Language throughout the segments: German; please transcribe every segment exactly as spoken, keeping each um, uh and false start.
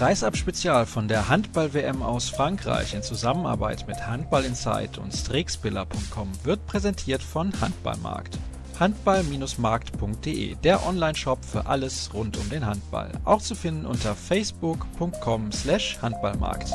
Kreisab-Spezial von der Handball-W M aus Frankreich in Zusammenarbeit mit Handball Insight und Strixbiller punkt com wird präsentiert von Handballmarkt. handball markt punkt de, der Online-Shop für alles rund um den Handball. Auch zu finden unter facebook punkt com slash handballmarkt.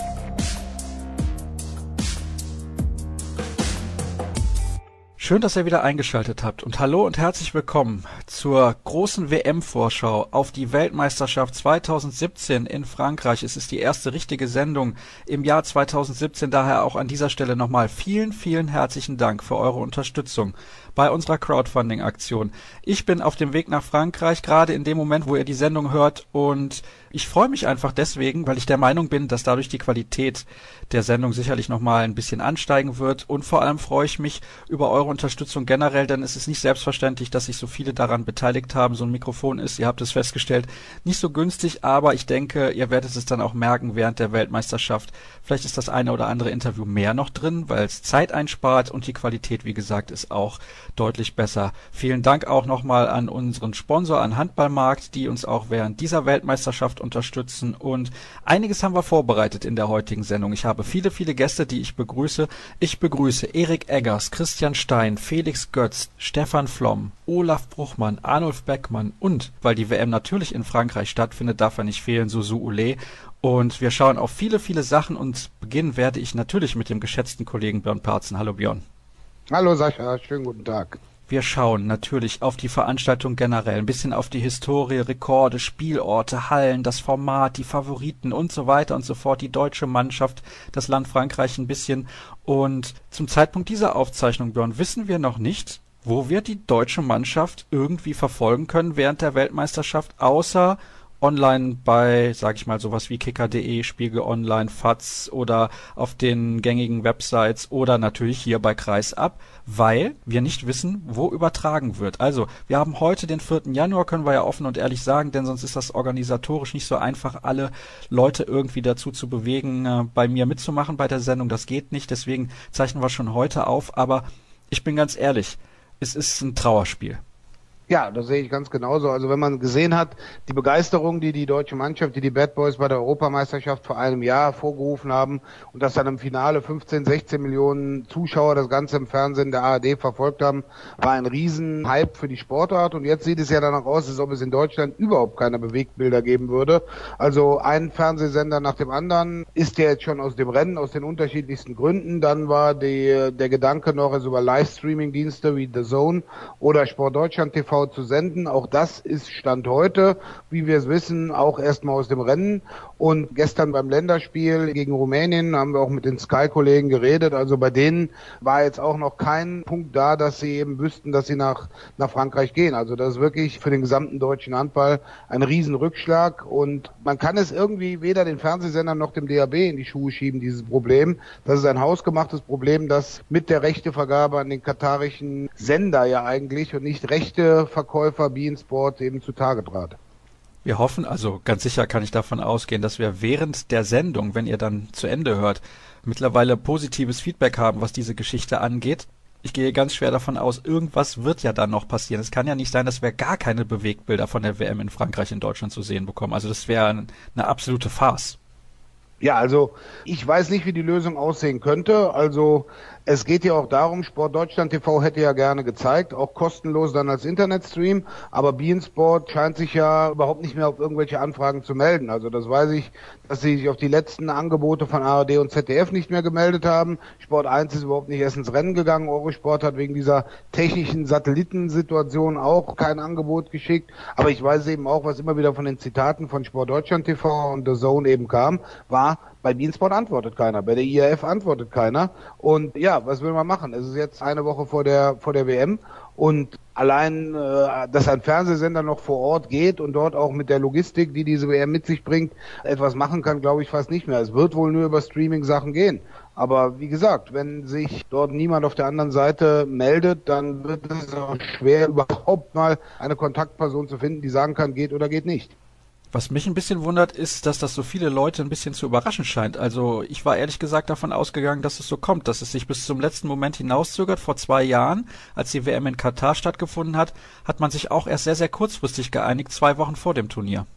Schön, dass ihr wieder eingeschaltet habt und hallo und herzlich willkommen zur großen W M-Vorschau auf die Weltmeisterschaft zweitausendsiebzehn in Frankreich. Es ist die erste richtige Sendung im Jahr zweitausendsiebzehn, daher auch an dieser Stelle nochmal vielen, vielen herzlichen Dank für eure Unterstützung bei unserer Crowdfunding-Aktion. Ich bin auf dem Weg nach Frankreich, gerade in dem Moment, wo ihr die Sendung hört, und ich freue mich einfach deswegen, weil ich der Meinung bin, dass dadurch die Qualität der Sendung sicherlich nochmal ein bisschen ansteigen wird, und vor allem freue ich mich über eure Unterstützung generell, denn es ist nicht selbstverständlich, dass sich so viele daran beteiligt haben. So ein Mikrofon ist, ihr habt es festgestellt, nicht so günstig, aber ich denke, ihr werdet es dann auch merken während der Weltmeisterschaft. Vielleicht ist das eine oder andere Interview mehr noch drin, weil es Zeit einspart, und die Qualität, wie gesagt, ist auch deutlich besser. Vielen Dank auch nochmal an unseren Sponsor, an Handballmarkt, die uns auch während dieser Weltmeisterschaft unterstützen, und einiges haben wir vorbereitet in der heutigen Sendung. Ich habe viele, viele Gäste, die ich begrüße. Ich begrüße Erik Eggers, Christian Stein, Felix Götz, Stefan Flom, Olaf Bruchmann, Arnulf Beckmann und, weil die W M natürlich in Frankreich stattfindet, darf er nicht fehlen, Susu Ule. Und wir schauen auf viele, viele Sachen, und beginnen werde ich natürlich mit dem geschätzten Kollegen Björn Parzen. Hallo Björn. Hallo Sascha, schönen guten Tag. Wir schauen natürlich auf die Veranstaltung generell, ein bisschen auf die Historie, Rekorde, Spielorte, Hallen, das Format, die Favoriten und so weiter und so fort, die deutsche Mannschaft, das Land Frankreich ein bisschen. Und zum Zeitpunkt dieser Aufzeichnung, Björn, wissen wir noch nicht, wo wir die deutsche Mannschaft irgendwie verfolgen können während der Weltmeisterschaft, außer online bei, sag ich mal, sowas wie kicker punkt de, Spiegel Online, F A Z oder auf den gängigen Websites oder natürlich hier bei Kreisab, weil wir nicht wissen, wo übertragen wird. Also, wir haben heute den vierten Januar, können wir ja offen und ehrlich sagen, denn sonst ist das organisatorisch nicht so einfach, alle Leute irgendwie dazu zu bewegen, bei mir mitzumachen bei der Sendung. Das geht nicht, deswegen zeichnen wir schon heute auf, aber ich bin ganz ehrlich, es ist ein Trauerspiel. Ja, das sehe ich ganz genauso. Also wenn man gesehen hat, die Begeisterung, die die deutsche Mannschaft, die die Bad Boys bei der Europameisterschaft vor einem Jahr hervorgerufen haben, und dass dann im Finale fünfzehn, sechzehn Millionen Zuschauer das Ganze im Fernsehen der A R D verfolgt haben, war ein Riesenhype für die Sportart. Und jetzt sieht es ja danach aus, als ob es in Deutschland überhaupt keine Bewegtbilder geben würde. Also ein Fernsehsender nach dem anderen ist ja jetzt schon aus dem Rennen, aus den unterschiedlichsten Gründen. Dann war die, der Gedanke noch, es über Livestreaming-Dienste wie The Zone oder Sport Deutschland T V zu senden. Auch das ist Stand heute, wie wir es wissen, auch erstmal aus dem Rennen. Und gestern beim Länderspiel gegen Rumänien haben wir auch mit den Sky-Kollegen geredet. Also bei denen war jetzt auch noch kein Punkt da, dass sie eben wüssten, dass sie nach, nach Frankreich gehen. Also das ist wirklich für den gesamten deutschen Handball ein Riesenrückschlag. Und man kann es irgendwie weder den Fernsehsendern noch dem D H B in die Schuhe schieben, dieses Problem. Das ist ein hausgemachtes Problem, das mit der Rechtevergabe an den katarischen Sender ja eigentlich und nicht Rechte Verkäufer beIN Sport eben zutage trat. Wir hoffen, also ganz sicher kann ich davon ausgehen, dass wir während der Sendung, wenn ihr dann zu Ende hört, mittlerweile positives Feedback haben, was diese Geschichte angeht. Ich gehe ganz schwer davon aus, irgendwas wird ja dann noch passieren. Es kann ja nicht sein, dass wir gar keine Bewegtbilder von der W M in Frankreich in Deutschland zu sehen bekommen. Also das wäre eine absolute Farce. Ja, also ich weiß nicht, wie die Lösung aussehen könnte. Also es geht ja auch darum, Sport Deutschland T V hätte ja gerne gezeigt, auch kostenlos dann als Internetstream, aber beIN Sport scheint sich ja überhaupt nicht mehr auf irgendwelche Anfragen zu melden. Also das weiß ich, dass sie sich auf die letzten Angebote von A R D und Z D F nicht mehr gemeldet haben. Sport eins ist überhaupt nicht erst ins Rennen gegangen. Eurosport hat wegen dieser technischen Satellitensituation auch kein Angebot geschickt. Aber ich weiß eben auch, was immer wieder von den Zitaten von Sport Deutschland T V und The Zone eben kam, war, bei beIN Sport antwortet keiner, bei der I A F antwortet keiner. Und ja, was will man machen? Es ist jetzt eine Woche vor der vor der W M, und allein, äh, dass ein Fernsehsender noch vor Ort geht und dort auch mit der Logistik, die diese W M mit sich bringt, etwas machen kann, glaube ich fast nicht mehr. Es wird wohl nur über Streaming-Sachen gehen. Aber wie gesagt, wenn sich dort niemand auf der anderen Seite meldet, dann wird es auch schwer, überhaupt mal eine Kontaktperson zu finden, die sagen kann, geht oder geht nicht. Was mich ein bisschen wundert, ist, dass das so viele Leute ein bisschen zu überraschen scheint. Also ich war ehrlich gesagt davon ausgegangen, dass es so kommt, dass es sich bis zum letzten Moment hinauszögert. Vor zwei Jahren, als die W M in Katar stattgefunden hat, hat man sich auch erst sehr, sehr kurzfristig geeinigt, zwei Wochen vor dem Turnier.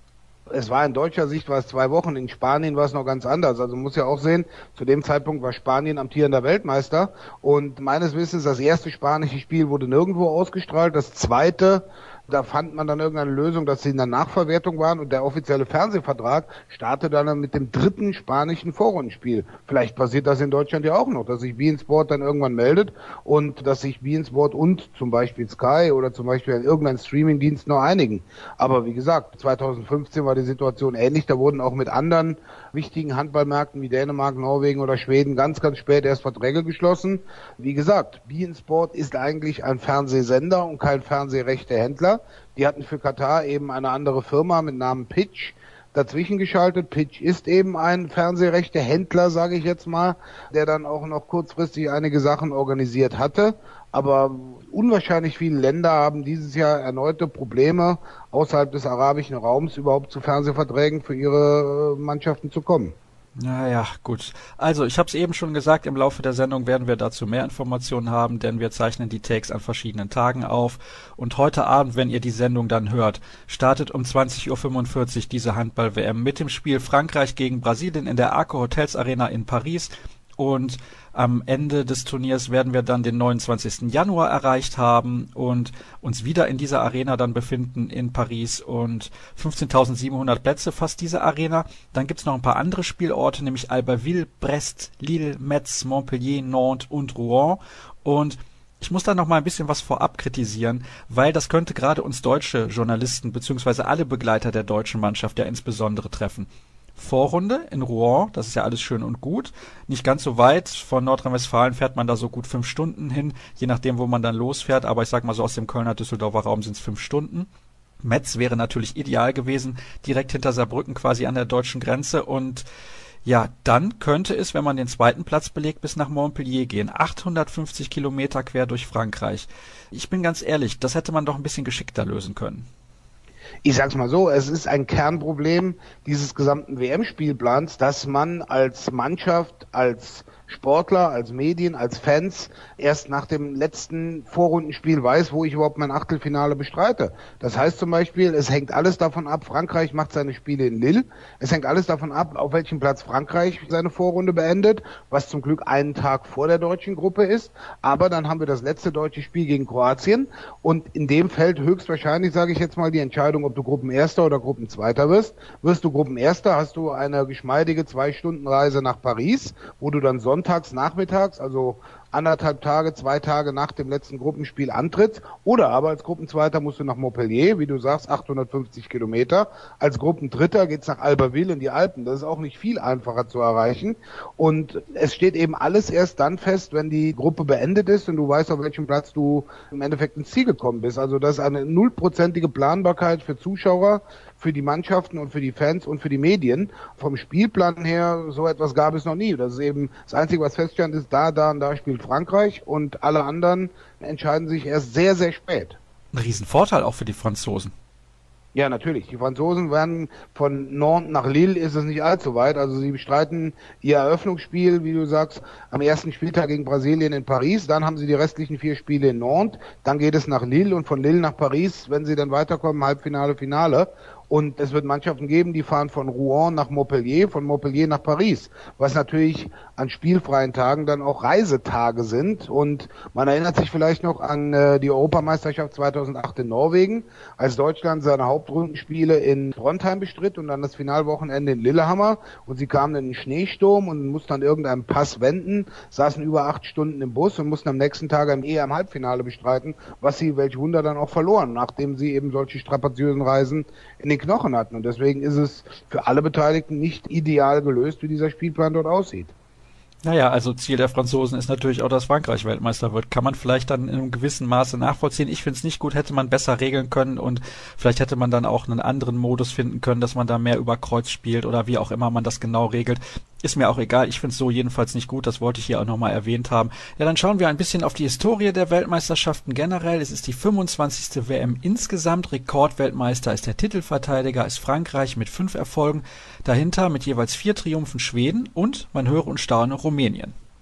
Es war in deutscher Sicht war es zwei Wochen, in Spanien war es noch ganz anders. Also man muss ja auch sehen, zu dem Zeitpunkt war Spanien amtierender Weltmeister und meines Wissens das erste spanische Spiel wurde nirgendwo ausgestrahlt, das zweite, da fand man dann irgendeine Lösung, dass sie in der Nachverwertung waren und der offizielle Fernsehvertrag startete dann mit dem dritten spanischen Vorrundenspiel. Vielleicht passiert das in Deutschland ja auch noch, dass sich beIN Sport dann irgendwann meldet und dass sich beIN Sport und zum Beispiel Sky oder zum Beispiel irgendein Streamingdienst noch einigen. Aber wie gesagt, zweitausendfünfzehn war die Situation ähnlich, da wurden auch mit anderen wichtigen Handballmärkten wie Dänemark, Norwegen oder Schweden ganz, ganz spät erst Verträge geschlossen. Wie gesagt, beIN Sport ist eigentlich ein Fernsehsender und kein Fernsehrechtehändler. Die hatten für Katar eben eine andere Firma mit Namen Pitch dazwischen geschaltet. Pitch ist eben ein Fernsehrechtehändler, sage ich jetzt mal, der dann auch noch kurzfristig einige Sachen organisiert hatte. Aber unwahrscheinlich viele Länder haben dieses Jahr erneute Probleme, außerhalb des arabischen Raums überhaupt zu Fernsehverträgen für ihre Mannschaften zu kommen. Naja, gut. Also, ich habe es eben schon gesagt, im Laufe der Sendung werden wir dazu mehr Informationen haben, denn wir zeichnen die Takes an verschiedenen Tagen auf. Und heute Abend, wenn ihr die Sendung dann hört, startet um zwanzig Uhr fünfundvierzig diese Handball-W M mit dem Spiel Frankreich gegen Brasilien in der Arco Hotels Arena in Paris. Und am Ende des Turniers werden wir dann den neunundzwanzigsten Januar erreicht haben und uns wieder in dieser Arena dann befinden in Paris und fünfzehntausendsiebenhundert Plätze fasst diese Arena. Dann gibt's noch ein paar andere Spielorte, nämlich Albertville, Brest, Lille, Metz, Montpellier, Nantes und Rouen. Und ich muss da noch mal ein bisschen was vorab kritisieren, weil das könnte gerade uns deutsche Journalisten beziehungsweise alle Begleiter der deutschen Mannschaft ja insbesondere treffen. Vorrunde in Rouen, das ist ja alles schön und gut. Nicht ganz so weit, von Nordrhein-Westfalen fährt man da so gut fünf Stunden hin, je nachdem, wo man dann losfährt, aber ich sag mal so aus dem Kölner Düsseldorfer Raum sind es fünf Stunden. Metz wäre natürlich ideal gewesen, direkt hinter Saarbrücken quasi an der deutschen Grenze und ja, dann könnte es, wenn man den zweiten Platz belegt, bis nach Montpellier gehen. achthundertfünfzig Kilometer quer durch Frankreich. Ich bin ganz ehrlich, das hätte man doch ein bisschen geschickter lösen können. Ich sag's mal so, es ist ein Kernproblem dieses gesamten W M-Spielplans, dass man als Mannschaft, als Sportler, als Medien, als Fans erst nach dem letzten Vorrundenspiel weiß, wo ich überhaupt mein Achtelfinale bestreite. Das heißt zum Beispiel, es hängt alles davon ab, Frankreich macht seine Spiele in Lille, es hängt alles davon ab, auf welchem Platz Frankreich seine Vorrunde beendet, was zum Glück einen Tag vor der deutschen Gruppe ist, aber dann haben wir das letzte deutsche Spiel gegen Kroatien und in dem fällt höchstwahrscheinlich, sage ich jetzt mal, die Entscheidung, ob du Gruppenerster oder Gruppenzweiter wirst. Wirst du Gruppenerster, hast du eine geschmeidige zwei Stunden Reise nach Paris, wo du dann sonntags nachmittags, also anderthalb Tage, zwei Tage nach dem letzten Gruppenspiel antrittst. Oder aber als Gruppenzweiter musst du nach Montpellier, wie du sagst, achthundertfünfzig Kilometer. Als Gruppendritter geht's nach Albertville in die Alpen. Das ist auch nicht viel einfacher zu erreichen. Und es steht eben alles erst dann fest, wenn die Gruppe beendet ist und du weißt, auf welchem Platz du im Endeffekt ins Ziel gekommen bist. Also das ist eine nullprozentige Planbarkeit für Zuschauer, für die Mannschaften und für die Fans und für die Medien. Vom Spielplan her, so etwas gab es noch nie. Das ist eben das Einzige, was feststand, ist, da, da und da spielt Frankreich und alle anderen entscheiden sich erst sehr, sehr spät. Ein Riesenvorteil auch für die Franzosen. Ja, natürlich. Die Franzosen werden von Nantes nach Lille, ist es nicht allzu weit. Also sie bestreiten ihr Eröffnungsspiel, wie du sagst, am ersten Spieltag gegen Brasilien in Paris. Dann haben sie die restlichen vier Spiele in Nantes. Dann geht es nach Lille und von Lille nach Paris, wenn sie dann weiterkommen, Halbfinale, Finale. Und es wird Mannschaften geben, die fahren von Rouen nach Montpellier, von Montpellier nach Paris, was natürlich an spielfreien Tagen dann auch Reisetage sind. Und man erinnert sich vielleicht noch an äh, die Europameisterschaft zweitausendacht in Norwegen, als Deutschland seine Hauptrundenspiele in Trondheim bestritt und dann das Finalwochenende in Lillehammer. Und sie kamen in einen Schneesturm und mussten an irgendeinem Pass wenden, saßen über acht Stunden im Bus und mussten am nächsten Tag im E M-Halbfinale bestreiten, was sie, welch Wunder, dann auch verloren, nachdem sie eben solche strapaziösen Reisen in den Knochen hatten. Und deswegen ist es für alle Beteiligten nicht ideal gelöst, wie dieser Spielplan dort aussieht. Naja, also Ziel der Franzosen ist natürlich auch, dass Frankreich Weltmeister wird. Kann man vielleicht dann in einem gewissen Maße nachvollziehen. Ich finde es nicht gut, hätte man besser regeln können und vielleicht hätte man dann auch einen anderen Modus finden können, dass man da mehr über Kreuz spielt oder wie auch immer man das genau regelt. Ist mir auch egal, ich finde es so jedenfalls nicht gut, das wollte ich hier auch nochmal erwähnt haben. Ja, dann schauen wir ein bisschen auf die Historie der Weltmeisterschaften generell. Es ist die fünfundzwanzigste W M insgesamt. Rekordweltmeister ist der Titelverteidiger, ist Frankreich mit fünf Erfolgen. Dahinter mit jeweils vier Triumphen Schweden und, man höre und staune, Rumänien.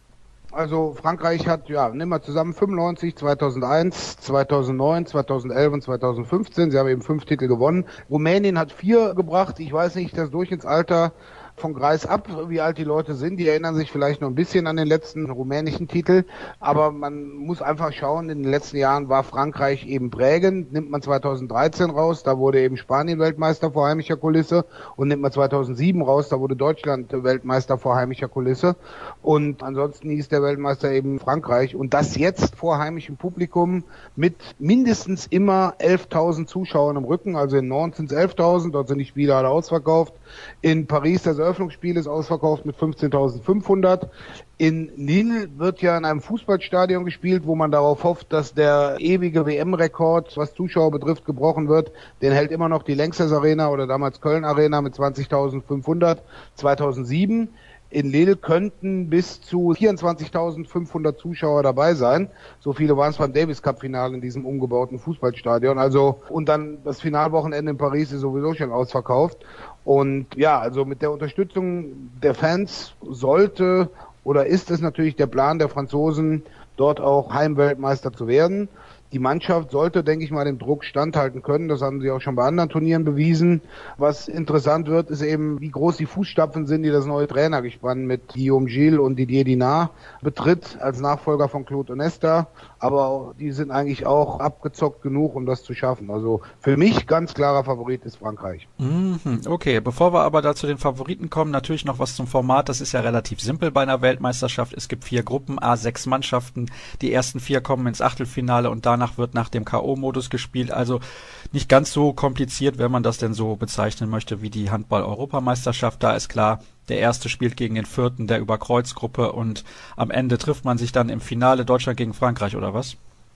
Also Frankreich hat, ja, nehmen wir zusammen fünfundneunzig, zweitausendeins, zweitausendneun, zweitausendelf und zweitausendfünfzehn. Sie haben eben fünf Titel gewonnen. Rumänien hat vier gebracht. Ich weiß nicht, das Durchschnittsalter von Greis ab, wie alt die Leute sind. Die erinnern sich vielleicht noch ein bisschen an den letzten rumänischen Titel. Aber man muss einfach schauen, in den letzten Jahren war Frankreich eben prägend. Nimmt man zweitausenddreizehn raus, da wurde eben Spanien Weltmeister vor heimischer Kulisse. Und nimmt man zweitausendsieben raus, da wurde Deutschland Weltmeister vor heimischer Kulisse. Und ansonsten hieß der Weltmeister eben Frankreich. Und das jetzt vor heimischem Publikum mit mindestens immer elftausend Zuschauern im Rücken. Also in Nantes sind es elftausend, dort sind die Spiele alle ausverkauft. In Paris das Eröffnungsspiel ist ausverkauft mit fünfzehntausendfünfhundert. In Lille wird ja in einem Fußballstadion gespielt, wo man darauf hofft, dass der ewige W M-Rekord, was Zuschauer betrifft, gebrochen wird. Den hält immer noch die Lanxess Arena oder damals Köln Arena mit zwanzigtausendfünfhundert. zweitausendsieben in Lille könnten bis zu vierundzwanzigtausendfünfhundert Zuschauer dabei sein. So viele waren es beim Davis Cup Finale in diesem umgebauten Fußballstadion. Also, und dann das Finalwochenende in Paris ist sowieso schon ausverkauft. Und ja, also mit der Unterstützung der Fans sollte oder ist es natürlich der Plan der Franzosen, dort auch Heimweltmeister zu werden. Die Mannschaft sollte, denke ich mal, dem Druck standhalten können. Das haben sie auch schon bei anderen Turnieren bewiesen. Was interessant wird, ist eben, wie groß die Fußstapfen sind, die das neue Trainergespann mit Guillaume Gilles und Didier Dinard betritt, als Nachfolger von Claude Onesta. Aber die sind eigentlich auch abgezockt genug, um das zu schaffen. Also für mich ganz klarer Favorit ist Frankreich. Okay, bevor wir aber da zu den Favoriten kommen, natürlich noch was zum Format. Das ist ja relativ simpel bei einer Weltmeisterschaft. Es gibt vier Gruppen, a sechs Mannschaften. Die ersten vier kommen ins Achtelfinale und danach wird nach dem K O-Modus gespielt. Also nicht ganz so kompliziert, wenn man das denn so bezeichnen möchte, wie die Handball-Europameisterschaft. Da ist klar, der erste spielt gegen den vierten der Überkreuzgruppe und am Ende trifft man sich dann im Finale Deutschland gegen Frankreich, oder was?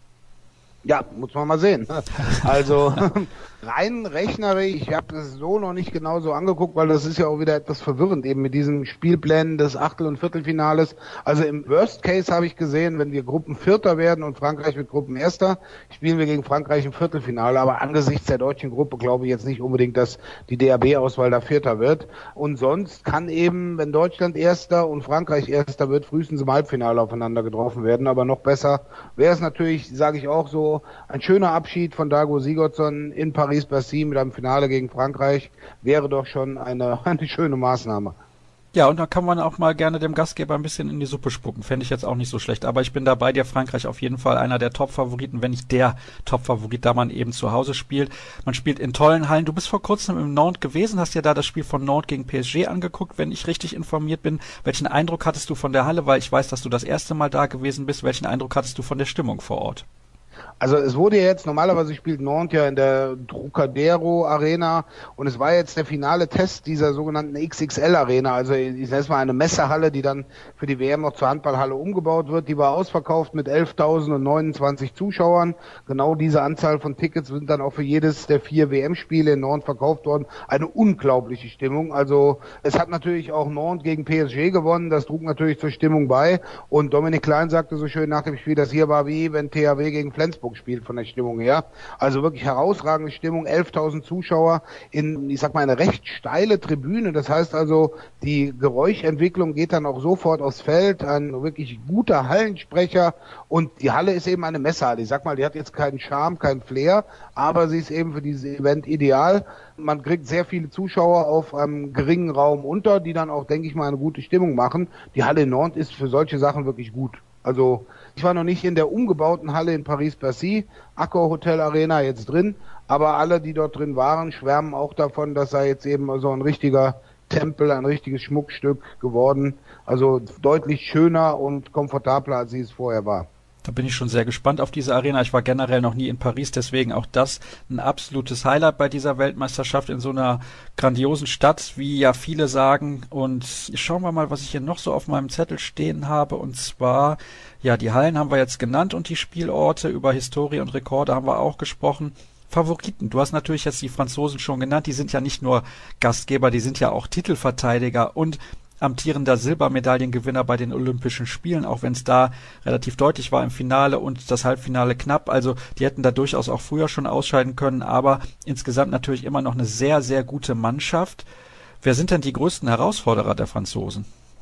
Ja, muss man mal sehen. Also rein rechnerisch, ich habe das so noch nicht genau so angeguckt, weil das ist ja auch wieder etwas verwirrend, eben mit diesen Spielplänen des Achtel- und Viertelfinales. Also im Worst Case habe ich gesehen, wenn wir Gruppenvierter werden und Frankreich wird Gruppenerster, spielen wir gegen Frankreich im Viertelfinale. Aber angesichts der deutschen Gruppe glaube ich jetzt nicht unbedingt, dass die D H B-Auswahl da Vierter wird. Und sonst kann eben, wenn Deutschland Erster und Frankreich Erster wird, frühestens im Halbfinale aufeinander getroffen werden. Aber noch besser wäre es natürlich, sage ich auch so, ein schöner Abschied von Dago Sigurdsson in Paris-Bercy mit einem Finale gegen Frankreich wäre doch schon eine, eine schöne Maßnahme. Ja, und da kann man auch mal gerne dem Gastgeber ein bisschen in die Suppe spucken. Fände ich jetzt auch nicht so schlecht. Aber ich bin da bei dir, Frankreich auf jeden Fall einer der Top-Favoriten, wenn nicht der Top-Favorit, da man eben zu Hause spielt. Man spielt in tollen Hallen. Du bist vor kurzem im Nantes gewesen, hast dir da das Spiel von Nantes gegen P S G angeguckt, wenn ich richtig informiert bin. Welchen Eindruck hattest du von der Halle? Weil ich weiß, dass du das erste Mal da gewesen bist. Welchen Eindruck hattest du von der Stimmung vor Ort? Also es wurde ja jetzt, normalerweise spielt Nantes ja in der Trocadero Arena und es war jetzt der finale Test dieser sogenannten X X L Arena, also ich nenne es mal eine Messehalle, die dann für die W M noch zur Handballhalle umgebaut wird. Die war ausverkauft mit elftausendneunundzwanzig Zuschauern. Genau diese Anzahl von Tickets sind dann auch für jedes der vier W M-Spiele in Nantes verkauft worden. Eine unglaubliche Stimmung. Also es hat natürlich auch Nantes gegen P S G gewonnen, das trug natürlich zur Stimmung bei und Dominik Klein sagte so schön nach dem Spiel, das hier war wie wenn T H W gegen Flensburg spielt von der Stimmung her. Also wirklich herausragende Stimmung, elftausend Zuschauer in, ich sag mal, eine recht steile Tribüne. Das heißt also, die Geräuschentwicklung geht dann auch sofort aufs Feld. Ein wirklich guter Hallensprecher und die Halle ist eben eine Messehalle. Ich sag mal, die hat jetzt keinen Charme, keinen Flair, aber sie ist eben für dieses Event ideal. Man kriegt sehr viele Zuschauer auf einem geringen Raum unter, die dann auch, denke ich mal, eine gute Stimmung machen. Die Halle in Nantes ist für solche Sachen wirklich gut. Also ich war noch nicht in der umgebauten Halle in Paris-Bercy, Accor Hotel Arena jetzt drin, aber alle, die dort drin waren, schwärmen auch davon, dass da jetzt eben so ein richtiger Tempel, ein richtiges Schmuckstück geworden, also deutlich schöner und komfortabler, als sie es vorher war. Da bin ich schon sehr gespannt auf diese Arena. Ich war generell noch nie in Paris, deswegen auch das ein absolutes Highlight bei dieser Weltmeisterschaft in so einer grandiosen Stadt, wie ja viele sagen. Und schauen wir mal, was ich hier noch so auf meinem Zettel stehen habe. Und zwar, ja, die Hallen haben wir jetzt genannt und die Spielorte. Über Historie und Rekorde haben wir auch gesprochen. Favoriten. Du hast natürlich jetzt die Franzosen schon genannt. Die sind ja nicht nur Gastgeber, die sind ja auch Titelverteidiger und amtierender Silbermedaillengewinner bei den Olympischen Spielen, auch wenn es da relativ deutlich war im Finale und das Halbfinale knapp. Also die hätten da durchaus auch früher schon ausscheiden können, aber insgesamt natürlich immer noch eine sehr, sehr gute Mannschaft. Wer sind denn die größten Herausforderer der Franzosen?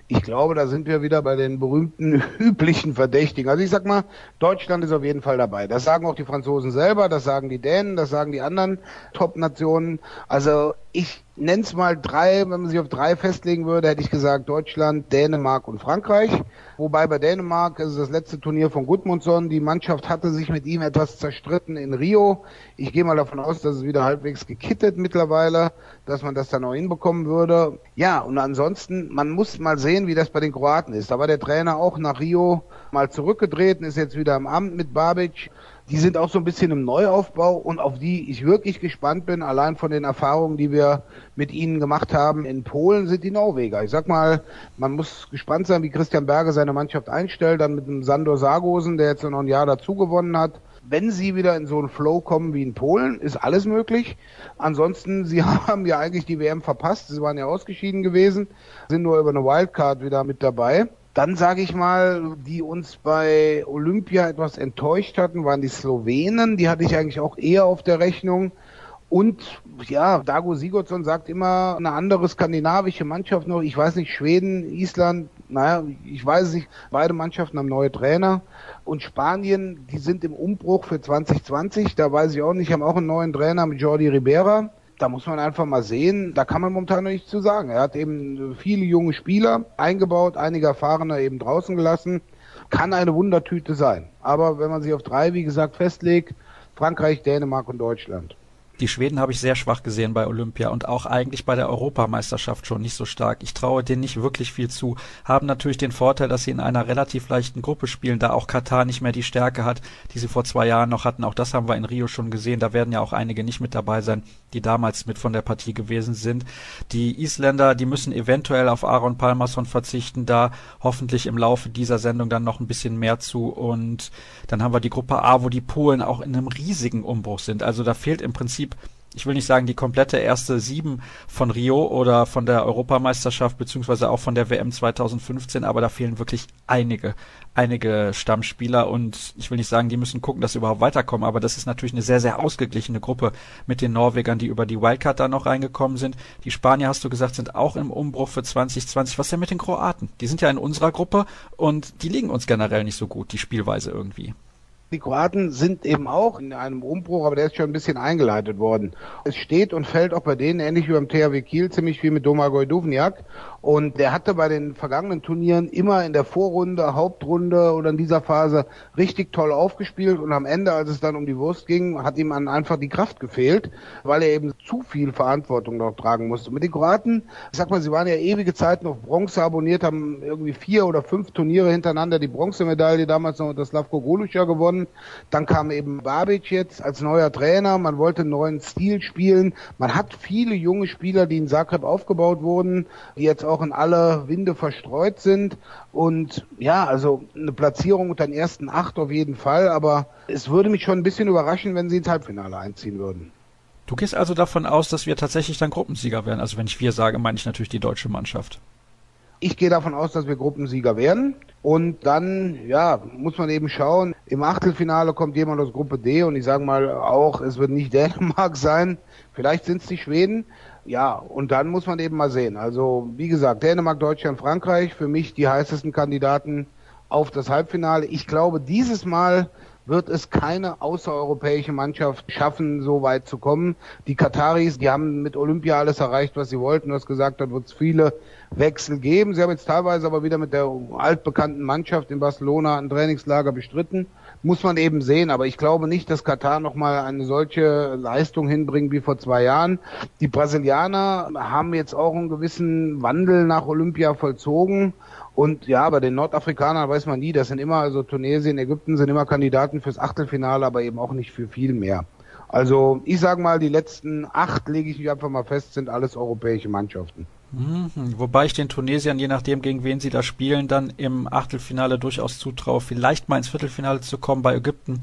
Ich glaube, da sind wir wieder bei den berühmten üblichen Verdächtigen. Also ich sag mal, Deutschland ist auf jeden Fall dabei. Das sagen auch die Franzosen selber, das sagen die Dänen, das sagen die anderen Top-Nationen. Also ich nenne es mal drei, wenn man sich auf drei festlegen würde, hätte ich gesagt Deutschland, Dänemark und Frankreich. Wobei bei Dänemark ist das letzte Turnier von Gudmundsson. Die Mannschaft hatte sich mit ihm etwas zerstritten in Rio. Ich gehe mal davon aus, dass es wieder halbwegs gekittet mittlerweile, dass man das dann auch hinbekommen würde. Ja, und ansonsten, man muss mal sehen, wie das bei den Kroaten ist. Da war der Trainer auch nach Rio mal zurückgetreten, ist jetzt wieder im Amt mit Babic. Die sind auch so ein bisschen im Neuaufbau und auf die ich wirklich gespannt bin, allein von den Erfahrungen, die wir mit ihnen gemacht haben. In Polen sind die Norweger. Ich sag mal, man muss gespannt sein, wie Christian Berge seine Mannschaft einstellt, dann mit dem Sandor Sargosen, der jetzt noch ein Jahr dazu gewonnen hat. Wenn sie wieder in so einen Flow kommen wie in Polen, ist alles möglich. Ansonsten, sie haben ja eigentlich die W M verpasst. Sie waren ja ausgeschieden gewesen, sind nur über eine Wildcard wieder mit dabei. Dann sage ich mal, die uns bei Olympia etwas enttäuscht hatten, waren die Slowenen. Die hatte ich eigentlich auch eher auf der Rechnung. Und ja, Dago Sigurdsson sagt immer eine andere skandinavische Mannschaft noch. Ich weiß nicht, Schweden, Island, naja, ich weiß es nicht. Beide Mannschaften haben neue Trainer. Und Spanien, die sind im Umbruch für zwanzig zwanzig. Da weiß ich auch nicht, haben auch einen neuen Trainer mit Jordi Ribera. Da muss man einfach mal sehen, da kann man momentan noch nichts zu sagen. Er hat eben viele junge Spieler eingebaut, einige Erfahrene eben draußen gelassen. Kann eine Wundertüte sein. Aber wenn man sich auf drei, wie gesagt, festlegt, Frankreich, Dänemark und Deutschland. Die Schweden habe ich sehr schwach gesehen bei Olympia und auch eigentlich bei der Europameisterschaft schon nicht so stark. Ich traue denen nicht wirklich viel zu. Haben natürlich den Vorteil, dass sie in einer relativ leichten Gruppe spielen, da auch Katar nicht mehr die Stärke hat, die sie vor zwei Jahren noch hatten. Auch das haben wir in Rio schon gesehen. Da werden ja auch einige nicht mit dabei sein, die damals mit von der Partie gewesen sind. Die Isländer, die müssen eventuell auf Aron Pálmarsson verzichten, da hoffentlich im Laufe dieser Sendung dann noch ein bisschen mehr zu. Und dann haben wir die Gruppe A, wo die Polen auch in einem riesigen Umbruch sind. Also da fehlt im Prinzip, ich will nicht sagen die komplette erste Sieben von Rio oder von der Europameisterschaft beziehungsweise auch von der W M zweitausendfünfzehn, aber da fehlen wirklich einige, einige Stammspieler und ich will nicht sagen, die müssen gucken, dass sie überhaupt weiterkommen, aber das ist natürlich eine sehr, sehr ausgeglichene Gruppe mit den Norwegern, die über die Wildcard da noch reingekommen sind. Die Spanier, hast du gesagt, sind auch im Umbruch für zwanzig zwanzig. Was denn mit den Kroaten? Die sind ja in unserer Gruppe und die liegen uns generell nicht so gut, die Spielweise irgendwie. Die Kroaten sind eben auch in einem Umbruch, aber der ist schon ein bisschen eingeleitet worden. Es steht und fällt auch bei denen, ähnlich wie beim T H W Kiel, ziemlich viel mit Domagoj Duvnjak. Und der hatte bei den vergangenen Turnieren immer in der Vorrunde, Hauptrunde oder in dieser Phase richtig toll aufgespielt. Und am Ende, als es dann um die Wurst ging, hat ihm einfach die Kraft gefehlt, weil er eben zu viel Verantwortung noch tragen musste. Mit den Kroaten, ich sag mal, sie waren ja ewige Zeit noch Bronze abonniert, haben irgendwie vier oder fünf Turniere hintereinander die Bronzemedaille damals noch unter Slavko Goluša gewonnen. Dann kam eben Babic jetzt als neuer Trainer, man wollte einen neuen Stil spielen. Man hat viele junge Spieler, die in Zagreb aufgebaut wurden, die jetzt auch in alle Winde verstreut sind. Und ja, also eine Platzierung unter den ersten acht auf jeden Fall, aber es würde mich schon ein bisschen überraschen, wenn sie ins Halbfinale einziehen würden. Du gehst also davon aus, dass wir tatsächlich dann Gruppensieger werden. Also wenn ich wir sage, meine ich natürlich die deutsche Mannschaft. Ich gehe davon aus, dass wir Gruppensieger werden. Und dann, ja, muss man eben schauen. Im Achtelfinale kommt jemand aus Gruppe D und ich sage mal auch, es wird nicht Dänemark sein. Vielleicht sind es die Schweden. Ja, und dann muss man eben mal sehen. Also, wie gesagt, Dänemark, Deutschland, Frankreich, für mich die heißesten Kandidaten auf das Halbfinale. Ich glaube, dieses Mal wird es keine außereuropäische Mannschaft schaffen, so weit zu kommen. Die Kataris, die haben mit Olympia alles erreicht, was sie wollten. Du hast gesagt, da wird es viele Wechsel geben. Sie haben jetzt teilweise aber wieder mit der altbekannten Mannschaft in Barcelona ein Trainingslager bestritten. Muss man eben sehen. Aber ich glaube nicht, dass Katar nochmal eine solche Leistung hinbringt wie vor zwei Jahren. Die Brasilianer haben jetzt auch einen gewissen Wandel nach Olympia vollzogen. Und ja, bei den Nordafrikanern weiß man nie, das sind immer, also Tunesien, Ägypten sind immer Kandidaten fürs Achtelfinale, aber eben auch nicht für viel mehr. Also ich sage mal, die letzten acht, lege ich mich einfach mal fest, sind alles europäische Mannschaften. Mhm, wobei ich den Tunesiern, je nachdem gegen wen sie da spielen, dann im Achtelfinale durchaus zutraue, vielleicht mal ins Viertelfinale zu kommen. Bei Ägypten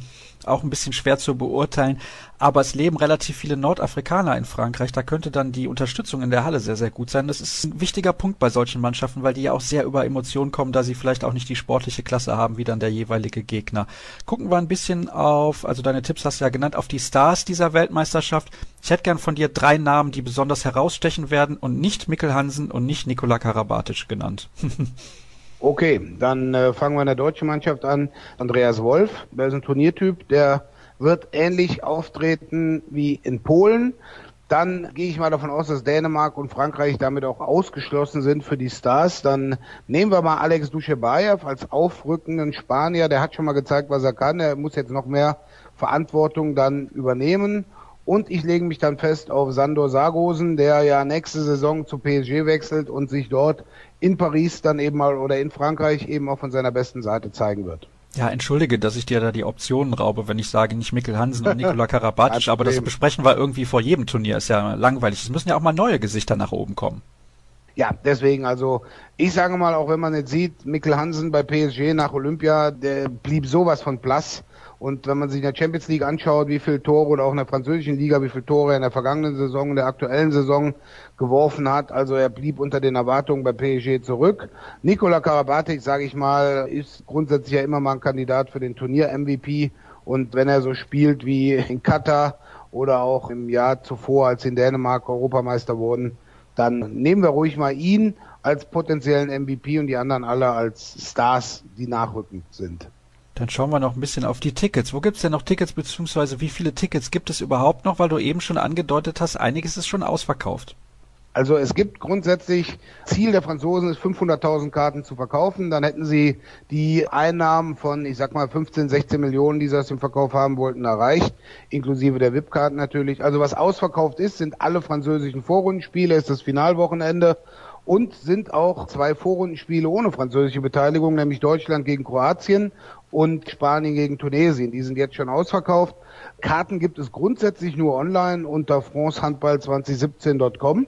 auch ein bisschen schwer zu beurteilen. Aber es leben relativ viele Nordafrikaner in Frankreich. Da könnte dann die Unterstützung in der Halle sehr, sehr gut sein. Das ist ein wichtiger Punkt bei solchen Mannschaften, weil die ja auch sehr über Emotionen kommen, da sie vielleicht auch nicht die sportliche Klasse haben wie dann der jeweilige Gegner. Gucken wir ein bisschen auf, also deine Tipps hast du ja genannt, auf die Stars dieser Weltmeisterschaft. Ich hätte gern von dir drei Namen, die besonders herausstechen werden und nicht Mikkel Hansen und nicht Nikola Karabatic genannt. Okay, dann äh, fangen wir in der deutschen Mannschaft an. Andreas Wolf, der ist ein Turniertyp, der wird ähnlich auftreten wie in Polen. Dann gehe ich mal davon aus, dass Dänemark und Frankreich damit auch ausgeschlossen sind für die Stars. Dann nehmen wir mal Alex Duschebaev als aufrückenden Spanier. Der hat schon mal gezeigt, was er kann. Er muss jetzt noch mehr Verantwortung dann übernehmen. Und ich lege mich dann fest auf Sandor Sargosen, der ja nächste Saison zu P S G wechselt und sich dort in Paris dann eben mal oder in Frankreich eben auch von seiner besten Seite zeigen wird. Ja, entschuldige, dass ich dir da die Optionen raube, wenn ich sage, nicht Mikkel Hansen und Nikola Karabatic, aber das besprechen wir irgendwie vor jedem Turnier, ist ja langweilig. Es müssen ja auch mal neue Gesichter nach oben kommen. Ja, deswegen, also ich sage mal, auch wenn man jetzt sieht, Mikkel Hansen bei P S G nach Olympia, der blieb sowas von blass. Und wenn man sich in der Champions League anschaut, wie viele Tore oder auch in der französischen Liga, wie viele Tore er in der vergangenen Saison, in der aktuellen Saison geworfen hat, also er blieb unter den Erwartungen bei P S G zurück. Nikola Karabatic, sage ich mal, ist grundsätzlich ja immer mal ein Kandidat für den Turnier-M V P. Und wenn er so spielt wie in Katar oder auch im Jahr zuvor, als sie in Dänemark Europameister wurden, dann nehmen wir ruhig mal ihn als potenziellen M V P und die anderen alle als Stars, die nachrückend sind. Dann schauen wir noch ein bisschen auf die Tickets. Wo gibt's denn noch Tickets, beziehungsweise wie viele Tickets gibt es überhaupt noch? Weil du eben schon angedeutet hast, einiges ist schon ausverkauft. Also es gibt grundsätzlich, Ziel der Franzosen ist fünfhunderttausend Karten zu verkaufen. Dann hätten sie die Einnahmen von, ich sag mal, fünfzehn, sechzehn Millionen, die sie aus dem Verkauf haben wollten, erreicht. Inklusive der V I P-Karten natürlich. Also was ausverkauft ist, sind alle französischen Vorrundenspiele, ist das Finalwochenende. Und sind auch zwei Vorrundenspiele ohne französische Beteiligung, nämlich Deutschland gegen Kroatien und Spanien gegen Tunesien. Die sind jetzt schon ausverkauft. Karten gibt es grundsätzlich nur online unter france handball zwanzig siebzehn punkt com.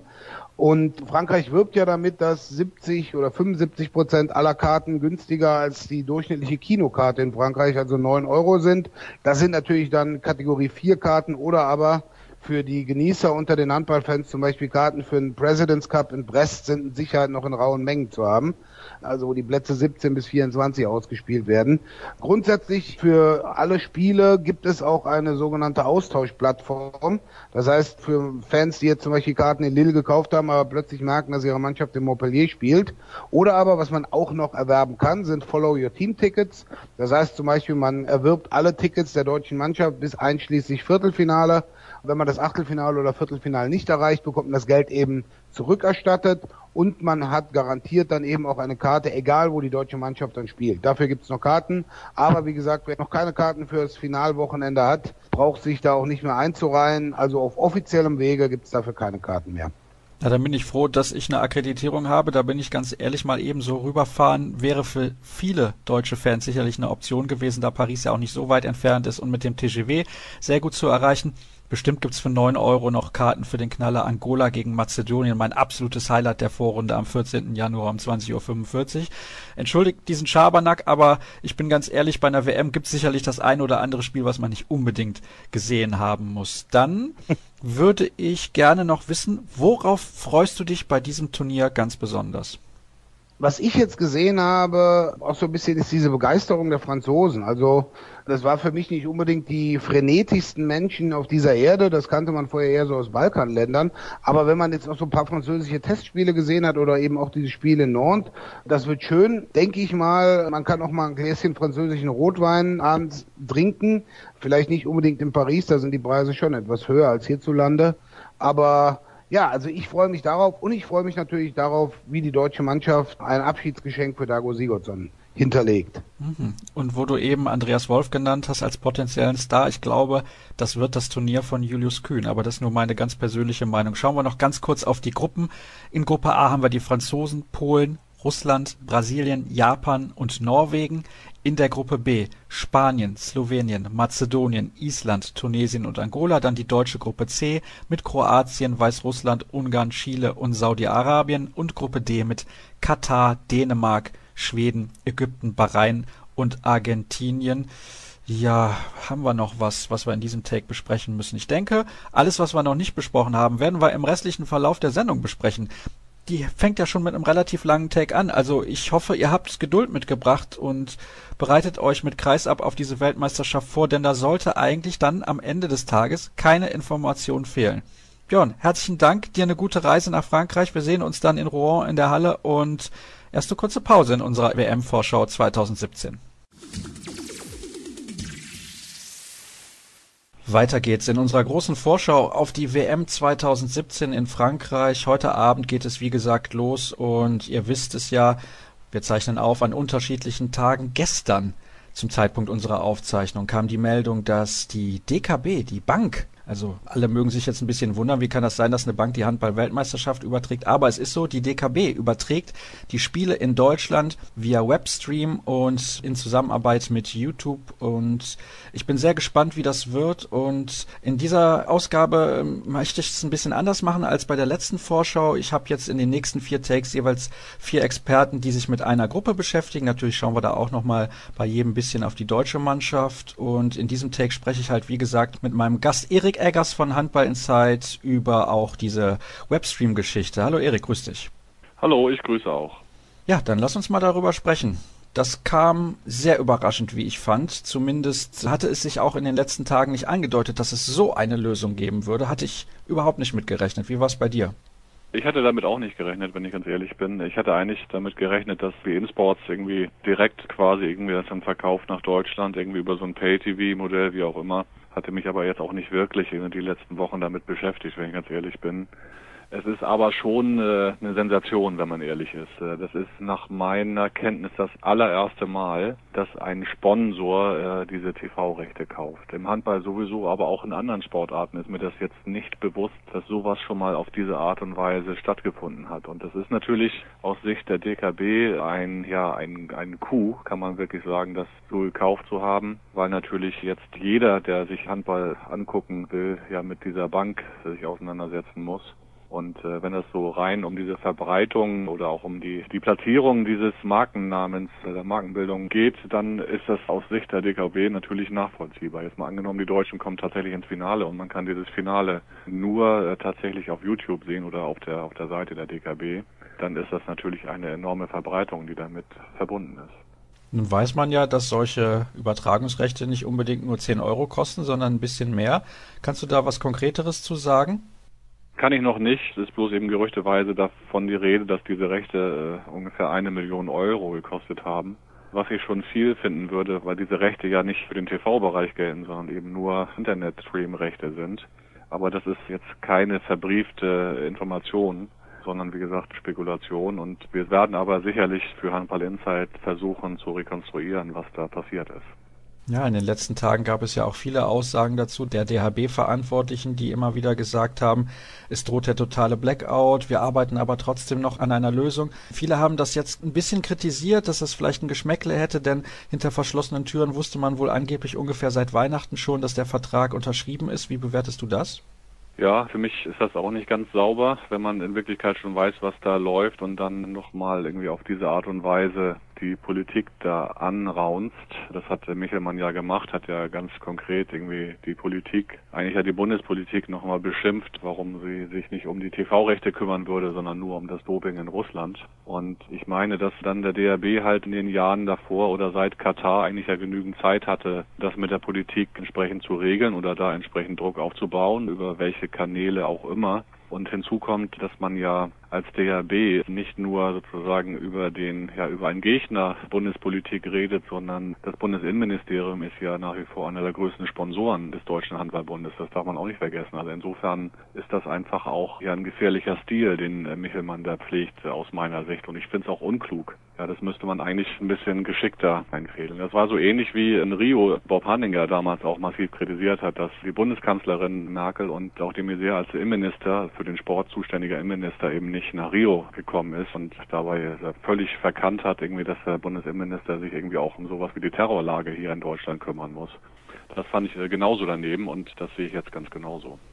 Und Frankreich wirbt ja damit, dass siebzig oder fünfundsiebzig Prozent aller Karten günstiger als die durchschnittliche Kinokarte in Frankreich, also neun Euro sind. Das sind natürlich dann Kategorie vier Karten oder aber für die Genießer unter den Handballfans zum Beispiel Karten für den President's Cup in Brest sind mit Sicherheit noch in rauen Mengen zu haben. Also wo die Plätze siebzehn bis vierundzwanzig ausgespielt werden. Grundsätzlich für alle Spiele gibt es auch eine sogenannte Austauschplattform. Das heißt für Fans, die jetzt zum Beispiel Karten in Lille gekauft haben, aber plötzlich merken, dass ihre Mannschaft in Montpellier spielt. Oder aber, was man auch noch erwerben kann, sind Follow-Your-Team-Tickets. Das heißt zum Beispiel, man erwirbt alle Tickets der deutschen Mannschaft bis einschließlich Viertelfinale. Wenn man das Achtelfinale oder Viertelfinale nicht erreicht, bekommt man das Geld eben zurückerstattet und man hat garantiert dann eben auch eine Karte, egal wo die deutsche Mannschaft dann spielt. Dafür gibt es noch Karten, aber wie gesagt, wer noch keine Karten für das Finalwochenende hat, braucht sich da auch nicht mehr einzureihen. Also auf offiziellem Wege gibt es dafür keine Karten mehr. Ja, dann bin ich froh, dass ich eine Akkreditierung habe. Da bin ich ganz ehrlich mal eben so rüberfahren. Wäre für viele deutsche Fans sicherlich eine Option gewesen, da Paris ja auch nicht so weit entfernt ist und mit dem T G V sehr gut zu erreichen. Bestimmt gibt's für neun Euro noch Karten für den Knaller Angola gegen Mazedonien. Mein absolutes Highlight der Vorrunde am vierzehnten Januar um zwanzig Uhr fünfundvierzig. Entschuldigt diesen Schabernack, aber ich bin ganz ehrlich, bei einer W M gibt's sicherlich das ein oder andere Spiel, was man nicht unbedingt gesehen haben muss. Dann würde ich gerne noch wissen, worauf freust du dich bei diesem Turnier ganz besonders? Was ich jetzt gesehen habe, auch so ein bisschen, ist diese Begeisterung der Franzosen. Also das war für mich nicht unbedingt die frenetischsten Menschen auf dieser Erde. Das kannte man vorher eher so aus Balkanländern. Aber wenn man jetzt auch so ein paar französische Testspiele gesehen hat oder eben auch diese Spiele in Nantes, das wird schön, denke ich mal. Man kann auch mal ein Gläschen französischen Rotwein abends trinken. Vielleicht nicht unbedingt in Paris, da sind die Preise schon etwas höher als hierzulande. Aber ja, also ich freue mich darauf und ich freue mich natürlich darauf, wie die deutsche Mannschaft ein Abschiedsgeschenk für Dago Sigurdsson hinterlegt. Und wo du eben Andreas Wolf genannt hast als potenziellen Star, ich glaube, das wird das Turnier von Julius Kühn, aber das ist nur meine ganz persönliche Meinung. Schauen wir noch ganz kurz auf die Gruppen. In Gruppe A haben wir die Franzosen, Polen, Russland, Brasilien, Japan und Norwegen. In der Gruppe B Spanien, Slowenien, Mazedonien, Island, Tunesien und Angola. Dann die deutsche Gruppe C mit Kroatien, Weißrussland, Ungarn, Chile und Saudi-Arabien. Und Gruppe D mit Katar, Dänemark, Schweden, Ägypten, Bahrain und Argentinien. Ja, haben wir noch was, was wir in diesem Take besprechen müssen? Ich denke, alles, was wir noch nicht besprochen haben, werden wir im restlichen Verlauf der Sendung besprechen. Die fängt ja schon mit einem relativ langen Take an. Also ich hoffe, ihr habt Geduld mitgebracht und bereitet euch mit Kreisab auf diese Weltmeisterschaft vor, denn da sollte eigentlich dann am Ende des Tages keine Information fehlen. Björn, herzlichen Dank, dir eine gute Reise nach Frankreich. Wir sehen uns dann in Rouen in der Halle und erst eine kurze Pause in unserer W M-Vorschau zweitausendsiebzehn. Weiter geht's in unserer großen Vorschau auf die W M zweitausendsiebzehn in Frankreich. Heute Abend geht es wie gesagt los und ihr wisst es ja, wir zeichnen auf an unterschiedlichen Tagen. Gestern, zum Zeitpunkt unserer Aufzeichnung, kam die Meldung, dass die D K B, die Bank, also alle mögen sich jetzt ein bisschen wundern, wie kann das sein, dass eine Bank die Handball-Weltmeisterschaft überträgt, aber es ist so, die D K B überträgt die Spiele in Deutschland via Webstream und in Zusammenarbeit mit YouTube und ich bin sehr gespannt, wie das wird und in dieser Ausgabe möchte ich es ein bisschen anders machen als bei der letzten Vorschau. Ich habe jetzt in den nächsten vier Takes jeweils vier Experten, die sich mit einer Gruppe beschäftigen. Natürlich schauen wir da auch nochmal bei jedem ein bisschen auf die deutsche Mannschaft und in diesem Take spreche ich halt, wie gesagt, mit meinem Gast Erik Eggers von Handball Insight über auch diese Webstream-Geschichte. Hallo Erik, grüß dich. Hallo, ich grüße auch. Ja, dann lass uns mal darüber sprechen. Das kam sehr überraschend, wie ich fand. Zumindest hatte es sich auch in den letzten Tagen nicht angedeutet, dass es so eine Lösung geben würde. Hatte ich überhaupt nicht mitgerechnet. Wie war es bei dir? Ich hatte damit auch nicht gerechnet, wenn ich ganz ehrlich bin. Ich hatte eigentlich damit gerechnet, dass die InSports irgendwie direkt quasi irgendwie das dann verkauft nach Deutschland, irgendwie über so ein Pay-T V-Modell, wie auch immer. Hatte mich aber jetzt auch nicht wirklich in die letzten Wochen damit beschäftigt, wenn ich ganz ehrlich bin. Es ist aber schon äh, eine Sensation, wenn man ehrlich ist. Äh, das ist nach meiner Kenntnis das allererste Mal, dass ein Sponsor äh, diese T V-Rechte kauft. Im Handball sowieso, aber auch in anderen Sportarten ist mir das jetzt nicht bewusst, dass sowas schon mal auf diese Art und Weise stattgefunden hat. Und das ist natürlich aus Sicht der D K B ein, ja, ein, ein Coup, kann man wirklich sagen, das so gekauft zu haben, weil natürlich jetzt jeder, der sich Handball angucken will, ja mit dieser Bank sich auseinandersetzen muss. Und äh, wenn es so rein um diese Verbreitung oder auch um die die Platzierung dieses Markennamens, äh, der Markenbildung geht, dann ist das aus Sicht der D K B natürlich nachvollziehbar. Jetzt mal angenommen, die Deutschen kommen tatsächlich ins Finale und man kann dieses Finale nur äh, tatsächlich auf YouTube sehen oder auf der auf der Seite der D K B, dann ist das natürlich eine enorme Verbreitung, die damit verbunden ist. Nun weiß man ja, dass solche Übertragungsrechte nicht unbedingt nur zehn Euro kosten, sondern ein bisschen mehr. Kannst du da was Konkreteres zu sagen? Kann ich noch nicht. Es ist bloß eben gerüchteweise davon die Rede, dass diese Rechte äh, ungefähr eine Million Euro gekostet haben. Was ich schon viel finden würde, weil diese Rechte ja nicht für den T V-Bereich gelten, sondern eben nur Internet-Stream-Rechte sind. Aber das ist jetzt keine verbriefte Information, sondern wie gesagt Spekulation. Und wir werden aber sicherlich für Handball Insight versuchen zu rekonstruieren, was da passiert ist. Ja, in den letzten Tagen gab es ja auch viele Aussagen dazu der D H B-Verantwortlichen, die immer wieder gesagt haben, es droht der totale Blackout, wir arbeiten aber trotzdem noch an einer Lösung. Viele haben das jetzt ein bisschen kritisiert, dass es vielleicht ein Geschmäckle hätte, denn hinter verschlossenen Türen wusste man wohl angeblich ungefähr seit Weihnachten schon, dass der Vertrag unterschrieben ist. Wie bewertest du das? Ja, für mich ist das auch nicht ganz sauber, wenn man in Wirklichkeit schon weiß, was da läuft und dann nochmal irgendwie auf diese Art und Weise die Politik da anraunzt. Das hat Michelmann ja gemacht, hat ja ganz konkret irgendwie die Politik, eigentlich ja die Bundespolitik nochmal beschimpft, warum sie sich nicht um die T V-Rechte kümmern würde, sondern nur um das Doping in Russland. Und ich meine, dass dann der D H B halt in den Jahren davor oder seit Katar eigentlich ja genügend Zeit hatte, das mit der Politik entsprechend zu regeln oder da entsprechend Druck aufzubauen, über welche Kanäle auch immer. Und hinzu kommt, dass man ja als D H B nicht nur sozusagen über den, ja, über einen Gegner Bundespolitik redet, sondern das Bundesinnenministerium ist ja nach wie vor einer der größten Sponsoren des Deutschen Handballbundes. Das darf man auch nicht vergessen. Also insofern ist das einfach auch ja ein gefährlicher Stil, den Michelmann da pflegt, aus meiner Sicht. Und ich finde es auch unklug. Ja, das müsste man eigentlich ein bisschen geschickter einfädeln. Das war so ähnlich wie in Rio Bob Hanninger damals auch massiv kritisiert hat, dass die Bundeskanzlerin Merkel und auch de Maizière als Innenminister, für den Sport zuständiger Innenminister, eben nicht nach Rio gekommen ist und dabei völlig verkannt hat, irgendwie, dass der Bundesinnenminister sich irgendwie auch um sowas wie die Terrorlage hier in Deutschland kümmern muss. Das fand ich genauso daneben und das sehe ich jetzt ganz genauso.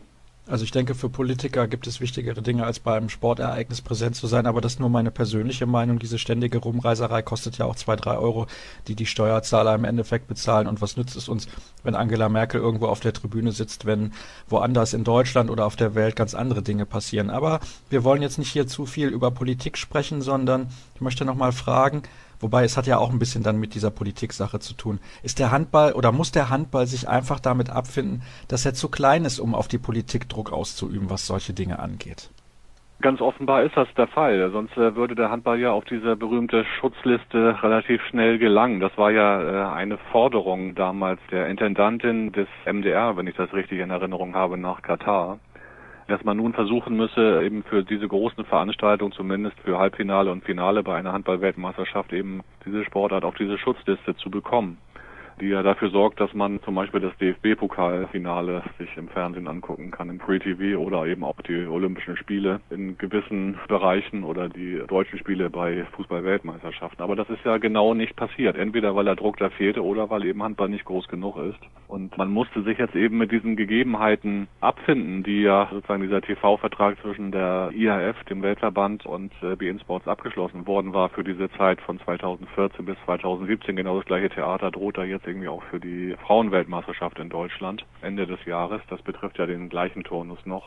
Also ich denke, für Politiker gibt es wichtigere Dinge, als beim Sportereignis präsent zu sein, aber das ist nur meine persönliche Meinung. Diese ständige Rumreiserei kostet ja auch zwei, drei Euro, die die Steuerzahler im Endeffekt bezahlen. Und was nützt es uns, wenn Angela Merkel irgendwo auf der Tribüne sitzt, wenn woanders in Deutschland oder auf der Welt ganz andere Dinge passieren? Aber wir wollen jetzt nicht hier zu viel über Politik sprechen, sondern ich möchte noch mal fragen, wobei es hat ja auch ein bisschen dann mit dieser Politiksache zu tun. Ist der Handball oder muss der Handball sich einfach damit abfinden, dass er zu klein ist, um auf die Politik Druck auszuüben, was solche Dinge angeht? Ganz offenbar ist das der Fall. Sonst äh, würde der Handball ja auf diese berühmte Schutzliste relativ schnell gelangen. Das war ja äh, eine Forderung damals der Intendantin des M D R, wenn ich das richtig in Erinnerung habe, nach Katar, dass man nun versuchen müsse, eben für diese großen Veranstaltungen, zumindest für Halbfinale und Finale bei einer Handball-Weltmeisterschaft, eben diese Sportart auf diese Schutzliste zu bekommen, die ja dafür sorgt, dass man zum Beispiel das D F B-Pokalfinale sich im Fernsehen angucken kann, im Free-T V, oder eben auch die Olympischen Spiele in gewissen Bereichen oder die deutschen Spiele bei Fußball-Weltmeisterschaften. Aber das ist ja genau nicht passiert. Entweder weil der Druck da fehlte oder weil eben Handball nicht groß genug ist. Und man musste sich jetzt eben mit diesen Gegebenheiten abfinden, die ja sozusagen dieser T V-Vertrag zwischen der I H F, dem Weltverband, und äh, B N Sports abgeschlossen worden war für diese Zeit von zweitausendvierzehn bis zweitausendsiebzehn. Genau das gleiche Theater droht da jetzt irgendwie auch für die Frauenweltmeisterschaft in Deutschland Ende des Jahres. Das betrifft ja den gleichen Turnus noch.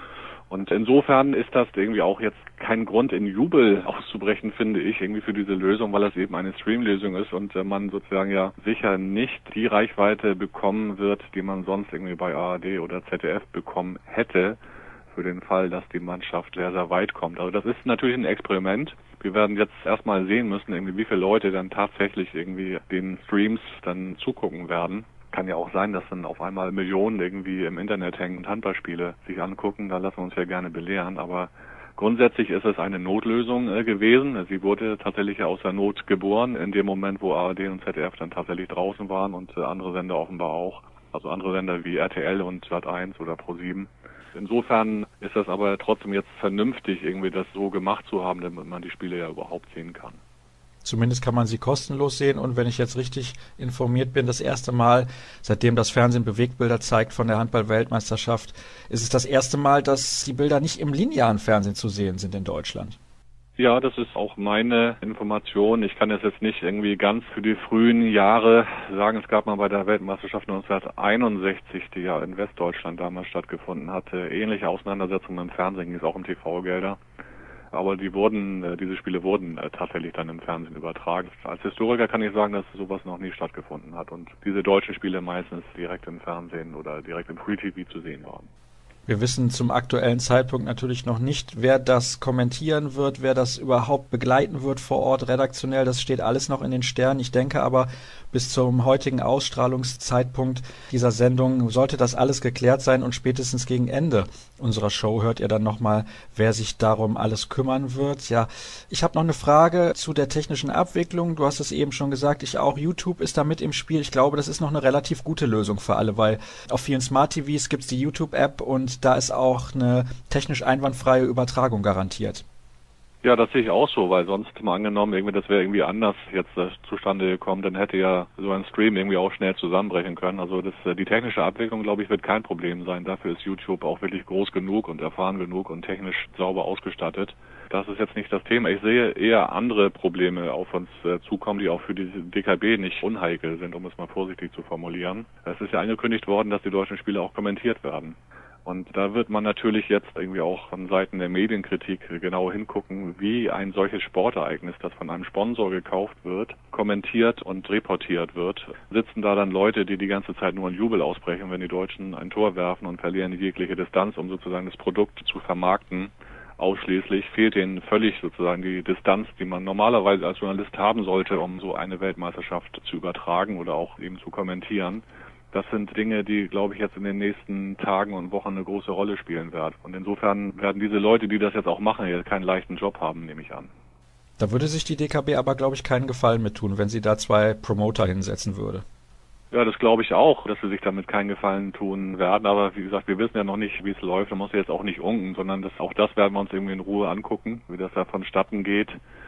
Und insofern ist das irgendwie auch jetzt kein Grund, in Jubel auszubrechen, finde ich, irgendwie für diese Lösung, weil das eben eine Streamlösung ist und äh, man sozusagen ja sicher nicht die Reichweite bekommen wird, die man sonst irgendwie bei A R D oder Z D F bekommen hätte, für den Fall, dass die Mannschaft sehr, sehr weit kommt. Also das ist natürlich ein Experiment. Wir werden jetzt erstmal sehen müssen, irgendwie, wie viele Leute dann tatsächlich irgendwie den Streams dann zugucken werden. Kann ja auch sein, dass dann auf einmal Millionen irgendwie im Internet hängen und Handballspiele sich angucken. Da lassen wir uns ja gerne belehren. Aber grundsätzlich ist es eine Notlösung äh, gewesen. Sie wurde tatsächlich aus der Not geboren, in dem Moment, wo A R D und Z D F dann tatsächlich draußen waren und äh, andere Sender offenbar auch. Also andere Sender wie R T L und Sat eins oder ProSieben. Insofern ist das aber trotzdem jetzt vernünftig, irgendwie das so gemacht zu haben, damit man die Spiele ja überhaupt sehen kann. Zumindest kann man sie kostenlos sehen und wenn ich jetzt richtig informiert bin, das erste Mal, seitdem das Fernsehen Bewegtbilder zeigt von der Handball-Weltmeisterschaft, ist es das erste Mal, dass die Bilder nicht im linearen Fernsehen zu sehen sind in Deutschland. Ja, das ist auch meine Information. Ich kann es jetzt nicht irgendwie ganz für die frühen Jahre sagen. Es gab mal bei der Weltmeisterschaft neunzehnhunderteinundsechzig, die ja in Westdeutschland damals stattgefunden hatte, ähnliche Auseinandersetzungen im Fernsehen, ging es auch um T V-Gelder. Aber die wurden, diese Spiele wurden tatsächlich dann im Fernsehen übertragen. Als Historiker kann ich sagen, dass sowas noch nie stattgefunden hat und diese deutschen Spiele meistens direkt im Fernsehen oder direkt im Free-T V zu sehen waren. Wir wissen zum aktuellen Zeitpunkt natürlich noch nicht, wer das kommentieren wird, wer das überhaupt begleiten wird vor Ort redaktionell. Das steht alles noch in den Sternen. Ich denke aber, bis zum heutigen Ausstrahlungszeitpunkt dieser Sendung sollte das alles geklärt sein und spätestens gegen Ende unserer Show hört ihr dann nochmal, wer sich darum alles kümmern wird. Ja, ich habe noch eine Frage zu der technischen Abwicklung. Du hast es eben schon gesagt, ich auch. YouTube ist da mit im Spiel. Ich glaube, das ist noch eine relativ gute Lösung für alle, weil auf vielen Smart-T Vs gibt es die YouTube-App und da ist auch eine technisch einwandfreie Übertragung garantiert. Ja, das sehe ich auch so, weil sonst mal angenommen, irgendwie das wäre irgendwie anders jetzt äh, zustande gekommen, dann hätte ja so ein Stream irgendwie auch schnell zusammenbrechen können. Also das, äh, die technische Abwicklung, glaube ich, wird kein Problem sein. Dafür ist YouTube auch wirklich groß genug und erfahren genug und technisch sauber ausgestattet. Das ist jetzt nicht das Thema. Ich sehe eher andere Probleme auf uns äh, zukommen, die auch für die D K B nicht unheikel sind, um es mal vorsichtig zu formulieren. Es ist ja angekündigt worden, dass die deutschen Spiele auch kommentiert werden. Und da wird man natürlich jetzt irgendwie auch von Seiten der Medienkritik genau hingucken, wie ein solches Sportereignis, das von einem Sponsor gekauft wird, kommentiert und reportiert wird. Sitzen da dann Leute, die die ganze Zeit nur in Jubel ausbrechen, wenn die Deutschen ein Tor werfen und verlieren jegliche Distanz, um sozusagen das Produkt zu vermarkten. Ausschließlich fehlt ihnen völlig sozusagen die Distanz, die man normalerweise als Journalist haben sollte, um so eine Weltmeisterschaft zu übertragen oder auch eben zu kommentieren. Das sind Dinge, die, glaube ich, jetzt in den nächsten Tagen und Wochen eine große Rolle spielen werden. Und insofern werden diese Leute, die das jetzt auch machen, hier keinen leichten Job haben, nehme ich an. Da würde sich die D K B aber, glaube ich, keinen Gefallen mit tun, wenn sie da zwei Promoter hinsetzen würde. Ja, das glaube ich auch, dass sie sich damit keinen Gefallen tun werden. Aber wie gesagt, wir wissen ja noch nicht, wie es läuft. Da muss jetzt auch nicht unken, sondern das, auch das werden wir uns irgendwie in Ruhe angucken, wie das da vonstatten geht.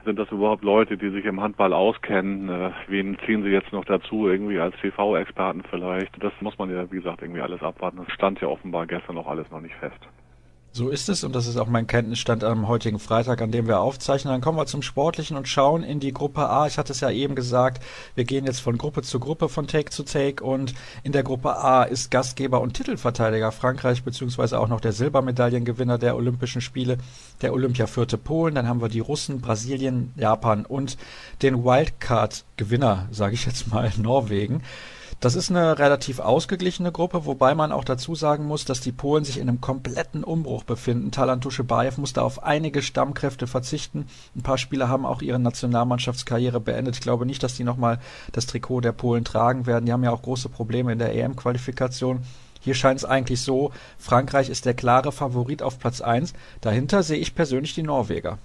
Sind das überhaupt Leute, die sich im Handball auskennen? Äh, wen ziehen sie jetzt noch dazu, irgendwie als T V-Experten vielleicht? Das muss man ja, wie gesagt, irgendwie alles abwarten. Das stand ja offenbar gestern noch alles noch nicht fest. So ist es und das ist auch mein Kenntnisstand am heutigen Freitag, an dem wir aufzeichnen. Dann kommen wir zum Sportlichen und schauen in die Gruppe A. Ich hatte es ja eben gesagt, wir gehen jetzt von Gruppe zu Gruppe, von Take zu Take und in der Gruppe A ist Gastgeber und Titelverteidiger Frankreich beziehungsweise auch noch der Silbermedaillengewinner der Olympischen Spiele, der Olympiavierte Polen. Dann haben wir die Russen, Brasilien, Japan und den Wildcard-Gewinner, sage ich jetzt mal, Norwegen. Das ist eine relativ ausgeglichene Gruppe, wobei man auch dazu sagen muss, dass die Polen sich in einem kompletten Umbruch befinden. Talant Tuschebajew musste auf einige Stammkräfte verzichten. Ein paar Spieler haben auch ihre Nationalmannschaftskarriere beendet. Ich glaube nicht, dass die nochmal das Trikot der Polen tragen werden. Die haben ja auch große Probleme in der E M-Qualifikation. Hier scheint es eigentlich so, Frankreich ist der klare Favorit auf Platz eins. Dahinter sehe ich persönlich die Norweger.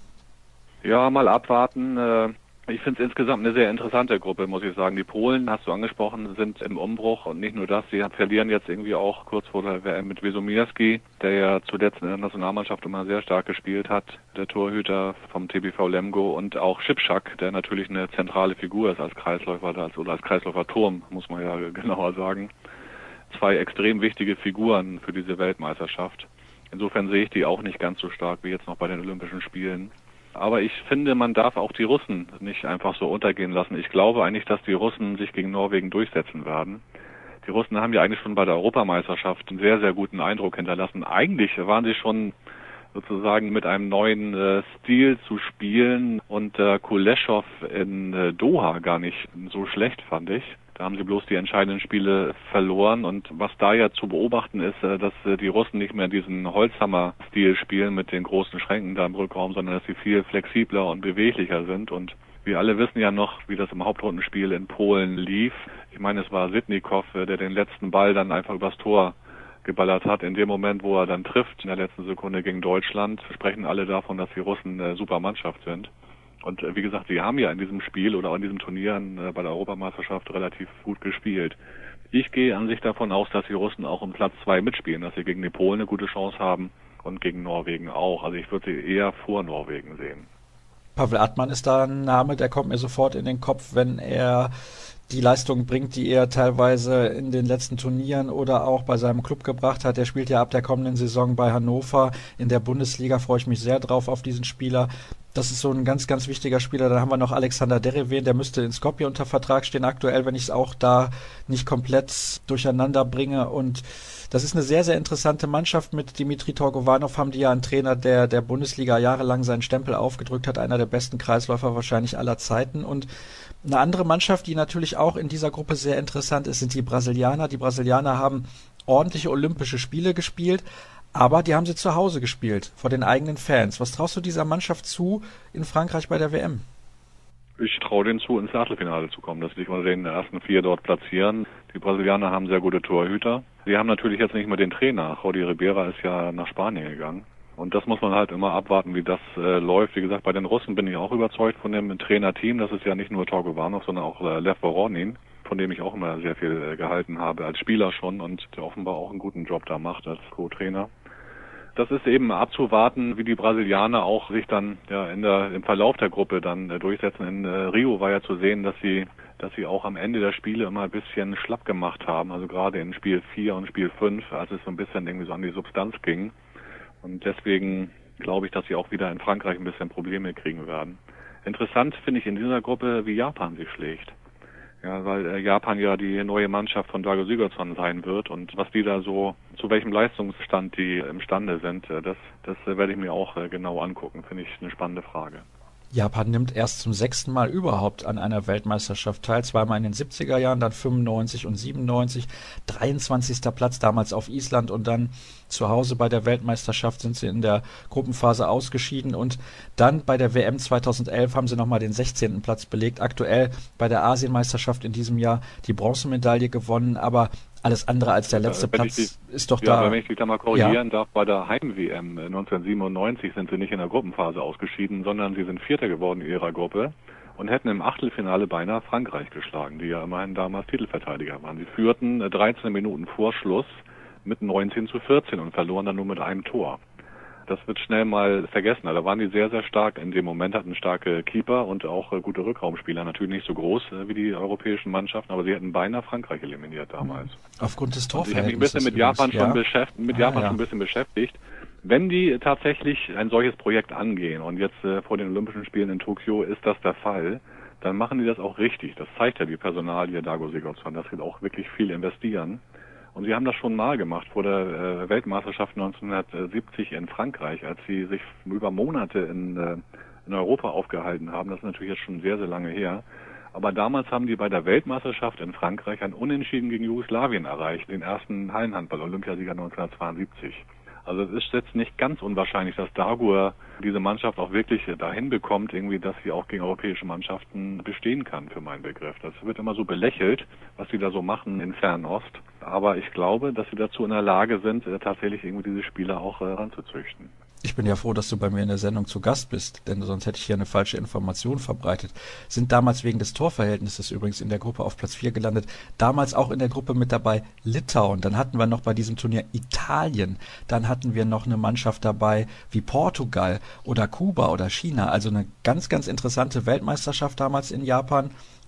Ja, mal abwarten. Ich finde es insgesamt eine sehr interessante Gruppe, muss ich sagen. Die Polen, hast du angesprochen, sind im Umbruch und nicht nur das, sie verlieren jetzt irgendwie auch kurz vor der W M mit Wiesomirski, der ja zuletzt in der Nationalmannschaft immer sehr stark gespielt hat, der Torhüter vom T B V Lemgo, und auch Schipschak, der natürlich eine zentrale Figur ist als Kreisläufer als, oder als Kreisläuferturm, muss man ja genauer sagen. Zwei extrem wichtige Figuren für diese Weltmeisterschaft. Insofern sehe ich die auch nicht ganz so stark wie jetzt noch bei den Olympischen Spielen. Aber ich finde, man darf auch die Russen nicht einfach so untergehen lassen. Ich glaube eigentlich, dass die Russen sich gegen Norwegen durchsetzen werden. Die Russen haben ja eigentlich schon bei der Europameisterschaft einen sehr, sehr guten Eindruck hinterlassen. Eigentlich waren sie schon sozusagen mit einem neuen äh, Stil zu spielen und äh, Kuleshov in äh, Doha gar nicht so schlecht, fand ich. Da haben sie bloß die entscheidenden Spiele verloren und was da ja zu beobachten ist, dass die Russen nicht mehr diesen Holzhammer-Stil spielen mit den großen Schränken da im Rückraum, sondern dass sie viel flexibler und beweglicher sind. Und wir alle wissen ja noch, wie das im Hauptrundenspiel in Polen lief. Ich meine, es war Sitnikow, der den letzten Ball dann einfach übers Tor geballert hat. In dem Moment, wo er dann trifft, in der letzten Sekunde gegen Deutschland, sprechen alle davon, dass die Russen eine super Mannschaft sind. Und wie gesagt, sie haben ja in diesem Spiel oder in diesem Turnier äh, bei der Europameisterschaft relativ gut gespielt. Ich gehe an sich davon aus, dass die Russen auch um Platz zwei mitspielen, dass sie gegen die Polen eine gute Chance haben und gegen Norwegen auch. Also ich würde sie eher vor Norwegen sehen. Pavel Atman ist da ein Name, der kommt mir sofort in den Kopf, wenn er die Leistung bringt, die er teilweise in den letzten Turnieren oder auch bei seinem Club gebracht hat. Der spielt ja ab der kommenden Saison bei Hannover. In der Bundesliga freue ich mich sehr drauf auf diesen Spieler. Das ist so ein ganz, ganz wichtiger Spieler. Dann haben wir noch Alexander Dereven, der müsste in Skopje unter Vertrag stehen aktuell, wenn ich es auch da nicht komplett durcheinander bringe. Und das ist eine sehr, sehr interessante Mannschaft. Mit Dimitri Torgovanov haben die ja einen Trainer, der der Bundesliga jahrelang seinen Stempel aufgedrückt hat, einer der besten Kreisläufer wahrscheinlich aller Zeiten. Und eine andere Mannschaft, die natürlich auch in dieser Gruppe sehr interessant ist, sind die Brasilianer. Die Brasilianer haben ordentliche Olympische Spiele gespielt, aber die haben sie zu Hause gespielt, vor den eigenen Fans. Was traust du dieser Mannschaft zu in Frankreich bei der W M? Ich traue denen zu, ins Achtelfinale zu kommen, dass sie sich mal in den ersten vier dort platzieren. Die Brasilianer haben sehr gute Torhüter. Sie haben natürlich jetzt nicht mehr den Trainer. Rodi Ribera ist ja nach Spanien gegangen. Und das muss man halt immer abwarten, wie das äh, läuft. Wie gesagt, bei den Russen bin ich auch überzeugt von dem Trainerteam. Das ist ja nicht nur Torgovanov, sondern auch äh, Lev Voronin, von dem ich auch immer sehr viel äh, gehalten habe, als Spieler schon und der offenbar auch einen guten Job da macht als Co-Trainer. Das ist eben abzuwarten, wie die Brasilianer auch sich dann ja in der im Verlauf der Gruppe dann äh, durchsetzen. In äh, Rio war ja zu sehen, dass sie dass sie auch am Ende der Spiele immer ein bisschen schlapp gemacht haben, also gerade in Spiel vier und Spiel fünf, als es so ein bisschen irgendwie so an die Substanz ging. Und deswegen glaube ich, dass sie auch wieder in Frankreich ein bisschen Probleme kriegen werden. Interessant finde ich in dieser Gruppe, wie Japan sich schlägt. Ja, weil äh, Japan ja die neue Mannschaft von Drago Sigurdsson sein wird und was die da so, zu welchem Leistungsstand die imstande sind, äh, das, das äh, werde ich mir auch äh, genau angucken. Finde ich eine spannende Frage. Japan nimmt erst zum sechsten Mal überhaupt an einer Weltmeisterschaft teil, zweimal in den siebziger Jahren, dann fünfundneunzig und siebenundneunzig, dreiundzwanzigster Platz damals auf Island und dann zu Hause bei der Weltmeisterschaft sind sie in der Gruppenphase ausgeschieden und dann bei der W M zweitausendelf haben sie nochmal den sechzehnten Platz belegt, aktuell bei der Asienmeisterschaft in diesem Jahr die Bronzemedaille gewonnen, aber alles andere als der letzte wenn Platz die, ist doch ja, da. Wenn ich dich da mal korrigieren ja. darf, bei der Heim-W M neunzehnhundertsiebenundneunzig sind sie nicht in der Gruppenphase ausgeschieden, sondern sie sind Vierter geworden in ihrer Gruppe und hätten im Achtelfinale beinahe Frankreich geschlagen, die ja immerhin damals Titelverteidiger waren. Sie führten dreizehn Minuten vor Schluss mit neunzehn zu vierzehn und verloren dann nur mit einem Tor. Das wird schnell mal vergessen. Also da waren die sehr, sehr stark in dem Moment, hatten starke Keeper und auch äh, gute Rückraumspieler. Natürlich nicht so groß äh, wie die europäischen Mannschaften, aber sie hätten beinahe Frankreich eliminiert damals. Aufgrund des Und ich habe mich ein Torverhältnisses bisschen mit übrigens, Japan ja? schon beschäftigt, mit Ah, Japan ja. schon ein bisschen beschäftigt. Wenn die tatsächlich ein solches Projekt angehen und jetzt äh, vor den Olympischen Spielen in Tokio ist das der Fall, dann machen die das auch richtig. Das zeigt ja die Personalie Dago Sigurdsson, dass sie auch wirklich viel investieren. Und sie haben das schon mal gemacht vor der äh, Weltmeisterschaft neunzehnhundertsiebzig in Frankreich, als sie sich über Monate in, äh, in Europa aufgehalten haben. Das ist natürlich jetzt schon sehr, sehr lange her. Aber damals haben die bei der Weltmeisterschaft in Frankreich ein Unentschieden gegen Jugoslawien erreicht, den ersten Hallenhandball-Olympiasieger neunzehnhundertzweiundsiebzig. Also es ist jetzt nicht ganz unwahrscheinlich, dass Dagur diese Mannschaft auch wirklich dahin bekommt, irgendwie, dass sie auch gegen europäische Mannschaften bestehen kann, für meinen Begriff. Das wird immer so belächelt, was sie da so machen in Fernost. Aber ich glaube, dass sie dazu in der Lage sind, tatsächlich irgendwie diese Spieler auch äh, ranzuzüchten. Ich bin ja froh, dass du bei mir in der Sendung zu Gast bist, denn sonst hätte ich hier eine falsche Information verbreitet. Sind damals wegen des Torverhältnisses übrigens in der Gruppe auf Platz vier gelandet. Damals auch in der Gruppe mit dabei Litauen. Dann hatten wir noch bei diesem Turnier Italien. Dann hatten wir noch eine Mannschaft dabei wie Portugal oder Kuba oder China. Also eine ganz, ganz interessante Weltmeisterschaft damals in Japan.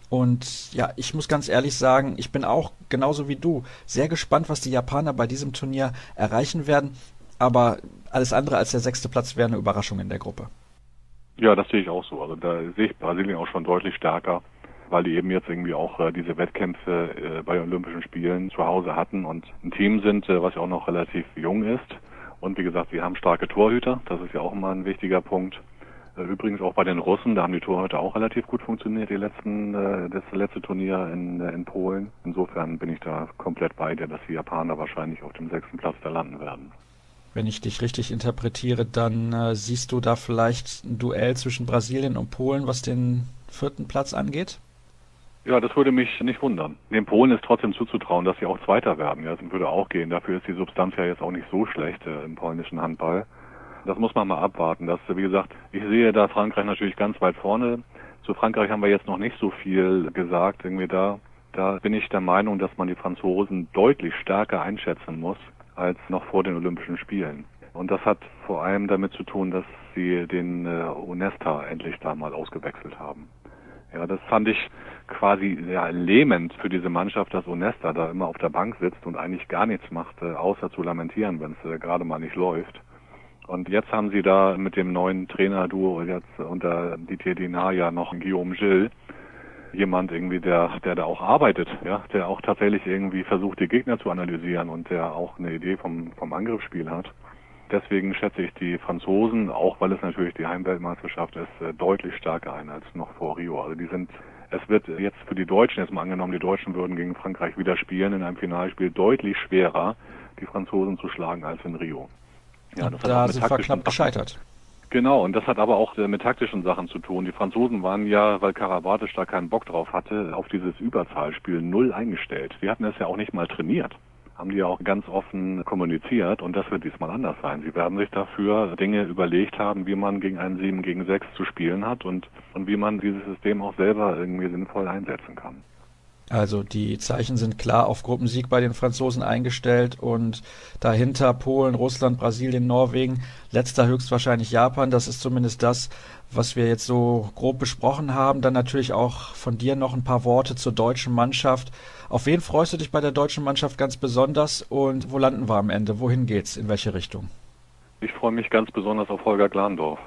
Und ja, ich muss ganz ehrlich sagen, ich bin auch genauso wie du sehr gespannt, was die Japaner bei diesem Turnier erreichen werden. Aber alles andere als der sechste Platz wäre eine Überraschung in der Gruppe. Ja, das sehe ich auch so. Also da sehe ich Brasilien auch schon deutlich stärker, weil die eben jetzt irgendwie auch äh, diese Wettkämpfe äh, bei Olympischen Spielen zu Hause hatten und ein Team sind, äh, was ja auch noch relativ jung ist. Und wie gesagt, sie haben starke Torhüter. Das ist ja auch immer ein wichtiger Punkt. Äh, übrigens auch bei den Russen, da haben die Torhüter auch relativ gut funktioniert, die letzten, äh, das letzte Turnier in, äh, in Polen. Insofern bin ich da komplett bei dir, dass die Japaner wahrscheinlich auf dem sechsten Platz da landen werden. Wenn ich dich richtig interpretiere, dann äh, siehst du da vielleicht ein Duell zwischen Brasilien und Polen, was den vierten Platz angeht? Ja, das würde mich nicht wundern. Den Polen ist trotzdem zuzutrauen, dass sie auch Zweiter werden. Ja, das würde auch gehen. Dafür ist die Substanz ja jetzt auch nicht so schlecht äh, im polnischen Handball. Das muss man mal abwarten. Das, wie gesagt, ich sehe da Frankreich natürlich ganz weit vorne. Zu Frankreich haben wir jetzt noch nicht so viel gesagt. Irgendwie da, da bin ich der Meinung, dass man die Franzosen deutlich stärker einschätzen muss als noch vor den Olympischen Spielen. Und das hat vor allem damit zu tun, dass sie den äh, Onesta endlich da mal ausgewechselt haben. Ja, das fand ich quasi ja, lähmend für diese Mannschaft, dass Onesta da immer auf der Bank sitzt und eigentlich gar nichts macht, äh, außer zu lamentieren, wenn es äh, gerade mal nicht läuft. Und jetzt haben sie da mit dem neuen Trainerduo jetzt unter Didier Dinard ja noch Guillaume Gilles, jemand irgendwie, der, der da auch arbeitet, ja, der auch tatsächlich irgendwie versucht, die Gegner zu analysieren und der auch eine Idee vom, vom Angriffsspiel hat. Deswegen schätze ich die Franzosen, auch weil es natürlich die Heimweltmeisterschaft ist, deutlich stärker ein als noch vor Rio. Also die sind, es wird jetzt für die Deutschen, jetzt mal angenommen, die Deutschen würden gegen Frankreich wieder spielen in einem Finalspiel, deutlich schwerer, die Franzosen zu schlagen als in Rio. Ja, das da sind wir knapp gescheitert. Genau, und das hat aber auch mit taktischen Sachen zu tun. Die Franzosen waren ja, weil Karabatic da keinen Bock drauf hatte, auf dieses Überzahlspiel null eingestellt. Sie hatten es ja auch nicht mal trainiert. Haben die ja auch ganz offen kommuniziert und das wird diesmal anders sein. Sie werden sich dafür Dinge überlegt haben, wie man gegen einen sieben gegen sechs zu spielen hat und, und wie man dieses System auch selber irgendwie sinnvoll einsetzen kann. Also die Zeichen sind klar auf Gruppensieg bei den Franzosen eingestellt und dahinter Polen, Russland, Brasilien, Norwegen, letzter höchstwahrscheinlich Japan. Das ist zumindest das, was wir jetzt so grob besprochen haben. Dann natürlich auch von dir noch ein paar Worte zur deutschen Mannschaft. Auf wen freust du dich bei der deutschen Mannschaft ganz besonders und wo landen wir am Ende? Wohin geht's? In welche Richtung? Ich freue mich ganz besonders auf Holger Glandorf.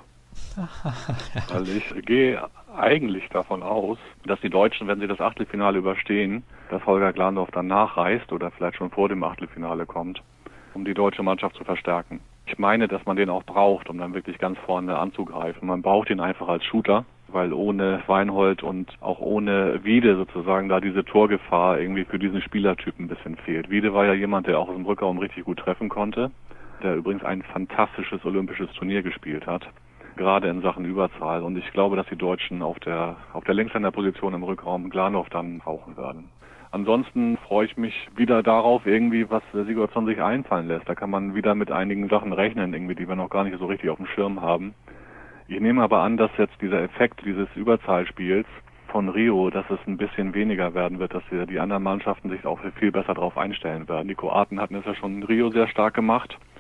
Weil ich gehe eigentlich davon aus, dass die Deutschen, wenn sie das Achtelfinale überstehen, dass Holger Glandorf dann nachreist oder vielleicht schon vor dem Achtelfinale kommt, um die deutsche Mannschaft zu verstärken. Ich meine, dass man den auch braucht, um dann wirklich ganz vorne anzugreifen. Man braucht ihn einfach als Shooter, weil ohne Weinhold und auch ohne Wiede sozusagen da diese Torgefahr irgendwie für diesen Spielertyp ein bisschen fehlt. Wiede war ja jemand, der auch aus dem Rückraum richtig gut treffen konnte, der übrigens ein fantastisches olympisches Turnier gespielt hat, gerade in Sachen Überzahl. Und ich glaube, dass die Deutschen auf der auf der Linkshänderposition im Rückraum Glandorf dann brauchen werden. Ansonsten freue ich mich wieder darauf, irgendwie, was Sigurdsson sich einfallen lässt. Da kann man wieder mit einigen Sachen rechnen, irgendwie, die wir noch gar nicht so richtig auf dem Schirm haben. Ich nehme aber an, dass jetzt dieser Effekt dieses Überzahlspiels von Rio, dass es ein bisschen weniger werden wird, dass wir die anderen Mannschaften sich auch viel besser darauf einstellen werden. Die Kroaten hatten es ja schon in Rio sehr stark gemacht.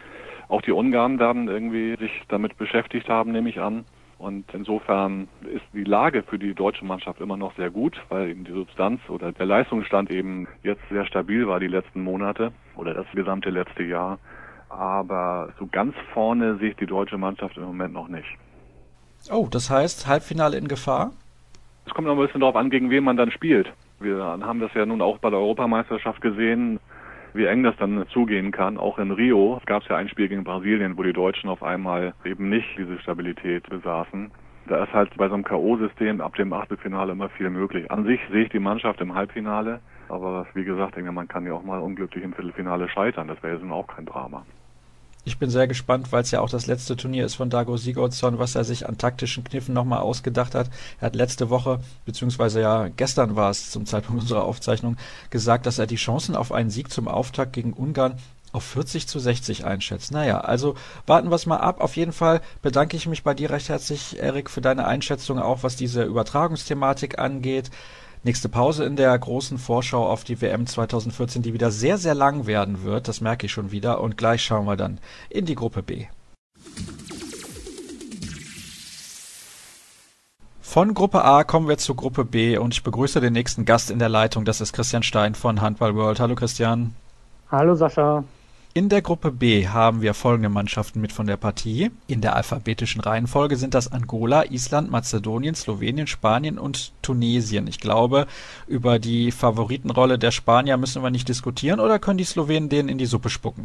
Auch die Ungarn werden irgendwie sich damit beschäftigt haben, nehme ich an. Und insofern ist die Lage für die deutsche Mannschaft immer noch sehr gut, weil eben die Substanz oder der Leistungsstand eben jetzt sehr stabil war die letzten Monate oder das gesamte letzte Jahr. Aber so ganz vorne sehe ich die deutsche Mannschaft im Moment noch nicht. Oh, das heißt Halbfinale in Gefahr? Es kommt noch ein bisschen darauf an, gegen wen man dann spielt. Wir haben das ja nun auch bei der Europameisterschaft gesehen, wie eng das dann zugehen kann. Auch in Rio gab es ja ein Spiel gegen Brasilien, wo die Deutschen auf einmal eben nicht diese Stabilität besaßen. Da ist halt bei so einem K O-System ab dem Achtelfinale immer viel möglich. An sich sehe ich die Mannschaft im Halbfinale, aber wie gesagt, denke, man kann ja auch mal unglücklich im Viertelfinale scheitern. Das wäre jetzt nun auch kein Drama. Ich bin sehr gespannt, weil es ja auch das letzte Turnier ist von Dago Sigurdsson, was er sich an taktischen Kniffen nochmal ausgedacht hat. Er hat letzte Woche, beziehungsweise ja gestern war es zum Zeitpunkt unserer Aufzeichnung, gesagt, dass er die Chancen auf einen Sieg zum Auftakt gegen Ungarn auf vierzig zu sechzig einschätzt. Naja, also warten wir es mal ab. Auf jeden Fall bedanke ich mich bei dir recht herzlich, Erik, für deine Einschätzung, auch was diese Übertragungsthematik angeht. Nächste Pause in der großen Vorschau auf die W M zwanzig vierzehn, die wieder sehr, sehr lang werden wird. Das merke ich schon wieder. Und gleich schauen wir dann in die Gruppe B. Von Gruppe A kommen wir zu Gruppe B und ich begrüße den nächsten Gast in der Leitung. Das ist Christian Stein von Handball World. Hallo Christian. Hallo Sascha. In der Gruppe B haben wir folgende Mannschaften mit von der Partie. In der alphabetischen Reihenfolge sind das Angola, Island, Mazedonien, Slowenien, Spanien und Tunesien. Ich glaube, über die Favoritenrolle der Spanier müssen wir nicht diskutieren, oder können die Slowenen denen in die Suppe spucken?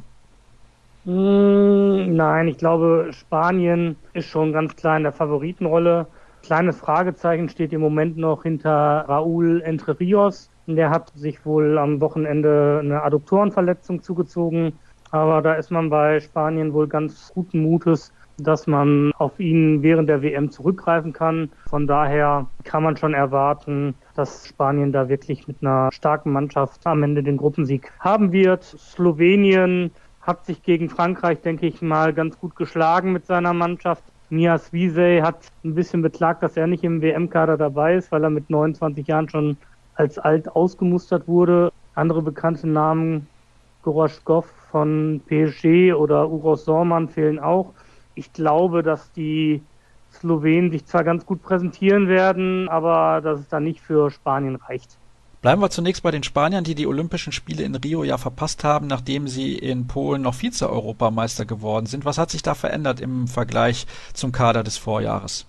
Mm, nein, ich glaube, Spanien ist schon ganz klar in der Favoritenrolle. Kleines Fragezeichen steht im Moment noch hinter Raúl Entre Ríos. Der hat sich wohl am Wochenende eine Adduktorenverletzung zugezogen. Aber da ist man bei Spanien wohl ganz guten Mutes, dass man auf ihn während der W M zurückgreifen kann. Von daher kann man schon erwarten, dass Spanien da wirklich mit einer starken Mannschaft am Ende den Gruppensieg haben wird. Slowenien hat sich gegen Frankreich, denke ich mal, ganz gut geschlagen mit seiner Mannschaft. Mia Swisej hat ein bisschen beklagt, dass er nicht im W M-Kader dabei ist, weil er mit neunundzwanzig Jahren schon als alt ausgemustert wurde. Andere bekannte Namen, Goroschkov von P S G oder Uros Sorman fehlen auch. Ich glaube, dass die Slowenen sich zwar ganz gut präsentieren werden, aber dass es dann nicht für Spanien reicht. Bleiben wir zunächst bei den Spaniern, die die Olympischen Spiele in Rio ja verpasst haben, nachdem sie in Polen noch Vize-Europameister geworden sind. Was hat sich da verändert im Vergleich zum Kader des Vorjahres?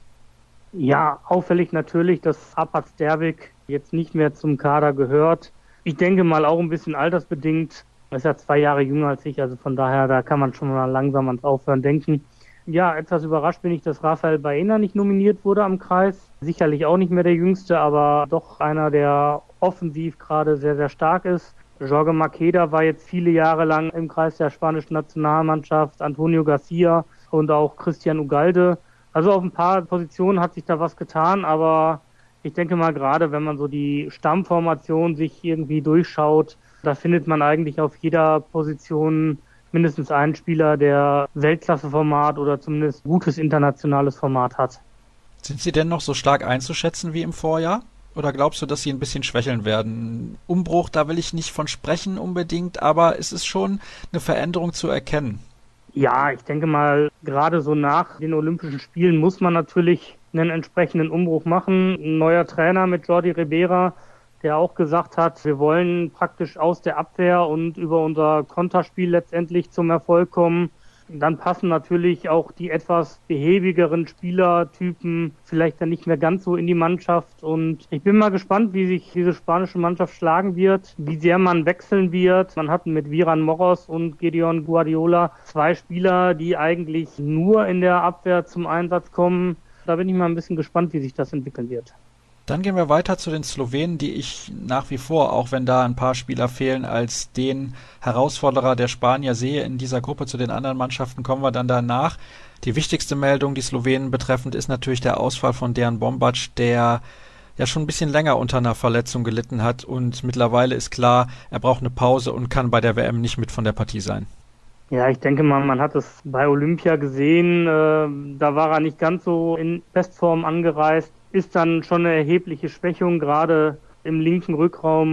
Ja, auffällig natürlich, dass Apat Stervik jetzt nicht mehr zum Kader gehört. Ich denke mal auch ein bisschen altersbedingt. Er ist ja zwei Jahre jünger als ich, also von daher, da kann man schon mal langsam ans Aufhören denken. Ja, etwas überrascht bin ich, dass Rafael Baena nicht nominiert wurde am Kreis. Sicherlich auch nicht mehr der Jüngste, aber doch einer, der offensiv gerade sehr, sehr stark ist. Jorge Maqueda war jetzt viele Jahre lang im Kreis der spanischen Nationalmannschaft, Antonio Garcia und auch Christian Ugalde. Also auf ein paar Positionen hat sich da was getan, aber ich denke mal, gerade wenn man so die Stammformation sich irgendwie durchschaut, da findet man eigentlich auf jeder Position mindestens einen Spieler, der Weltklasse-Format oder zumindest gutes internationales Format hat. Sind sie denn noch so stark einzuschätzen wie im Vorjahr? Oder glaubst du, dass sie ein bisschen schwächeln werden? Umbruch, da will ich nicht von sprechen unbedingt, aber es ist schon eine Veränderung zu erkennen. Ja, ich denke mal, gerade so nach den Olympischen Spielen muss man natürlich einen entsprechenden Umbruch machen. Ein neuer Trainer mit Jordi Ribera, der auch gesagt hat, wir wollen praktisch aus der Abwehr und über unser Konterspiel letztendlich zum Erfolg kommen. Dann passen natürlich auch die etwas behäbigeren Spielertypen vielleicht dann nicht mehr ganz so in die Mannschaft. Und ich bin mal gespannt, wie sich diese spanische Mannschaft schlagen wird, wie sehr man wechseln wird. Man hat mit Viran Moros und Gedeon Guardiola zwei Spieler, die eigentlich nur in der Abwehr zum Einsatz kommen. Da bin ich mal ein bisschen gespannt, wie sich das entwickeln wird. Dann gehen wir weiter zu den Slowenen, die ich nach wie vor, auch wenn da ein paar Spieler fehlen, als den Herausforderer der Spanier sehe in dieser Gruppe. Zu den anderen Mannschaften kommen wir dann danach. Die wichtigste Meldung, die Slowenen betreffend, ist natürlich der Ausfall von Dejan Bombac, der ja schon ein bisschen länger unter einer Verletzung gelitten hat und mittlerweile ist klar, er braucht eine Pause und kann bei der W M nicht mit von der Partie sein. Ja, ich denke mal, man hat es bei Olympia gesehen, äh, da war er nicht ganz so in Bestform angereist. Ist dann schon eine erhebliche Schwächung, gerade im linken Rückraum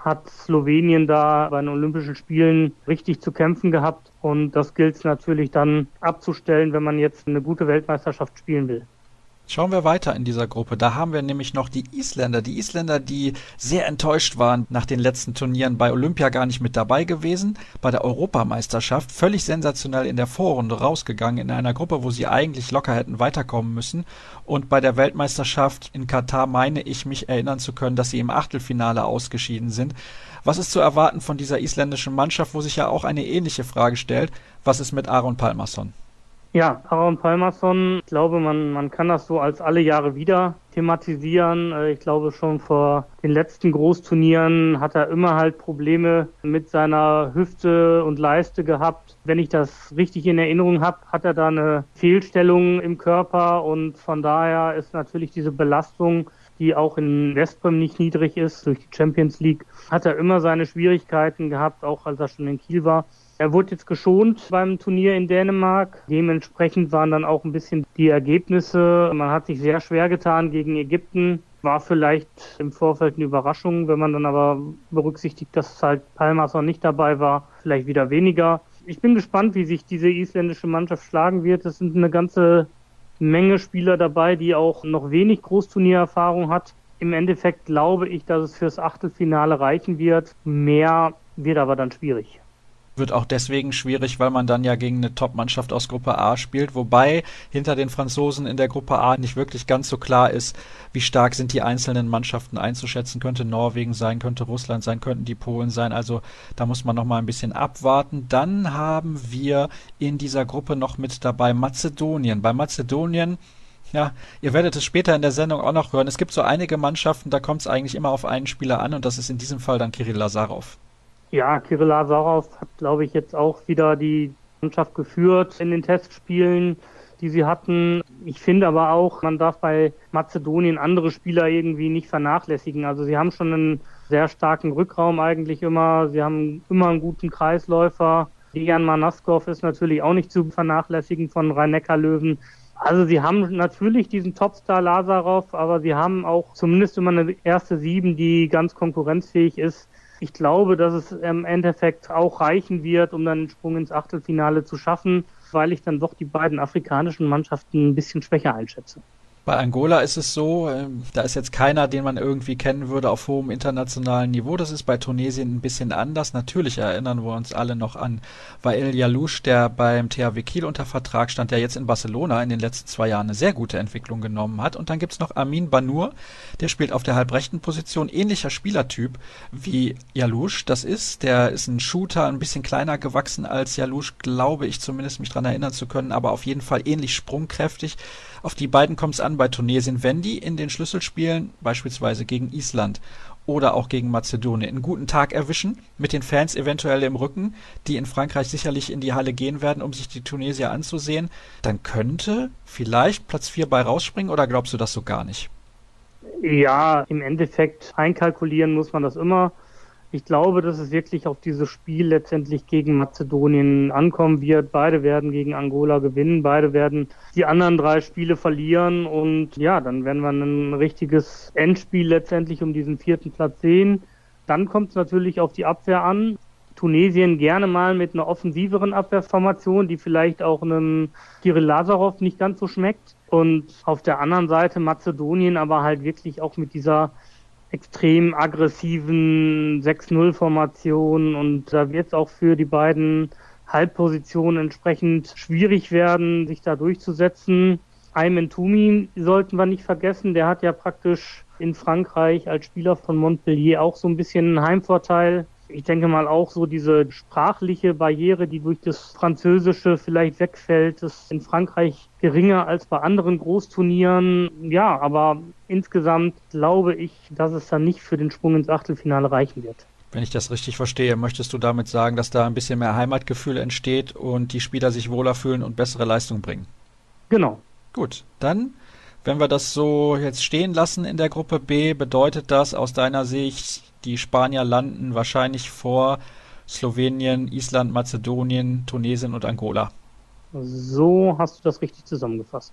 hat Slowenien da bei den Olympischen Spielen richtig zu kämpfen gehabt. Und das gilt es natürlich dann abzustellen, wenn man jetzt eine gute Weltmeisterschaft spielen will. Schauen wir weiter in dieser Gruppe. Da haben wir nämlich noch die Isländer. Die Isländer, die sehr enttäuscht waren nach den letzten Turnieren, bei Olympia gar nicht mit dabei gewesen, bei der Europameisterschaft völlig sensationell in der Vorrunde rausgegangen, in einer Gruppe, wo sie eigentlich locker hätten weiterkommen müssen. Und bei der Weltmeisterschaft in Katar meine ich mich erinnern zu können, dass sie im Achtelfinale ausgeschieden sind. Was ist zu erwarten von dieser isländischen Mannschaft, wo sich ja auch eine ähnliche Frage stellt? Was ist mit Aron Pálmarsson? Ja, Aron Pálmarsson, ich glaube, man, man kann das so als alle Jahre wieder thematisieren. Ich glaube, schon vor den letzten Großturnieren hat er immer halt Probleme mit seiner Hüfte und Leiste gehabt. Wenn ich das richtig in Erinnerung habe, hat er da eine Fehlstellung im Körper und von daher ist natürlich diese Belastung, die auch in Westbrem nicht niedrig ist, durch die Champions League, hat er immer seine Schwierigkeiten gehabt, auch als er schon in Kiel war. Er wurde jetzt geschont beim Turnier in Dänemark. Dementsprechend waren dann auch ein bisschen die Ergebnisse. Man hat sich sehr schwer getan gegen Ägypten. War vielleicht im Vorfeld eine Überraschung, wenn man dann aber berücksichtigt, dass halt Pálmarsson nicht dabei war, vielleicht wieder weniger. Ich bin gespannt, wie sich diese isländische Mannschaft schlagen wird. Es sind eine ganze Menge Spieler dabei, die auch noch wenig Großturniererfahrung hat. Im Endeffekt glaube ich, dass es fürs Achtelfinale reichen wird. Mehr wird aber dann schwierig. Wird auch deswegen schwierig, weil man dann ja gegen eine Top-Mannschaft aus Gruppe A spielt, wobei hinter den Franzosen in der Gruppe A nicht wirklich ganz so klar ist, wie stark sind die einzelnen Mannschaften einzuschätzen. Könnte Norwegen sein, könnte Russland sein, könnten die Polen sein, also da muss man noch mal ein bisschen abwarten. Dann haben wir in dieser Gruppe noch mit dabei Mazedonien. Bei Mazedonien, ja, ihr werdet es später in der Sendung auch noch hören, es gibt so einige Mannschaften, da kommt es eigentlich immer auf einen Spieler an und das ist in diesem Fall dann Kirill Lazarov. Ja, Kirill Lazarov hat, glaube ich, jetzt auch wieder die Mannschaft geführt in den Testspielen, die sie hatten. Ich finde aber auch, man darf bei Mazedonien andere Spieler irgendwie nicht vernachlässigen. Also sie haben schon einen sehr starken Rückraum eigentlich immer. Sie haben immer einen guten Kreisläufer. Dejan Manaskov ist natürlich auch nicht zu vernachlässigen von Rhein-Neckar-Löwen. Also sie haben natürlich diesen Topstar Lazarov, aber sie haben auch zumindest immer eine erste Sieben, die ganz konkurrenzfähig ist. Ich glaube, dass es im Endeffekt auch reichen wird, um dann den Sprung ins Achtelfinale zu schaffen, weil ich dann doch die beiden afrikanischen Mannschaften ein bisschen schwächer einschätze. Bei Angola ist es so, da ist jetzt keiner, den man irgendwie kennen würde auf hohem internationalen Niveau. Das ist bei Tunesien ein bisschen anders. Natürlich erinnern wir uns alle noch an Wael Jalouche, der beim T H W Kiel unter Vertrag stand, der jetzt in Barcelona in den letzten zwei Jahren eine sehr gute Entwicklung genommen hat. Und dann gibt's noch Amin Bannour, der spielt auf der halbrechten Position, ähnlicher Spielertyp wie Jalouche das ist. Der ist ein Shooter, ein bisschen kleiner gewachsen als Jalouche, glaube ich zumindest, mich daran erinnern zu können, aber auf jeden Fall ähnlich sprungkräftig. Auf die beiden kommt es an bei Tunesien, wenn die in den Schlüsselspielen, beispielsweise gegen Island oder auch gegen Mazedonien, einen guten Tag erwischen, mit den Fans eventuell im Rücken, die in Frankreich sicherlich in die Halle gehen werden, um sich die Tunesier anzusehen, dann könnte vielleicht Platz vier bei rausspringen, oder glaubst du das so gar nicht? Ja, im Endeffekt einkalkulieren muss man das immer. Ich glaube, dass es wirklich auf dieses Spiel letztendlich gegen Mazedonien ankommen wird. Beide werden gegen Angola gewinnen, beide werden die anderen drei Spiele verlieren und ja, dann werden wir ein richtiges Endspiel letztendlich um diesen vierten Platz sehen. Dann kommt es natürlich auf die Abwehr an. Tunesien gerne mal mit einer offensiveren Abwehrformation, die vielleicht auch einem Kirill Lazarov nicht ganz so schmeckt. Und auf der anderen Seite Mazedonien aber halt wirklich auch mit dieser extrem aggressiven sechs null Formation und da wird es auch für die beiden Halbpositionen entsprechend schwierig werden, sich da durchzusetzen. Aymen Toumi sollten wir nicht vergessen, der hat ja praktisch in Frankreich als Spieler von Montpellier auch so ein bisschen einen Heimvorteil. Ich denke mal auch so diese sprachliche Barriere, die durch das Französische vielleicht wegfällt, ist in Frankreich geringer als bei anderen Großturnieren. Ja, aber insgesamt glaube ich, dass es dann nicht für den Sprung ins Achtelfinale reichen wird. Wenn ich das richtig verstehe, möchtest du damit sagen, dass da ein bisschen mehr Heimatgefühl entsteht und die Spieler sich wohler fühlen und bessere Leistung bringen? Genau. Gut, dann, wenn wir das so jetzt stehen lassen in der Gruppe B, bedeutet das aus deiner Sicht, die Spanier landen wahrscheinlich vor Slowenien, Island, Mazedonien, Tunesien und Angola. So hast du das richtig zusammengefasst.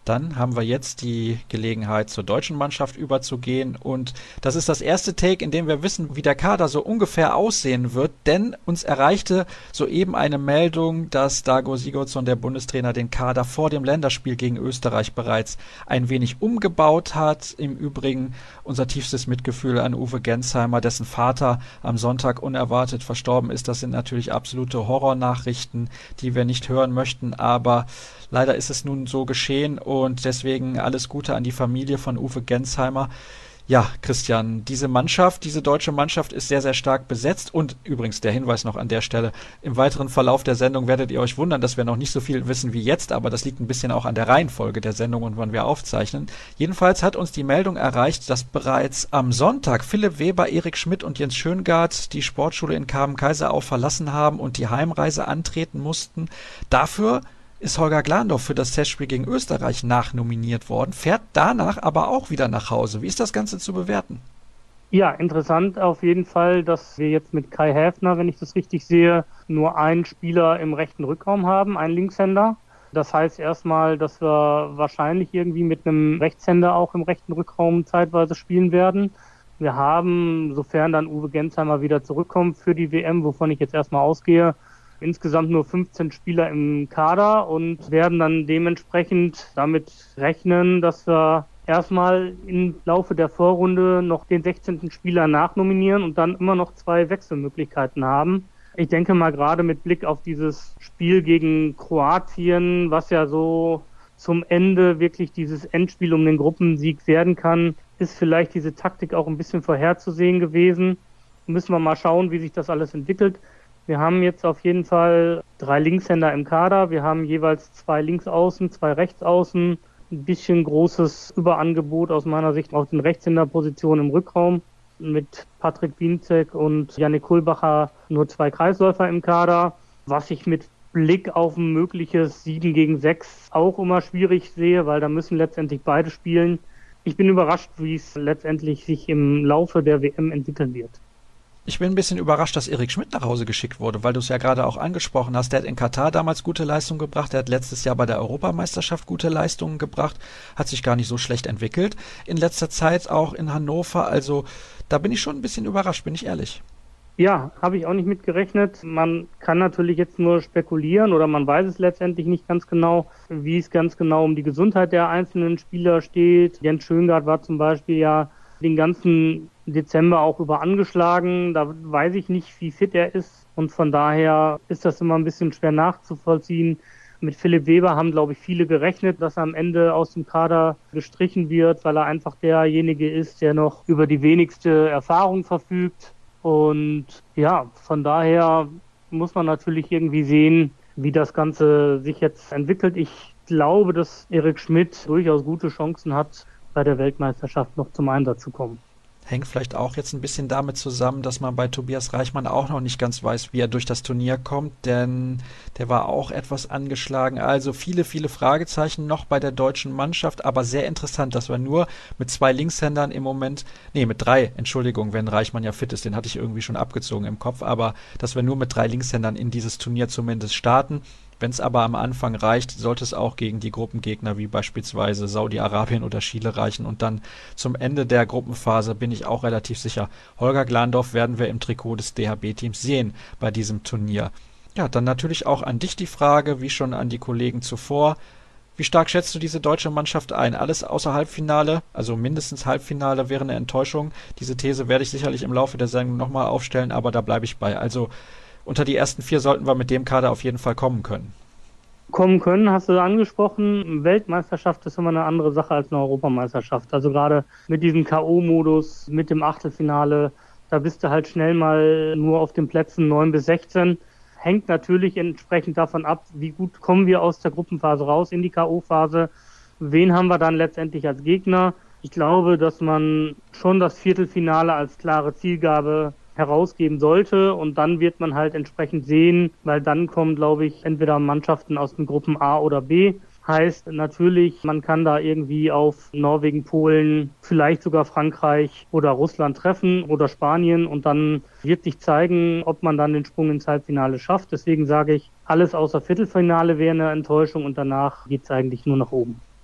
Dann haben wir jetzt die Gelegenheit, zur deutschen Mannschaft überzugehen. Und das ist das erste Take, in dem wir wissen, wie der Kader so ungefähr aussehen wird. Denn uns erreichte soeben eine Meldung, dass Dago Sigurdsson, der Bundestrainer, den Kader vor dem Länderspiel gegen Österreich bereits ein wenig umgebaut hat. Im Übrigen unser tiefstes Mitgefühl an Uwe Gensheimer, dessen Vater am Sonntag unerwartet verstorben ist. Das sind natürlich absolute Horrornachrichten, die wir nicht hören möchten. Aber leider ist es nun so geschehen und deswegen alles Gute an die Familie von Uwe Gensheimer. Ja, Christian, diese Mannschaft, diese deutsche Mannschaft ist sehr, sehr stark besetzt und übrigens der Hinweis noch an der Stelle, im weiteren Verlauf der Sendung werdet ihr euch wundern, dass wir noch nicht so viel wissen wie jetzt, aber das liegt ein bisschen auch an der Reihenfolge der Sendung und wann wir aufzeichnen. Jedenfalls hat uns die Meldung erreicht, dass bereits am Sonntag Philipp Weber, Erik Schmidt und Jens Schöngard die Sportschule in Kamen-Kaiserau verlassen haben und die Heimreise antreten mussten. Dafür ist Holger Glandorf für das Testspiel gegen Österreich nachnominiert worden, fährt danach aber auch wieder nach Hause. Wie ist das Ganze zu bewerten? Ja, interessant auf jeden Fall, dass wir jetzt mit Kai Häfner, wenn ich das richtig sehe, nur einen Spieler im rechten Rückraum haben, einen Linkshänder. Das heißt erstmal, dass wir wahrscheinlich irgendwie mit einem Rechtshänder auch im rechten Rückraum zeitweise spielen werden. Wir haben, sofern dann Uwe Gensheimer wieder zurückkommt für die W M, wovon ich jetzt erstmal ausgehe, insgesamt nur fünfzehn Spieler im Kader und werden dann dementsprechend damit rechnen, dass wir erstmal im Laufe der Vorrunde noch den sechzehnten Spieler nachnominieren und dann immer noch zwei Wechselmöglichkeiten haben. Ich denke mal gerade mit Blick auf dieses Spiel gegen Kroatien, was ja so zum Ende wirklich dieses Endspiel um den Gruppensieg werden kann, ist vielleicht diese Taktik auch ein bisschen vorherzusehen gewesen. Müssen wir mal schauen, wie sich das alles entwickelt. Wir haben jetzt auf jeden Fall drei Linkshänder im Kader. Wir haben jeweils zwei Linksaußen, zwei Rechtsaußen. Ein bisschen großes Überangebot aus meiner Sicht auf den Rechtshänderpositionen im Rückraum. Mit Patrick Wienzek und Yannick Kohlbacher nur zwei Kreisläufer im Kader. Was ich mit Blick auf ein mögliches sieben gegen sechs auch immer schwierig sehe, weil da müssen letztendlich beide spielen. Ich bin überrascht, wie es letztendlich sich im Laufe der W M entwickeln wird. Ich bin ein bisschen überrascht, dass Erik Schmidt nach Hause geschickt wurde, weil du es ja gerade auch angesprochen hast. Der hat in Katar damals gute Leistungen gebracht, der hat letztes Jahr bei der Europameisterschaft gute Leistungen gebracht, hat sich gar nicht so schlecht entwickelt. In letzter Zeit auch in Hannover, also da bin ich schon ein bisschen überrascht, bin ich ehrlich. Ja, habe ich auch nicht mitgerechnet. Man kann natürlich jetzt nur spekulieren oder man weiß es letztendlich nicht ganz genau, wie es ganz genau um die Gesundheit der einzelnen Spieler steht. Jens Schöngard war zum Beispiel ja den ganzen Dezember auch über angeschlagen. Da weiß ich nicht, wie fit er ist. Und von daher ist das immer ein bisschen schwer nachzuvollziehen. Mit Philipp Weber haben, glaube ich, viele gerechnet, dass er am Ende aus dem Kader gestrichen wird, weil er einfach derjenige ist, der noch über die wenigste Erfahrung verfügt. Und ja, von daher muss man natürlich irgendwie sehen, wie das Ganze sich jetzt entwickelt. Ich glaube, dass Erik Schmidt durchaus gute Chancen hat, bei der Weltmeisterschaft noch zum Einsatz zu kommen. Hängt vielleicht auch jetzt ein bisschen damit zusammen, dass man bei Tobias Reichmann auch noch nicht ganz weiß, wie er durch das Turnier kommt, denn der war auch etwas angeschlagen. Also viele, viele Fragezeichen noch bei der deutschen Mannschaft, aber sehr interessant, dass wir nur mit zwei Linkshändern im Moment, nee, mit drei, Entschuldigung, wenn Reichmann ja fit ist, den hatte ich irgendwie schon abgezogen im Kopf, aber dass wir nur mit drei Linkshändern in dieses Turnier zumindest starten. Wenn es aber am Anfang reicht, sollte es auch gegen die Gruppengegner wie beispielsweise Saudi-Arabien oder Chile reichen. Und dann zum Ende der Gruppenphase bin ich auch relativ sicher, Holger Glandorf werden wir im Trikot des D H B-Teams sehen bei diesem Turnier. Ja, dann natürlich auch an dich die Frage, wie schon an die Kollegen zuvor. Wie stark schätzt du diese deutsche Mannschaft ein? Alles außer Halbfinale, also mindestens Halbfinale wäre eine Enttäuschung. Diese These werde ich sicherlich im Laufe der Sendung nochmal aufstellen, aber da bleibe ich bei. Also unter die ersten vier sollten wir mit dem Kader auf jeden Fall kommen können. Kommen können, hast du angesprochen. Weltmeisterschaft ist immer eine andere Sache als eine Europameisterschaft. Also gerade mit diesem K O-Modus, mit dem Achtelfinale, da bist du halt schnell mal nur auf den Plätzen neun bis sechzehn. Hängt natürlich entsprechend davon ab, wie gut kommen wir aus der Gruppenphase raus in die K O-Phase. Wen haben wir dann letztendlich als Gegner? Ich glaube, dass man schon das Viertelfinale als klare Zielgabe herausgeben sollte und dann wird man halt entsprechend sehen, weil dann kommen, glaube ich, entweder Mannschaften aus den Gruppen A oder B. Heißt natürlich, man kann da irgendwie auf Norwegen, Polen, vielleicht sogar Frankreich oder Russland treffen oder Spanien und dann wird sich zeigen, ob man dann den Sprung ins Halbfinale schafft. Deswegen sage ich, alles außer Viertelfinale wäre eine Enttäuschung und danach geht es eigentlich nur nach oben.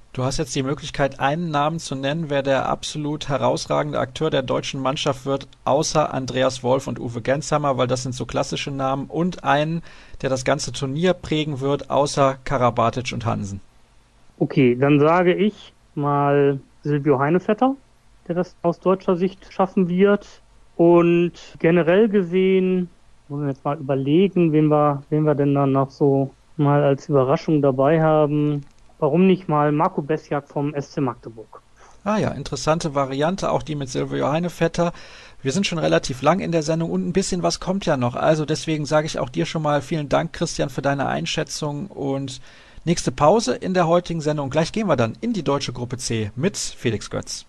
Du hast jetzt die Möglichkeit, einen Namen zu nennen, wer der absolut herausragende Akteur der deutschen Mannschaft wird, außer Andreas Wolf und Uwe Gensheimer, weil das sind so klassische Namen, und einen, der das ganze Turnier prägen wird, außer Karabatic und Hansen. Okay, dann sage ich mal Silvio Heinevetter, der das aus deutscher Sicht schaffen wird. Und generell gesehen, wollen wir jetzt mal überlegen, wen wir, wen wir denn dann noch so mal als Überraschung dabei haben. Warum nicht mal Marco Besjak vom S C Magdeburg? Ah ja, interessante Variante, auch die mit Silvio Heinevetter. Wir sind schon relativ lang in der Sendung und ein bisschen was kommt ja noch. Also deswegen sage ich auch dir schon mal vielen Dank, Christian, für deine Einschätzung und nächste Pause in der heutigen Sendung. Gleich gehen wir dann in die deutsche Gruppe C mit Felix Götz.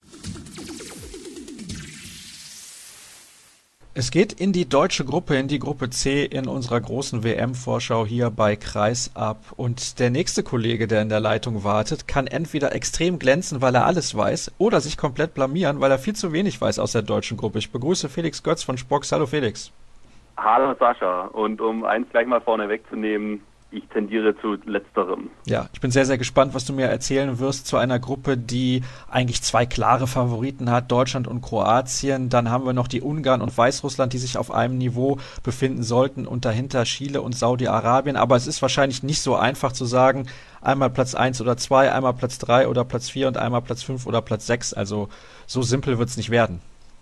Es geht in die deutsche Gruppe, in die Gruppe C in unserer großen W M-Vorschau hier bei Kreisab. Und der nächste Kollege, der in der Leitung wartet, kann entweder extrem glänzen, weil er alles weiß, oder sich komplett blamieren, weil er viel zu wenig weiß aus der deutschen Gruppe. Ich begrüße Felix Götz von Spox. Hallo Felix. Hallo Sascha. Und um eins gleich mal vorne wegzunehmen, ich tendiere zu letzterem. Ja, ich bin sehr, sehr gespannt, was du mir erzählen wirst zu einer Gruppe, die eigentlich zwei klare Favoriten hat, Deutschland und Kroatien. Dann haben wir noch die Ungarn und Weißrussland, die sich auf einem Niveau befinden sollten und dahinter Chile und Saudi-Arabien. Aber es ist wahrscheinlich nicht so einfach zu sagen, einmal Platz eins oder zwei, einmal Platz drei oder Platz vier und einmal Platz fünf oder Platz sechs. Also so simpel wird es nicht werden.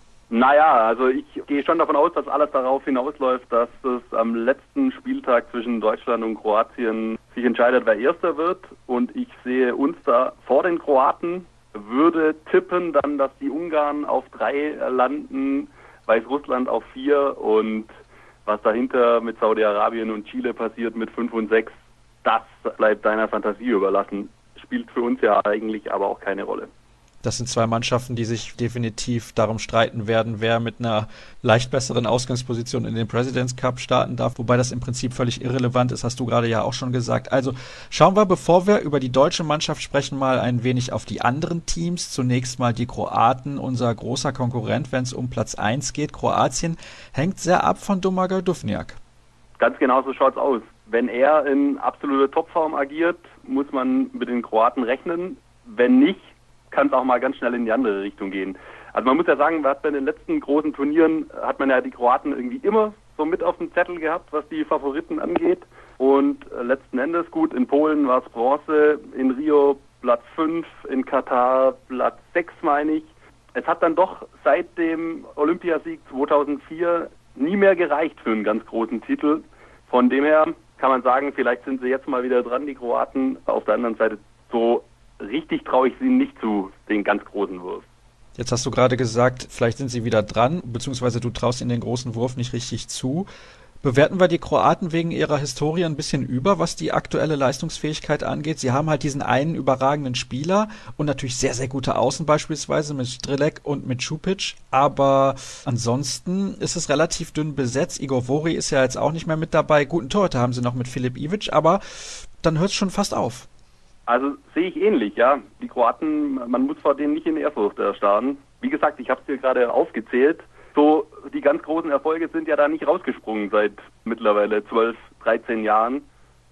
Naja, also ich gehe schon davon aus, dass alles darauf hinausläuft, dass es am letzten Spieltag zwischen Deutschland und Kroatien sich entscheidet, wer Erster wird. Und ich sehe uns da vor den Kroaten, würde tippen dann, dass die Ungarn auf drei landen, Weißrussland auf vier und was dahinter mit Saudi-Arabien und Chile passiert mit fünf und sechs, das bleibt deiner Fantasie überlassen. Spielt für uns ja eigentlich aber auch keine Rolle. Das sind zwei Mannschaften, die sich definitiv darum streiten werden, wer mit einer leicht besseren Ausgangsposition in den Presidents Cup starten darf, wobei das im Prinzip völlig irrelevant ist, hast du gerade ja auch schon gesagt. Also schauen wir, bevor wir über die deutsche Mannschaft sprechen, mal ein wenig auf die anderen Teams. Zunächst mal die Kroaten, unser großer Konkurrent, wenn es um Platz eins geht. Kroatien hängt sehr ab von Domagoj Duvnjak. Ganz genau so schaut's aus. Wenn er in absoluter Topform agiert, muss man mit den Kroaten rechnen. Wenn nicht, kann es auch mal ganz schnell in die andere Richtung gehen. Also man muss ja sagen, hat bei den letzten großen Turnieren, hat man ja die Kroaten irgendwie immer so mit auf dem Zettel gehabt, was die Favoriten angeht. Und äh, letzten Endes, gut, in Polen war es Bronze, in Rio Platz fünf, in Katar Platz sechs, meine ich. Es hat dann doch seit dem Olympiasieg zweitausendvier nie mehr gereicht für einen ganz großen Titel. Von dem her kann man sagen, vielleicht sind sie jetzt mal wieder dran, die Kroaten. Auf der anderen Seite so richtig traue ich sie nicht zu, den ganz großen Wurf. Jetzt hast du gerade gesagt, vielleicht sind sie wieder dran, beziehungsweise du traust ihnen den großen Wurf nicht richtig zu. Bewerten wir die Kroaten wegen ihrer Historie ein bisschen über, was die aktuelle Leistungsfähigkeit angeht? Sie haben halt diesen einen überragenden Spieler und natürlich sehr, sehr gute Außen beispielsweise mit Strelec und mit Čupić, aber ansonsten ist es relativ dünn besetzt. Igor Vori ist ja jetzt auch nicht mehr mit dabei. Guten Torhüter haben sie noch mit Filip Ivic, aber dann hört es schon fast auf. Also sehe ich ähnlich, ja. Die Kroaten, man muss vor denen nicht in Ehrfurcht erstarren. Wie gesagt, ich habe es dir gerade aufgezählt. So, die ganz großen Erfolge sind ja da nicht rausgesprungen seit mittlerweile zwölf, dreizehn Jahren.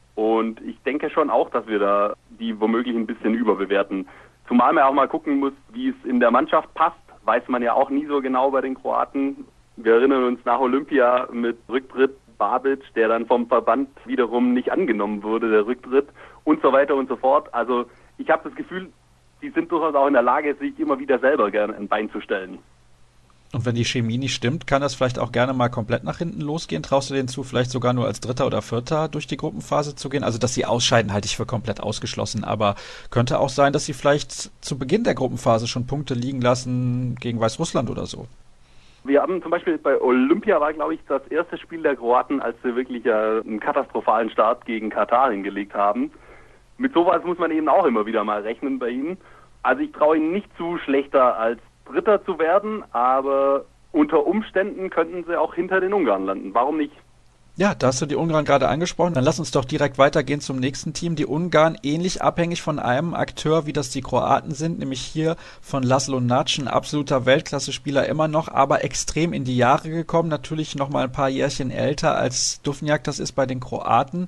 Und ich denke schon auch, dass wir da die womöglich ein bisschen überbewerten. Zumal man auch mal gucken muss, wie es in der Mannschaft passt. Weiß man ja auch nie so genau bei den Kroaten. Wir erinnern uns nach Olympia mit Rücktritt Babic, der dann vom Verband wiederum nicht angenommen wurde, der Rücktritt und so weiter und so fort. Also ich habe das Gefühl, die sind durchaus auch in der Lage, sich immer wieder selber gerne ein Bein zu stellen. Und wenn die Chemie nicht stimmt, kann das vielleicht auch gerne mal komplett nach hinten losgehen? Traust du denen zu, vielleicht sogar nur als Dritter oder Vierter durch die Gruppenphase zu gehen? Also, dass sie ausscheiden, halte ich für komplett ausgeschlossen. Aber könnte auch sein, dass sie vielleicht zu Beginn der Gruppenphase schon Punkte liegen lassen gegen Weißrussland oder so. Wir haben zum Beispiel bei Olympia war, glaube ich, das erste Spiel der Kroaten, als sie wirklich äh, einen katastrophalen Start gegen Katar hingelegt haben. Mit sowas muss man eben auch immer wieder mal rechnen bei ihnen. Also ich traue ihnen nicht zu, schlechter als Dritter zu werden, aber unter Umständen könnten sie auch hinter den Ungarn landen. Warum nicht? Ja, da hast du die Ungarn gerade angesprochen. Dann lass uns doch direkt weitergehen zum nächsten Team. Die Ungarn ähnlich abhängig von einem Akteur, wie das die Kroaten sind, nämlich hier von Laszlo Nagy, ein absoluter Weltklasse-Spieler immer noch, aber extrem in die Jahre gekommen. Natürlich noch mal ein paar Jährchen älter als Duvnjak das ist bei den Kroaten.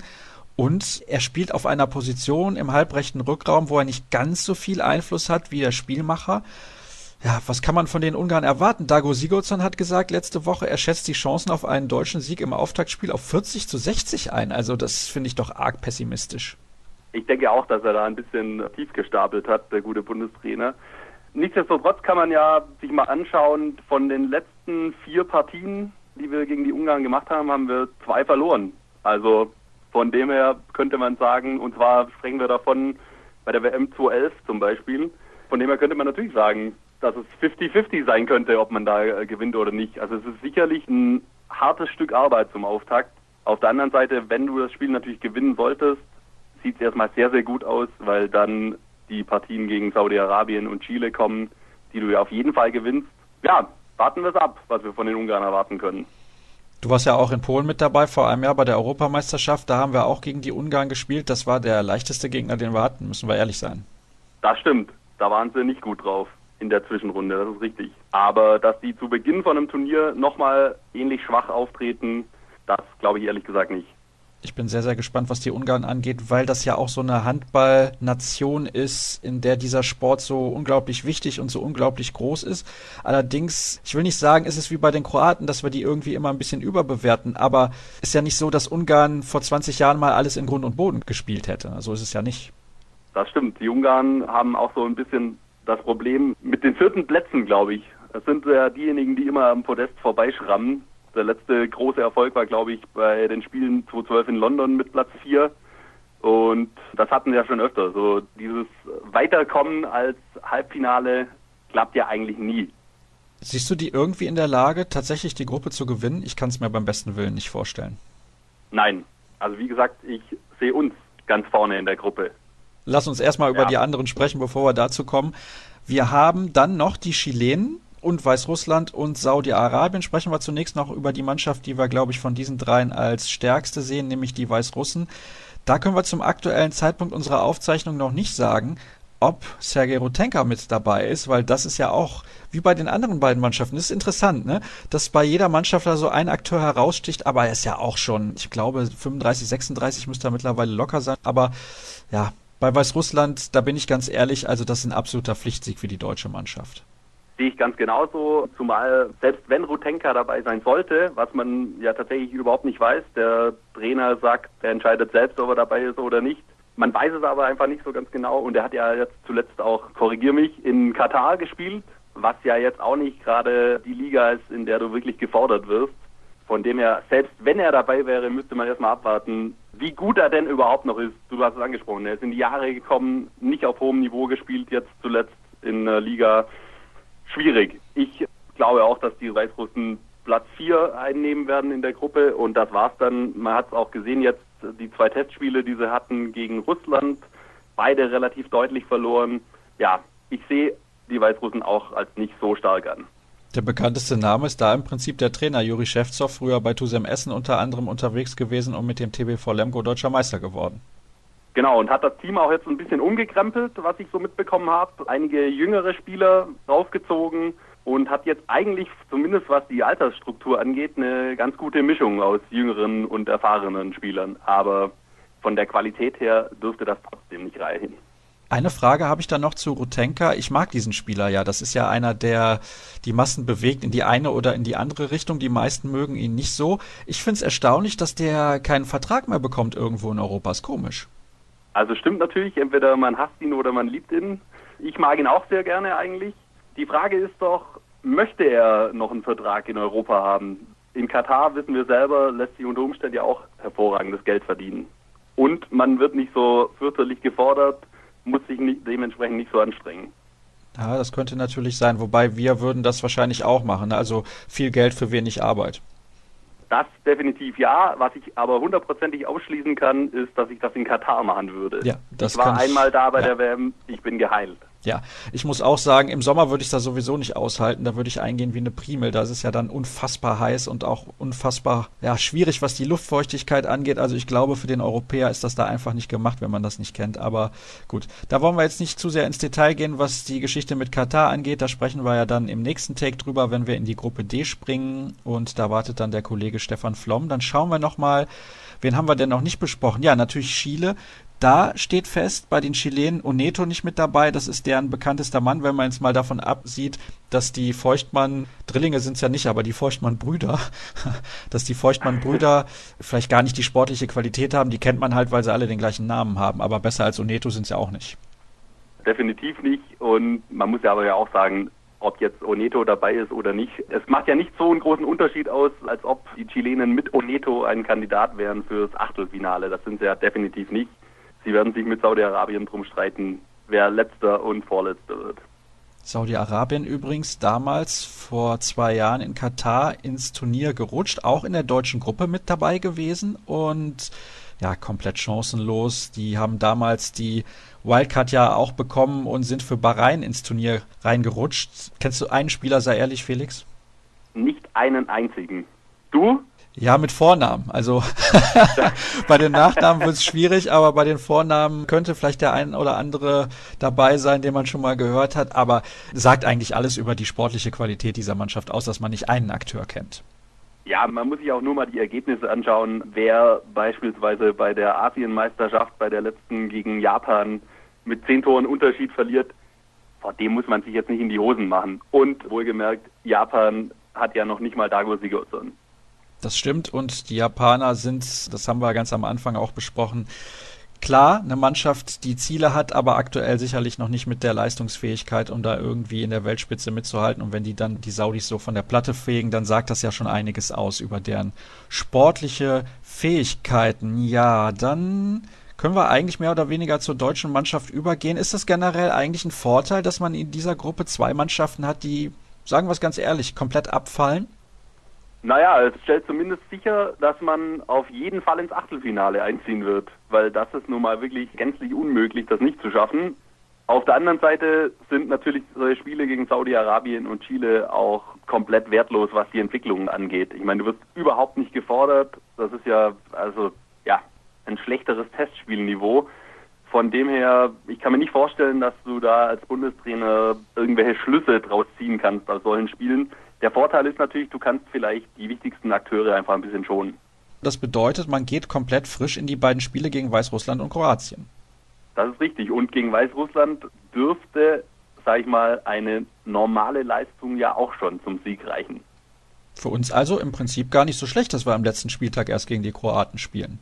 Und er spielt auf einer Position im halbrechten Rückraum, wo er nicht ganz so viel Einfluss hat wie der Spielmacher. Ja, was kann man von den Ungarn erwarten? Dago Sigurdsson hat gesagt letzte Woche, er schätzt die Chancen auf einen deutschen Sieg im Auftaktspiel auf vierzig zu sechzig ein. Also das finde ich doch arg pessimistisch. Ich denke auch, dass er da ein bisschen tief gestapelt hat, der gute Bundestrainer. Nichtsdestotrotz kann man ja sich mal anschauen, von den letzten vier Partien, die wir gegen die Ungarn gemacht haben, haben wir zwei verloren. Also von dem her könnte man sagen, und zwar sprechen wir davon bei der W M zweitausendelf zum Beispiel, von dem her könnte man natürlich sagen, dass es fünfzig fünfzig sein könnte, ob man da äh, gewinnt oder nicht. Also es ist sicherlich ein hartes Stück Arbeit zum Auftakt. Auf der anderen Seite, wenn du das Spiel natürlich gewinnen solltest, sieht es erstmal sehr, sehr gut aus, weil dann die Partien gegen Saudi-Arabien und Chile kommen, die du ja auf jeden Fall gewinnst. Ja, warten wir es ab, was wir von den Ungarn erwarten können. Du warst ja auch in Polen mit dabei, vor einem Jahr bei der Europameisterschaft. Da haben wir auch gegen die Ungarn gespielt. Das war der leichteste Gegner, den wir hatten, müssen wir ehrlich sein. Das stimmt. Da waren sie nicht gut drauf in der Zwischenrunde, das ist richtig. Aber dass die zu Beginn von einem Turnier nochmal ähnlich schwach auftreten, das glaube ich ehrlich gesagt nicht. Ich bin sehr, sehr gespannt, was die Ungarn angeht, weil das ja auch so eine Handballnation ist, in der dieser Sport so unglaublich wichtig und so unglaublich groß ist. Allerdings, ich will nicht sagen, ist es wie bei den Kroaten, dass wir die irgendwie immer ein bisschen überbewerten, aber ist ja nicht so, dass Ungarn vor zwanzig Jahren mal alles in Grund und Boden gespielt hätte. So ist es ja nicht. Das stimmt. Die Ungarn haben auch so ein bisschen das Problem mit den vierten Plätzen, glaube ich. Das sind ja diejenigen, die immer am Podest vorbeischrammen. Der letzte große Erfolg war, glaube ich, bei den Spielen zweitausendzwölf in London mit Platz vier. Und das hatten wir ja schon öfter. So dieses Weiterkommen als Halbfinale klappt ja eigentlich nie. Siehst du die irgendwie in der Lage, tatsächlich die Gruppe zu gewinnen? Ich kann es mir beim besten Willen nicht vorstellen. Nein. Also wie gesagt, ich sehe uns ganz vorne in der Gruppe. Lass uns erstmal über ja. die anderen sprechen, bevor wir dazu kommen. Wir haben dann noch die Chilenen und Weißrussland und Saudi-Arabien. Sprechen wir zunächst noch über die Mannschaft, die wir, glaube ich, von diesen dreien als stärkste sehen, nämlich die Weißrussen. Da können wir zum aktuellen Zeitpunkt unserer Aufzeichnung noch nicht sagen, ob Sergei Rutenka mit dabei ist, weil das ist ja auch, wie bei den anderen beiden Mannschaften, das ist interessant, ne, dass bei jeder Mannschaft da so ein Akteur heraussticht, aber er ist ja auch schon, ich glaube, fünfunddreißig, sechsunddreißig müsste er mittlerweile locker sein, aber ja, bei Weißrussland, da bin ich ganz ehrlich, also das ist ein absoluter Pflichtsieg für die deutsche Mannschaft. Sehe ich ganz genauso, zumal selbst wenn Rutenka dabei sein sollte, was man ja tatsächlich überhaupt nicht weiß, der Trainer sagt, er entscheidet selbst, ob er dabei ist oder nicht. Man weiß es aber einfach nicht so ganz genau und er hat ja jetzt zuletzt auch, korrigier mich, in Katar gespielt, was ja jetzt auch nicht gerade die Liga ist, in der du wirklich gefordert wirst. Von dem her, selbst wenn er dabei wäre, müsste man erstmal abwarten, wie gut er denn überhaupt noch ist. Du hast es angesprochen, er ist in die Jahre gekommen, nicht auf hohem Niveau gespielt, jetzt zuletzt in der Liga. Schwierig. Ich glaube auch, dass die Weißrussen Platz vier einnehmen werden in der Gruppe und das war's dann. Man hat es auch gesehen jetzt, die zwei Testspiele, die sie hatten gegen Russland, beide relativ deutlich verloren. Ja, ich sehe die Weißrussen auch als nicht so stark an. Der bekannteste Name ist da im Prinzip der Trainer Juri Schewtsov, früher bei Tusem Essen unter anderem unterwegs gewesen und mit dem T B V Lemgo deutscher Meister geworden. Genau, und hat das Team auch jetzt ein bisschen umgekrempelt, was ich so mitbekommen habe. Einige jüngere Spieler rausgezogen und hat jetzt eigentlich, zumindest was die Altersstruktur angeht, eine ganz gute Mischung aus jüngeren und erfahrenen Spielern. Aber von der Qualität her dürfte das trotzdem nicht reichen. Eine Frage habe ich dann noch zu Rutenka. Ich mag diesen Spieler ja. Das ist ja einer, der die Massen bewegt in die eine oder in die andere Richtung. Die meisten mögen ihn nicht so. Ich finde es erstaunlich, dass der keinen Vertrag mehr bekommt irgendwo in Europa. Ist komisch. Also stimmt natürlich, entweder man hasst ihn oder man liebt ihn. Ich mag ihn auch sehr gerne eigentlich. Die Frage ist doch, möchte er noch einen Vertrag in Europa haben? In Katar, wissen wir selber, lässt sich unter Umständen ja auch hervorragendes Geld verdienen. Und man wird nicht so fürchterlich gefordert, muss sich nicht, dementsprechend nicht so anstrengen. Ja, das könnte natürlich sein, wobei wir würden das wahrscheinlich auch machen, also viel Geld für wenig Arbeit. Das definitiv ja, was ich aber hundertprozentig ausschließen kann, ist, dass ich das in Katar machen würde. Ja, das ich war kann ich, einmal da bei ja. der W M, ich bin geheilt. Ja, ich muss auch sagen, im Sommer würde ich das sowieso nicht aushalten. Da würde ich eingehen wie eine Primel. Da ist es ja dann unfassbar heiß und auch unfassbar ja, schwierig, was die Luftfeuchtigkeit angeht. Also ich glaube, für den Europäer ist das da einfach nicht gemacht, wenn man das nicht kennt. Aber gut, da wollen wir jetzt nicht zu sehr ins Detail gehen, was die Geschichte mit Katar angeht. Da sprechen wir ja dann im nächsten Take drüber, wenn wir in die Gruppe D springen. Und da wartet dann der Kollege Stefan Flom. Dann schauen wir nochmal, wen haben wir denn noch nicht besprochen? Ja, natürlich Chile. Da steht fest, bei den Chilenen Oneto nicht mit dabei. Das ist deren bekanntester Mann, wenn man jetzt mal davon absieht, dass die Feuchtmann, Drillinge sind es ja nicht, aber die Feuchtmann-Brüder, dass die Feuchtmann-Brüder vielleicht gar nicht die sportliche Qualität haben. Die kennt man halt, weil sie alle den gleichen Namen haben. Aber besser als Oneto sind sie auch nicht. Definitiv nicht. Und man muss ja aber ja auch sagen, ob jetzt Oneto dabei ist oder nicht. Es macht ja nicht so einen großen Unterschied aus, als ob die Chilenen mit Oneto ein Kandidat wären fürs Achtelfinale. Das sind sie ja definitiv nicht. Sie werden sich mit Saudi-Arabien drum streiten, wer Letzter und Vorletzter wird. Saudi-Arabien übrigens damals vor zwei Jahren in Katar ins Turnier gerutscht, auch in der deutschen Gruppe mit dabei gewesen und ja, komplett chancenlos. Die haben damals die Wildcard ja auch bekommen und sind für Bahrain ins Turnier reingerutscht. Kennst du einen Spieler, sei ehrlich, Felix? Nicht einen einzigen. Du? Ja, mit Vornamen. Also bei den Nachnamen wird es schwierig, aber bei den Vornamen könnte vielleicht der ein oder andere dabei sein, den man schon mal gehört hat. Aber sagt eigentlich alles über die sportliche Qualität dieser Mannschaft aus, dass man nicht einen Akteur kennt. Ja, man muss sich auch nur mal die Ergebnisse anschauen, wer beispielsweise bei der Asienmeisterschaft, bei der letzten gegen Japan mit zehn Toren Unterschied verliert. Vor dem muss man sich jetzt nicht in die Hosen machen. Und wohlgemerkt, Japan hat ja noch nicht mal Dago Sigurdsson. Das stimmt und die Japaner sind, das haben wir ganz am Anfang auch besprochen, klar, eine Mannschaft, die Ziele hat, aber aktuell sicherlich noch nicht mit der Leistungsfähigkeit, um da irgendwie in der Weltspitze mitzuhalten. Und wenn die dann die Saudis so von der Platte fegen, dann sagt das ja schon einiges aus über deren sportliche Fähigkeiten. Ja, dann können wir eigentlich mehr oder weniger zur deutschen Mannschaft übergehen. Ist das generell eigentlich ein Vorteil, dass man in dieser Gruppe zwei Mannschaften hat, die, sagen wir es ganz ehrlich, komplett abfallen? Naja, es stellt zumindest sicher, dass man auf jeden Fall ins Achtelfinale einziehen wird, weil das ist nun mal wirklich gänzlich unmöglich, das nicht zu schaffen. Auf der anderen Seite sind natürlich solche Spiele gegen Saudi-Arabien und Chile auch komplett wertlos, was die Entwicklung angeht. Ich meine, du wirst überhaupt nicht gefordert. Das ist ja, also, ja, ein schlechteres Testspielniveau. Von dem her, ich kann mir nicht vorstellen, dass du da als Bundestrainer irgendwelche Schlüsse draus ziehen kannst aus solchen Spielen. Der Vorteil ist natürlich, du kannst vielleicht die wichtigsten Akteure einfach ein bisschen schonen. Das bedeutet, man geht komplett frisch in die beiden Spiele gegen Weißrussland und Kroatien. Das ist richtig. Und gegen Weißrussland dürfte, sag ich mal, eine normale Leistung ja auch schon zum Sieg reichen. Für uns also im Prinzip gar nicht so schlecht, dass wir am letzten Spieltag erst gegen die Kroaten spielen.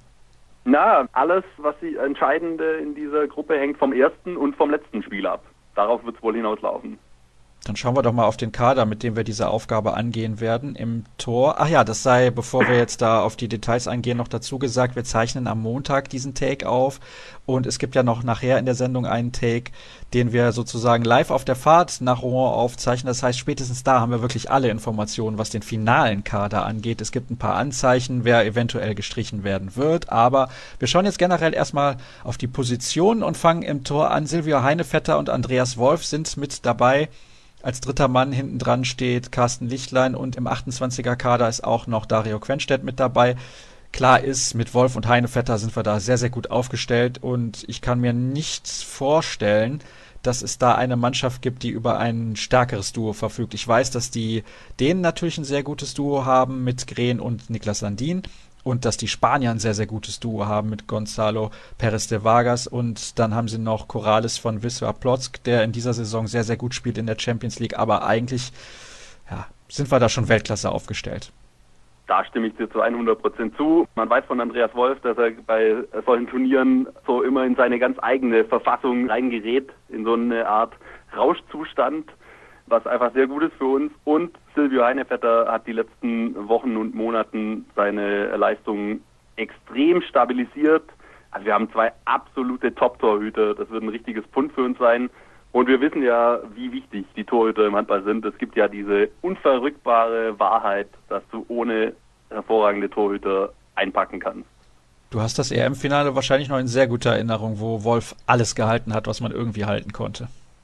Na, alles, was die Entscheidende in dieser Gruppe hängt vom ersten und vom letzten Spiel ab. Darauf wird es wohl hinauslaufen. Dann schauen wir doch mal auf den Kader, mit dem wir diese Aufgabe angehen werden. Im Tor, ach ja, das sei, bevor wir jetzt da auf die Details eingehen, noch dazu gesagt, wir zeichnen am Montag diesen Take auf und es gibt ja noch nachher in der Sendung einen Take, den wir sozusagen live auf der Fahrt nach Rouen aufzeichnen. Das heißt, spätestens da haben wir wirklich alle Informationen, was den finalen Kader angeht. Es gibt ein paar Anzeichen, wer eventuell gestrichen werden wird, aber wir schauen jetzt generell erstmal auf die Positionen und fangen im Tor an. Silvio Heinevetter und Andreas Wolf sind mit dabei. Als dritter Mann hinten dran steht Carsten Lichtlein und im achtundzwanziger-Kader ist auch noch Dario Quenstedt mit dabei. Klar ist, mit Wolf und Heinevetter sind wir da sehr, sehr gut aufgestellt und ich kann mir nicht vorstellen, dass es da eine Mannschaft gibt, die über ein stärkeres Duo verfügt. Ich weiß, dass die Dänen natürlich ein sehr gutes Duo haben mit Green und Niklas Landin und dass die Spanier ein sehr, sehr gutes Duo haben mit Gonzalo Perez de Vargas und dann haben sie noch Corrales von Wisła Płock, der in dieser Saison sehr, sehr gut spielt in der Champions League, aber eigentlich ja, sind wir da schon Weltklasse aufgestellt. Da stimme ich dir zu hundert Prozent zu. Man weiß von Andreas Wolf, dass er bei solchen Turnieren so immer in seine ganz eigene Verfassung reingerät, in so eine Art Rauschzustand, was einfach sehr gut ist für uns. Und Silvio Heinevetter hat die letzten Wochen und Monaten seine Leistungen extrem stabilisiert. Also wir haben zwei absolute Top-Torhüter. Das wird ein richtiges Pfund für uns sein. Und wir wissen ja, wie wichtig die Torhüter im Handball sind. Es gibt ja diese unverrückbare Wahrheit, dass du ohne hervorragende Torhüter einpacken kannst. Du hast das E M-Finale wahrscheinlich noch in sehr guter Erinnerung, wo Wolf alles gehalten hat, was man irgendwie halten konnte.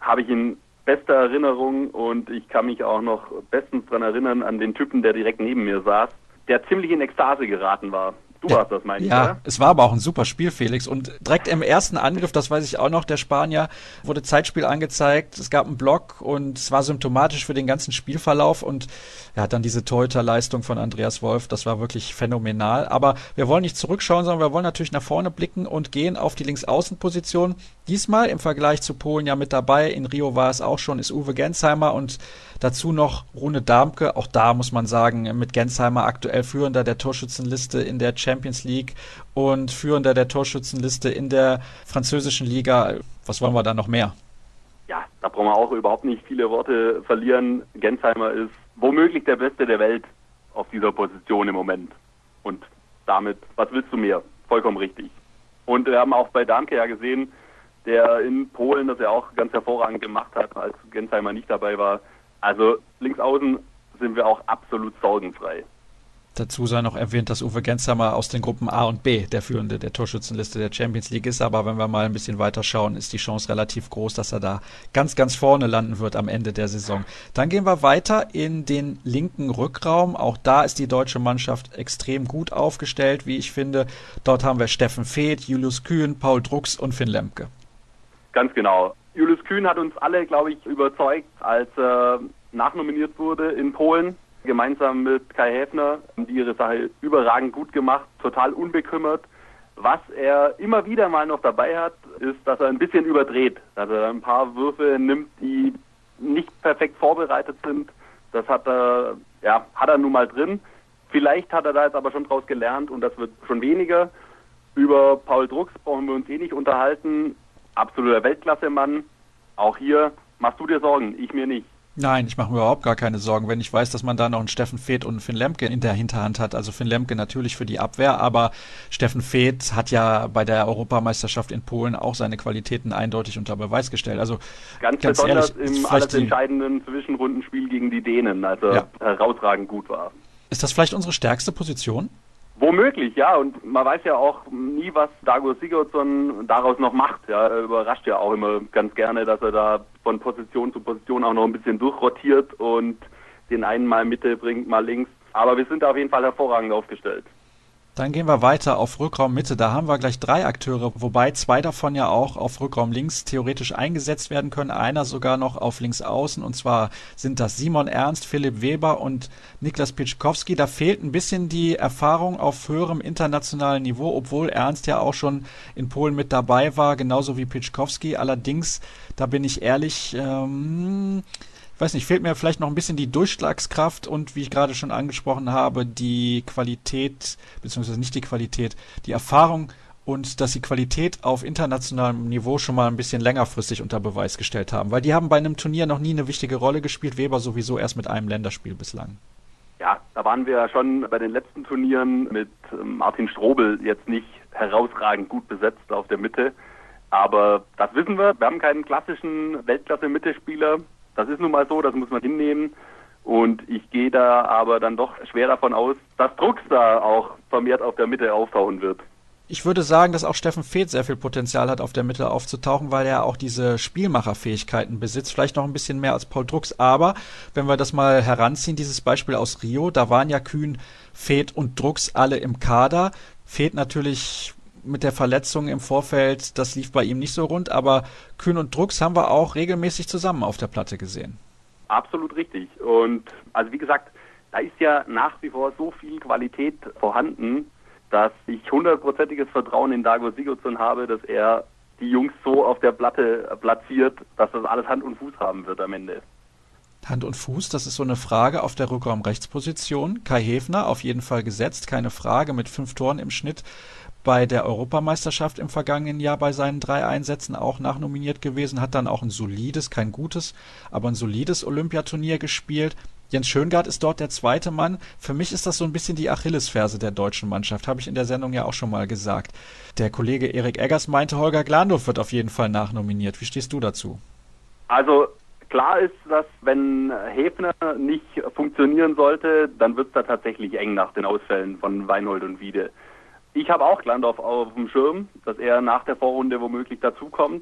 habe ich in bester Erinnerung und ich kann mich auch noch bestens daran erinnern an den Typen, der direkt neben mir saß, der ziemlich in Ekstase geraten war. Du ja, hast das, meine ich, ja, oder? Es war aber auch ein super Spiel, Felix. Und direkt im ersten Angriff, das weiß ich auch noch, der Spanier, wurde Zeitspiel angezeigt. Es gab einen Block und es war symptomatisch für den ganzen Spielverlauf. Und er hat dann diese Torhüterleistung von Andreas Wolf, das war wirklich phänomenal. Aber wir wollen nicht zurückschauen, sondern wir wollen natürlich nach vorne blicken und gehen auf die Linksaußenposition. Diesmal im Vergleich zu Polen ja mit dabei. In Rio war es auch schon, ist Uwe Gensheimer und dazu noch Rune Darmke. Auch da muss man sagen, mit Gensheimer aktuell Führender der Torschützenliste in der Champions League und Führender der Torschützenliste in der französischen Liga. Was wollen wir da noch mehr? Ja, da brauchen wir auch überhaupt nicht viele Worte verlieren. Gensheimer ist womöglich der Beste der Welt auf dieser Position im Moment. Und damit, was willst du mehr? Vollkommen richtig. Und wir haben auch bei Darmke ja gesehen, der in Polen das ja auch ganz hervorragend gemacht hat, als Gensheimer nicht dabei war. Also links außen sind wir auch absolut sorgenfrei. Dazu sei noch erwähnt, dass Uwe Gensheimer aus den Gruppen A und B der Führende der Torschützenliste der Champions League ist. Aber wenn wir mal ein bisschen weiter schauen, ist die Chance relativ groß, dass er da ganz, ganz vorne landen wird am Ende der Saison. Dann gehen wir weiter in den linken Rückraum. Auch da ist die deutsche Mannschaft extrem gut aufgestellt, wie ich finde. Dort haben wir Steffen Feeth, Julius Kühn, Paul Drucks und Finn Lemke. Ganz genau. Julius Kühn hat uns alle, glaube ich, überzeugt, als er nachnominiert wurde in Polen. Gemeinsam mit Kai Häfner, die ihre Sache überragend gut gemacht, total unbekümmert. Was er immer wieder mal noch dabei hat, ist, dass er ein bisschen überdreht, dass er ein paar Würfe nimmt, die nicht perfekt vorbereitet sind. Das hat er, ja, hat er nun mal drin. Vielleicht hat er da jetzt aber schon draus gelernt und das wird schon weniger. Über Paul Drucks brauchen wir uns eh nicht unterhalten. Absoluter Weltklasse-Mann. Auch hier machst du dir Sorgen, ich mir nicht. Nein, ich mache mir überhaupt gar keine Sorgen, wenn ich weiß, dass man da noch einen Steffen Feeth und einen Finn Lemke in der Hinterhand hat. Also Finn Lemke natürlich für die Abwehr, aber Steffen Feeth hat ja bei der Europameisterschaft in Polen auch seine Qualitäten eindeutig unter Beweis gestellt. Also ganz, ganz besonders ehrlich, im alles entscheidenden Zwischenrundenspiel gegen die Dänen, als er ja. herausragend gut war. Ist das vielleicht unsere stärkste Position? Womöglich, ja. Und man weiß ja auch nie, was Dagur Sigurdsson daraus noch macht. Ja, er überrascht ja auch immer ganz gerne, dass er da von Position zu Position auch noch ein bisschen durchrotiert und den einen mal Mitte bringt, mal links. Aber wir sind da auf jeden Fall hervorragend aufgestellt. Dann gehen wir weiter auf Rückraum Mitte. Da haben wir gleich drei Akteure, wobei zwei davon ja auch auf Rückraum links theoretisch eingesetzt werden können. Einer sogar noch auf links außen. Und zwar sind das Simon Ernst, Philipp Weber und Niklas Pieczkowski. Da fehlt ein bisschen die Erfahrung auf höherem internationalen Niveau, obwohl Ernst ja auch schon in Polen mit dabei war, genauso wie Pieczkowski. Allerdings, da bin ich ehrlich, ähm, ich weiß nicht, fehlt mir vielleicht noch ein bisschen die Durchschlagskraft und, wie ich gerade schon angesprochen habe, die Qualität, beziehungsweise nicht die Qualität, die Erfahrung und dass sie Qualität auf internationalem Niveau schon mal ein bisschen längerfristig unter Beweis gestellt haben. Weil die haben bei einem Turnier noch nie eine wichtige Rolle gespielt, Weber sowieso erst mit einem Länderspiel bislang. Ja, da waren wir ja schon bei den letzten Turnieren mit Martin Strobel jetzt nicht herausragend gut besetzt auf der Mitte. Aber das wissen wir, wir haben keinen klassischen Weltklasse-Mittelspieler. Das ist nun mal so, das muss man hinnehmen. Und ich gehe da aber dann doch schwer davon aus, dass Drucks da auch vermehrt auf der Mitte auftauchen wird. Ich würde sagen, dass auch Steffen Feeth sehr viel Potenzial hat, auf der Mitte aufzutauchen, weil er auch diese Spielmacherfähigkeiten besitzt. Vielleicht noch ein bisschen mehr als Paul Drucks. Aber wenn wir das mal heranziehen, dieses Beispiel aus Rio, da waren ja Kühn, Feeth und Drucks alle im Kader. Feeth natürlich mit der Verletzung im Vorfeld, das lief bei ihm nicht so rund, aber Kühn und Drucks haben wir auch regelmäßig zusammen auf der Platte gesehen. Absolut richtig. Und also wie gesagt, da ist ja nach wie vor so viel Qualität vorhanden, dass ich hundertprozentiges Vertrauen in Dagur Sigurdsson habe, dass er die Jungs so auf der Platte platziert, dass das alles Hand und Fuß haben wird am Ende. Hand und Fuß, das ist so eine Frage auf der Rückraum-Rechtsposition. Kai Häfner auf jeden Fall gesetzt, keine Frage, mit fünf Toren im Schnitt bei der Europameisterschaft im vergangenen Jahr bei seinen drei Einsätzen auch nachnominiert gewesen, hat dann auch ein solides, kein gutes, aber ein solides Olympiaturnier gespielt. Jens Schöngard ist dort der zweite Mann. Für mich ist das so ein bisschen die Achillesferse der deutschen Mannschaft, habe ich in der Sendung ja auch schon mal gesagt. Der Kollege Erik Eggers meinte, Holger Glandorf wird auf jeden Fall nachnominiert. Wie stehst du dazu? Also klar ist, dass wenn Häfner nicht funktionieren sollte, dann wird es da tatsächlich eng nach den Ausfällen von Weinhold und Wiede. Ich habe auch Glandorf auf dem Schirm, dass er nach der Vorrunde womöglich dazukommt.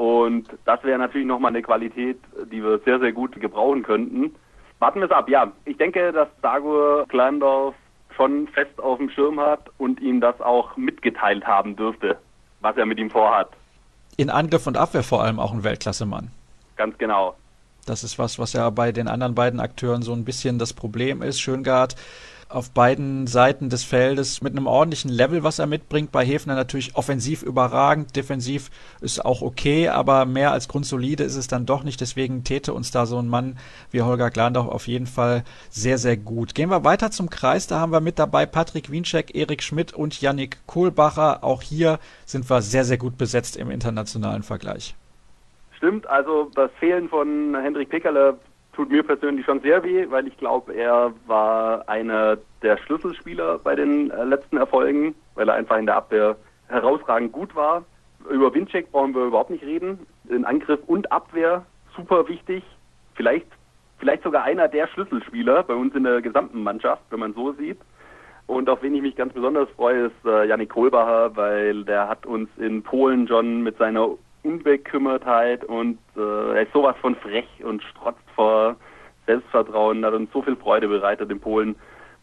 Und das wäre natürlich nochmal eine Qualität, die wir sehr, sehr gut gebrauchen könnten. Warten wir es ab. Ja, ich denke, dass Dagur Kleindorf schon fest auf dem Schirm hat und ihm das auch mitgeteilt haben dürfte, was er mit ihm vorhat. In Angriff und Abwehr vor allem auch ein Weltklassemann. Ganz genau. Das ist was, was ja bei den anderen beiden Akteuren so ein bisschen das Problem ist. Schöngard auf beiden Seiten des Feldes mit einem ordentlichen Level, was er mitbringt. Bei Hefner natürlich offensiv überragend, defensiv ist auch okay, aber mehr als grundsolide ist es dann doch nicht. Deswegen täte uns da so ein Mann wie Holger Glandorf auf jeden Fall sehr, sehr gut. Gehen wir weiter zum Kreis. Da haben wir mit dabei Patrick Wiencheck, Erik Schmidt und Yannick Kohlbacher. Auch hier sind wir sehr, sehr gut besetzt im internationalen Vergleich. Stimmt, also das Fehlen von Hendrik Pekerle tut mir persönlich schon sehr weh, weil ich glaube, er war einer der Schlüsselspieler bei den äh, letzten Erfolgen, weil er einfach in der Abwehr herausragend gut war. Über Wiencheck brauchen wir überhaupt nicht reden. In Angriff und Abwehr super wichtig. Vielleicht, vielleicht sogar einer der Schlüsselspieler bei uns in der gesamten Mannschaft, wenn man so sieht. Und auf wen ich mich ganz besonders freue, ist äh, Yannick Kohlbacher, weil der hat uns in Polen schon mit seiner Unbekümmertheit und äh, er ist sowas von frech und strotzt vor Selbstvertrauen, hat uns so viel Freude bereitet in Polen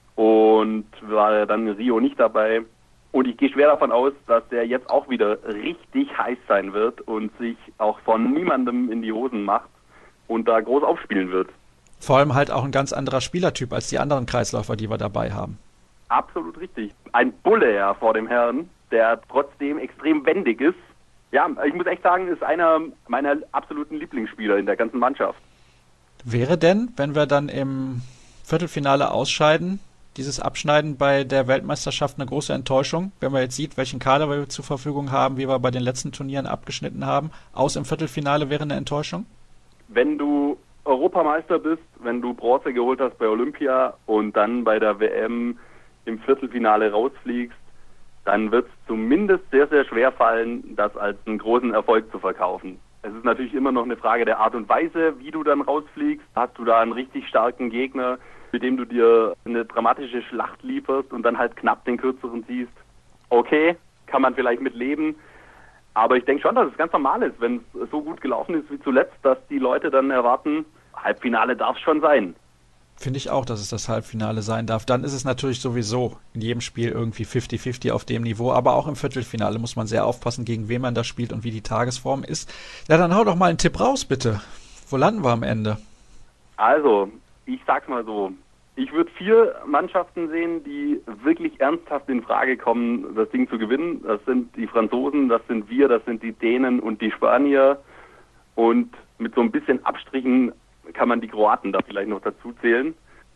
und war dann in Rio nicht dabei. Und ich gehe schwer davon aus, dass der jetzt auch wieder richtig heiß sein wird und sich auch von niemandem in die Hosen macht und da groß aufspielen wird. Vor allem halt auch ein ganz anderer Spielertyp als die anderen Kreisläufer, die wir dabei haben. Absolut richtig. Ein Bulle ja vor dem Herrn, der trotzdem extrem wendig ist. Ja, ich muss echt sagen, ist einer meiner absoluten Lieblingsspieler in der ganzen Mannschaft. Wäre denn, wenn wir dann im Viertelfinale ausscheiden, dieses Abschneiden bei der Weltmeisterschaft eine große Enttäuschung, wenn man jetzt sieht, welchen Kader wir zur Verfügung haben, wie wir bei den letzten Turnieren abgeschnitten haben? Aus im Viertelfinale wäre eine Enttäuschung? Wenn du Europameister bist, wenn du Bronze geholt hast bei Olympia und dann bei der W M im Viertelfinale rausfliegst, dann wird es zumindest sehr, sehr schwer fallen, das als einen großen Erfolg zu verkaufen. Es ist natürlich immer noch eine Frage der Art und Weise, wie du dann rausfliegst. Hast du da einen richtig starken Gegner, mit dem du dir eine dramatische Schlacht lieferst und dann halt knapp den kürzeren ziehst? Okay, kann man vielleicht mit leben. Aber ich denke schon, dass es ganz normal ist, wenn es so gut gelaufen ist wie zuletzt, dass die Leute dann erwarten, Halbfinale darf es schon sein. Finde ich auch, dass es das Halbfinale sein darf. Dann ist es natürlich sowieso in jedem Spiel irgendwie fünfzig fünfzig auf dem Niveau. Aber auch im Viertelfinale muss man sehr aufpassen, gegen wen man da spielt und wie die Tagesform ist. Ja, dann hau doch mal einen Tipp raus, bitte. Wo landen wir am Ende? Also, ich sag's mal so. Ich würde vier Mannschaften sehen, die wirklich ernsthaft in Frage kommen, das Ding zu gewinnen. Das sind die Franzosen, das sind wir, das sind die Dänen und die Spanier. Und mit so ein bisschen Abstrichen kann man die Kroaten da vielleicht noch dazu zählen.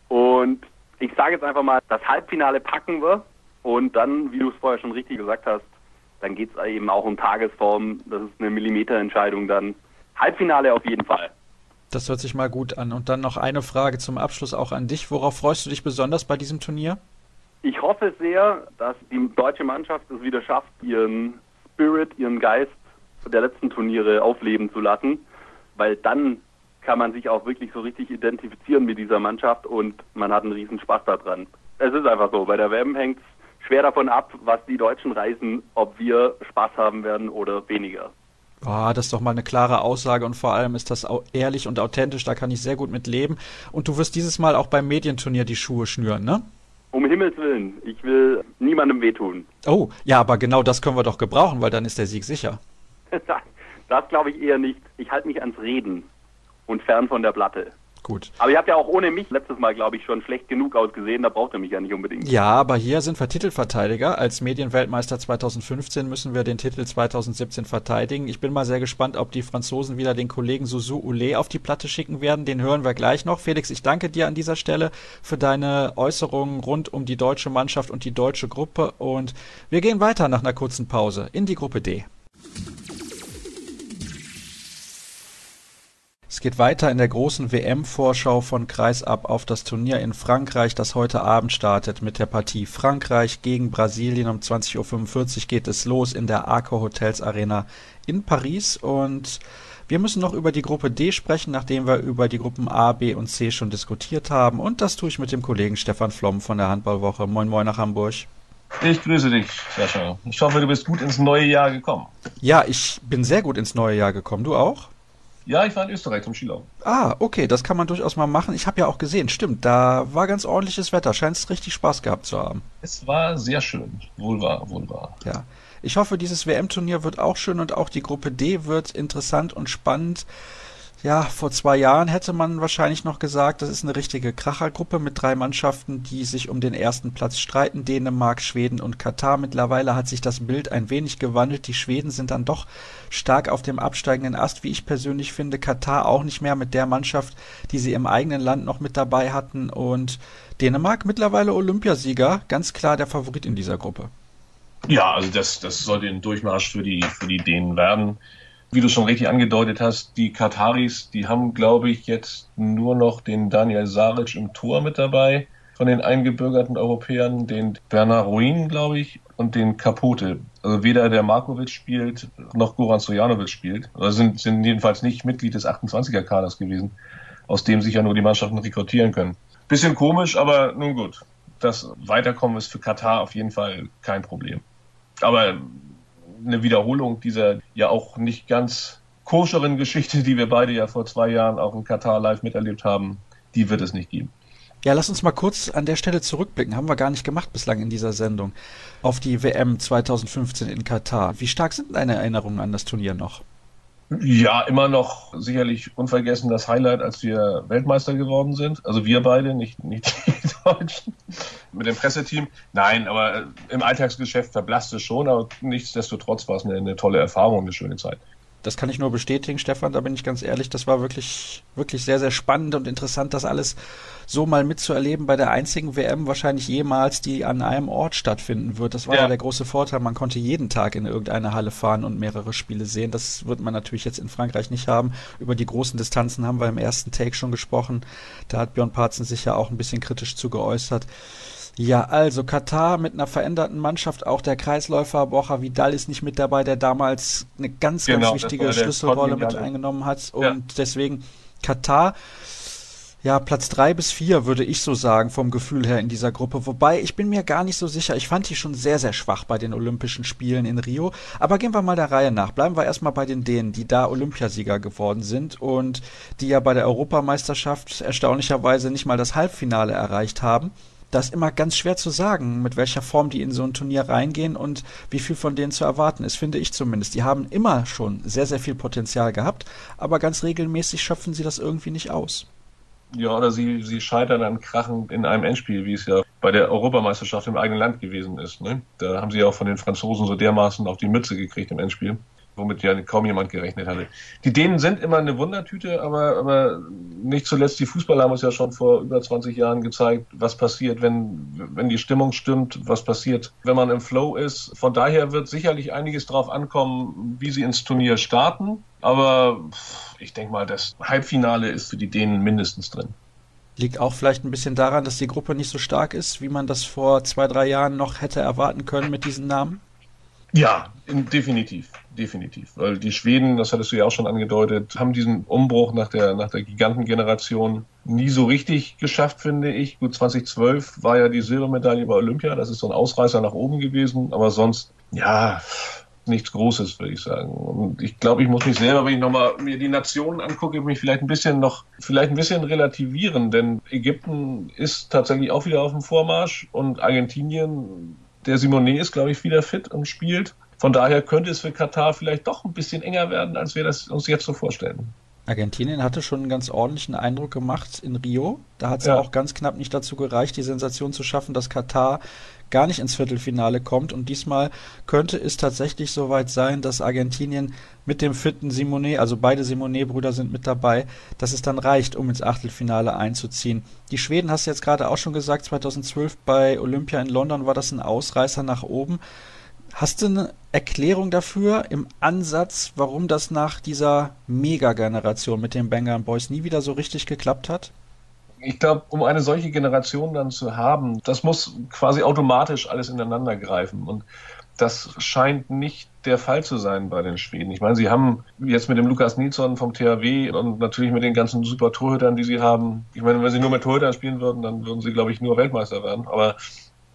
Und ich sage jetzt einfach mal, das Halbfinale packen wir und dann, wie du es vorher schon richtig gesagt hast, dann geht es eben auch um Tagesform. Das ist eine Millimeterentscheidung dann. Halbfinale auf jeden Fall. Das hört sich mal gut an. Und dann noch eine Frage zum Abschluss auch an dich. Worauf freust du dich besonders bei diesem Turnier? Ich hoffe sehr, dass die deutsche Mannschaft es wieder schafft, ihren Spirit, ihren Geist der letzten Turniere aufleben zu lassen, weil dann kann man sich auch wirklich so richtig identifizieren mit dieser Mannschaft und man hat einen riesen Spaß daran. Es ist einfach so, bei der W M hängt es schwer davon ab, was die Deutschen reisen, ob wir Spaß haben werden oder weniger. Oh, das ist doch mal eine klare Aussage und vor allem ist das auch ehrlich und authentisch, da kann ich sehr gut mit leben. Und du wirst dieses Mal auch beim Medienturnier die Schuhe schnüren, ne? Um Himmels Willen, ich will niemandem wehtun. Oh, ja, aber genau das können wir doch gebrauchen, weil dann ist der Sieg sicher. Das glaube ich eher nicht. Ich halte mich ans Reden und fern von der Platte. Gut. Aber ihr habt ja auch ohne mich letztes Mal, glaube ich, schon schlecht genug ausgesehen, da braucht ihr mich ja nicht unbedingt. Ja, aber hier sind wir Titelverteidiger. Als Medienweltmeister zweitausendfünfzehn müssen wir den Titel zweitausendsiebzehn verteidigen. Ich bin mal sehr gespannt, ob die Franzosen wieder den Kollegen Suzu Oulé auf die Platte schicken werden. Den hören wir gleich noch. Felix, ich danke dir an dieser Stelle für deine Äußerungen rund um die deutsche Mannschaft und die deutsche Gruppe. Und wir gehen weiter nach einer kurzen Pause in die Gruppe D. Es geht weiter in der großen W M-Vorschau von Kreisab auf das Turnier in Frankreich, das heute Abend startet mit der Partie Frankreich gegen Brasilien. Um zwanzig Uhr fünfundvierzig geht es los in der Accor Hotels Arena in Paris. Und wir müssen noch über die Gruppe D sprechen, nachdem wir über die Gruppen A, B und C schon diskutiert haben. Und das tue ich mit dem Kollegen Stefan Flom von der Handballwoche. Moin Moin nach Hamburg. Ich grüße dich, Sascha. Ich hoffe, du bist gut ins neue Jahr gekommen. Ja, ich bin sehr gut ins neue Jahr gekommen. Du auch? Ja, ich war in Österreich zum Skilaufen. Ah, okay, das kann man durchaus mal machen. Ich habe ja auch gesehen, stimmt, da war ganz ordentliches Wetter. Scheint es richtig Spaß gehabt zu haben. Es war sehr schön. Wohl wahr, wohl wahr. Ja, ich hoffe, dieses W M-Turnier wird auch schön und auch die Gruppe D wird interessant und spannend. Ja, vor zwei Jahren hätte man wahrscheinlich noch gesagt, das ist eine richtige Krachergruppe mit drei Mannschaften, die sich um den ersten Platz streiten. Dänemark, Schweden und Katar. Mittlerweile hat sich das Bild ein wenig gewandelt. Die Schweden sind dann doch stark auf dem absteigenden Ast, wie ich persönlich finde. Katar auch nicht mehr mit der Mannschaft, die sie im eigenen Land noch mit dabei hatten. Und Dänemark mittlerweile Olympiasieger, ganz klar der Favorit in dieser Gruppe. Ja, also das, das sollte ein Durchmarsch für die, für die Dänen werden. Wie du schon richtig angedeutet hast, die Kataris, die haben, glaube ich, jetzt nur noch den Daniel Saric im Tor mit dabei, von den eingebürgerten Europäern, den Bernard Ruin, glaube ich, und den Capote. Also weder der Markovic spielt, noch Goran Stojanovic spielt. Also sind, sind jedenfalls nicht Mitglied des achtundzwanziger-Kaders gewesen, aus dem sich ja nur die Mannschaften rekrutieren können. Bisschen komisch, aber nun gut. Das Weiterkommen ist für Katar auf jeden Fall kein Problem. Aber eine Wiederholung dieser ja auch nicht ganz koscheren Geschichte, die wir beide ja vor zwei Jahren auch in Katar live miterlebt haben, die wird es nicht geben. Ja, lass uns mal kurz an der Stelle zurückblicken. Haben wir gar nicht gemacht bislang in dieser Sendung. Auf die W M zweitausendfünfzehn in Katar. Wie stark sind deine Erinnerungen an das Turnier noch? Ja, immer noch sicherlich unvergessen das Highlight, als wir Weltmeister geworden sind. Also wir beide, nicht, nicht die Deutschen. Mit dem Presseteam. Nein, aber im Alltagsgeschäft verblasst es schon, aber nichtsdestotrotz war es eine, eine tolle Erfahrung, eine schöne Zeit. Das kann ich nur bestätigen, Stefan, da bin ich ganz ehrlich, das war wirklich, wirklich sehr, sehr spannend und interessant, das alles so mal mitzuerleben bei der einzigen W M wahrscheinlich jemals, die an einem Ort stattfinden wird. Das war ja, ja der große Vorteil, man konnte jeden Tag in irgendeine Halle fahren und mehrere Spiele sehen. Das wird man natürlich jetzt in Frankreich nicht haben. Über die großen Distanzen haben wir im ersten Take schon gesprochen. Da hat Björn Parzen sich ja auch ein bisschen kritisch zu geäußert. Ja, also Katar mit einer veränderten Mannschaft, auch der Kreisläufer Borja Vidal ist nicht mit dabei, der damals eine ganz, genau, ganz wichtige Schlüsselrolle mit eingenommen hat. Und ja. deswegen Katar, ja, Platz drei bis vier würde ich so sagen, vom Gefühl her in dieser Gruppe. Wobei, ich bin mir gar nicht so sicher. Ich fand die schon sehr, sehr schwach bei den Olympischen Spielen in Rio. Aber gehen wir mal der Reihe nach. Bleiben wir erstmal bei den Dänen, die da Olympiasieger geworden sind und die ja bei der Europameisterschaft erstaunlicherweise nicht mal das Halbfinale erreicht haben. Das ist immer ganz schwer zu sagen, mit welcher Form die in so ein Turnier reingehen und wie viel von denen zu erwarten ist, finde ich zumindest. Die haben immer schon sehr, sehr viel Potenzial gehabt, aber ganz regelmäßig schöpfen sie das irgendwie nicht aus. Ja, oder sie, sie scheitern an Krachen in einem Endspiel, wie es ja bei der Europameisterschaft im eigenen Land gewesen ist. Ne? Da haben sie ja auch von den Franzosen so dermaßen auf die Mütze gekriegt im Endspiel, womit ja kaum jemand gerechnet hatte. Die Dänen sind immer eine Wundertüte, aber, aber nicht zuletzt die Fußballer haben uns ja schon vor über zwanzig Jahren gezeigt, was passiert, wenn, wenn die Stimmung stimmt, was passiert, wenn man im Flow ist. Von daher wird sicherlich einiges drauf ankommen, wie sie ins Turnier starten, aber ich denke mal, das Halbfinale ist für die Dänen mindestens drin. Liegt auch vielleicht ein bisschen daran, dass die Gruppe nicht so stark ist, wie man das vor zwei, drei Jahren noch hätte erwarten können mit diesen Namen? Ja, in, definitiv, definitiv. Weil die Schweden, das hattest du ja auch schon angedeutet, haben diesen Umbruch nach der, nach der Gigantengeneration nie so richtig geschafft, finde ich. Gut, zweitausendzwölf war ja die Silbermedaille bei Olympia, das ist so ein Ausreißer nach oben gewesen, aber sonst, ja, nichts Großes, würde ich sagen. Und ich glaube, ich muss mich selber, wenn ich nochmal mir die Nationen angucke, mich vielleicht ein bisschen noch, vielleicht ein bisschen relativieren, denn Ägypten ist tatsächlich auch wieder auf dem Vormarsch und Argentinien, der Simonet ist, glaube ich, wieder fit und spielt. Von daher könnte es für Katar vielleicht doch ein bisschen enger werden, als wir das uns jetzt so vorstellen. Argentinien hatte schon einen ganz ordentlichen Eindruck gemacht in Rio. Da hat es ja auch ganz knapp nicht dazu gereicht, die Sensation zu schaffen, dass Katar gar nicht ins Viertelfinale kommt. Und diesmal könnte es tatsächlich soweit sein, dass Argentinien mit dem fitten Simonet, also beide Simonet-Brüder sind mit dabei, dass es dann reicht, um ins Achtelfinale einzuziehen. Die Schweden, hast du jetzt gerade auch schon gesagt, zweitausendzwölf bei Olympia in London war das ein Ausreißer nach oben. Hast du eine Erklärung dafür im Ansatz, warum das nach dieser Mega-Generation mit den Bengal Boys nie wieder so richtig geklappt hat? Ich glaube, um eine solche Generation dann zu haben, das muss quasi automatisch alles ineinander greifen. Und das scheint nicht der Fall zu sein bei den Schweden. Ich meine, sie haben jetzt mit dem Lukas Nilsson vom T H W und natürlich mit den ganzen super Torhütern, die sie haben. Ich meine, wenn sie nur mit Torhütern spielen würden, dann würden sie, glaube ich, nur Weltmeister werden. Aber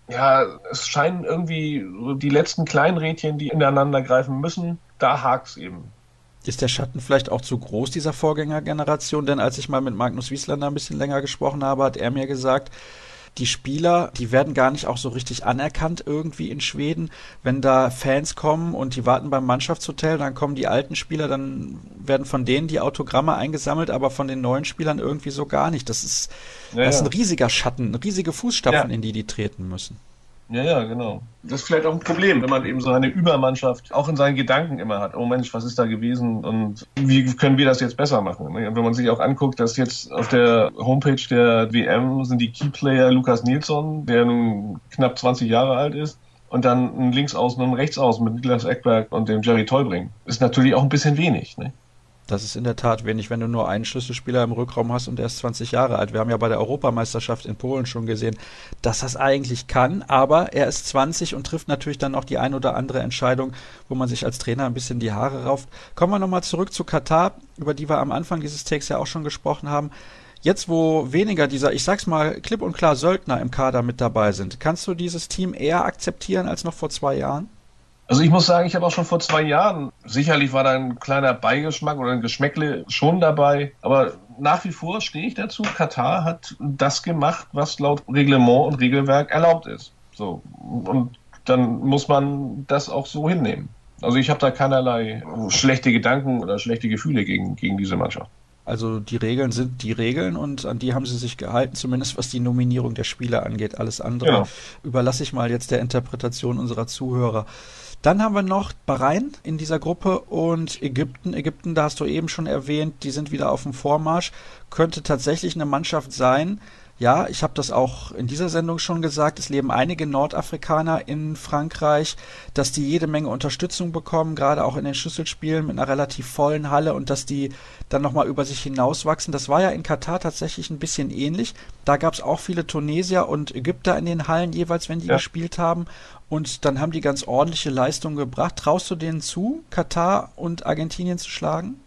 Ja, es scheinen irgendwie die letzten kleinen Rädchen, die ineinander greifen müssen, da hakt's eben. Ist der Schatten vielleicht auch zu groß dieser Vorgängergeneration? Denn als ich mal mit Magnus Wieslander ein bisschen länger gesprochen habe, hat er mir gesagt, die Spieler, die werden gar nicht auch so richtig anerkannt irgendwie in Schweden. Wenn da Fans kommen und die warten beim Mannschaftshotel, dann kommen die alten Spieler, dann werden von denen die Autogramme eingesammelt, aber von den neuen Spielern irgendwie so gar nicht. Das ist, Ja, das ist ja. ein riesiger Schatten, riesige Fußstapfen, Ja. in die die treten müssen. Ja, ja, genau. Das ist vielleicht auch ein Problem, wenn man eben so eine Übermannschaft auch in seinen Gedanken immer hat. Oh Mensch, was ist da gewesen und wie können wir das jetzt besser machen? Und wenn man sich auch anguckt, dass jetzt auf der Homepage der W M sind die Keyplayer Lukas Nilsson, der nun knapp zwanzig Jahre alt ist, und dann ein Linksaußen und ein Rechtsaußen mit Niklas Ekberg und dem Jerry Tolbring. Ist natürlich auch ein bisschen wenig, ne? Das ist in der Tat wenig, wenn du nur einen Schlüsselspieler im Rückraum hast und der ist zwanzig Jahre alt. Wir haben ja bei der Europameisterschaft in Polen schon gesehen, dass das eigentlich kann, aber er ist zwanzig und trifft natürlich dann auch die ein oder andere Entscheidung, wo man sich als Trainer ein bisschen die Haare rauft. Kommen wir nochmal zurück zu Katar, über die wir am Anfang dieses Takes ja auch schon gesprochen haben. Jetzt, wo weniger dieser, ich sag's mal, klipp und klar Söldner im Kader mit dabei sind, kannst du dieses Team eher akzeptieren als noch vor zwei Jahren? Also ich muss sagen, ich habe auch schon vor zwei Jahren, sicherlich war da ein kleiner Beigeschmack oder ein Geschmäckle schon dabei, aber nach wie vor stehe ich dazu, Katar hat das gemacht, was laut Reglement und Regelwerk erlaubt ist. So, und dann muss man das auch so hinnehmen. Also ich habe da keinerlei schlechte Gedanken oder schlechte Gefühle gegen, gegen diese Mannschaft. Also die Regeln sind die Regeln und an die haben sie sich gehalten, zumindest was die Nominierung der Spieler angeht. Alles andere Genau. überlasse ich mal jetzt der Interpretation unserer Zuhörer. Dann haben wir noch Bahrain in dieser Gruppe und Ägypten. Ägypten, da hast du eben schon erwähnt, die sind wieder auf dem Vormarsch. Könnte tatsächlich eine Mannschaft sein. Ja, ich habe das auch in dieser Sendung schon gesagt, es leben einige Nordafrikaner in Frankreich, dass die jede Menge Unterstützung bekommen, gerade auch in den Schlüsselspielen mit einer relativ vollen Halle und dass die dann nochmal über sich hinauswachsen. Das war ja in Katar tatsächlich ein bisschen ähnlich. Da gab es auch viele Tunesier und Ägypter in den Hallen jeweils, wenn die Ja. gespielt haben. Und dann haben die ganz ordentliche Leistungen gebracht. Traust du denen zu, Katar und Argentinien zu schlagen?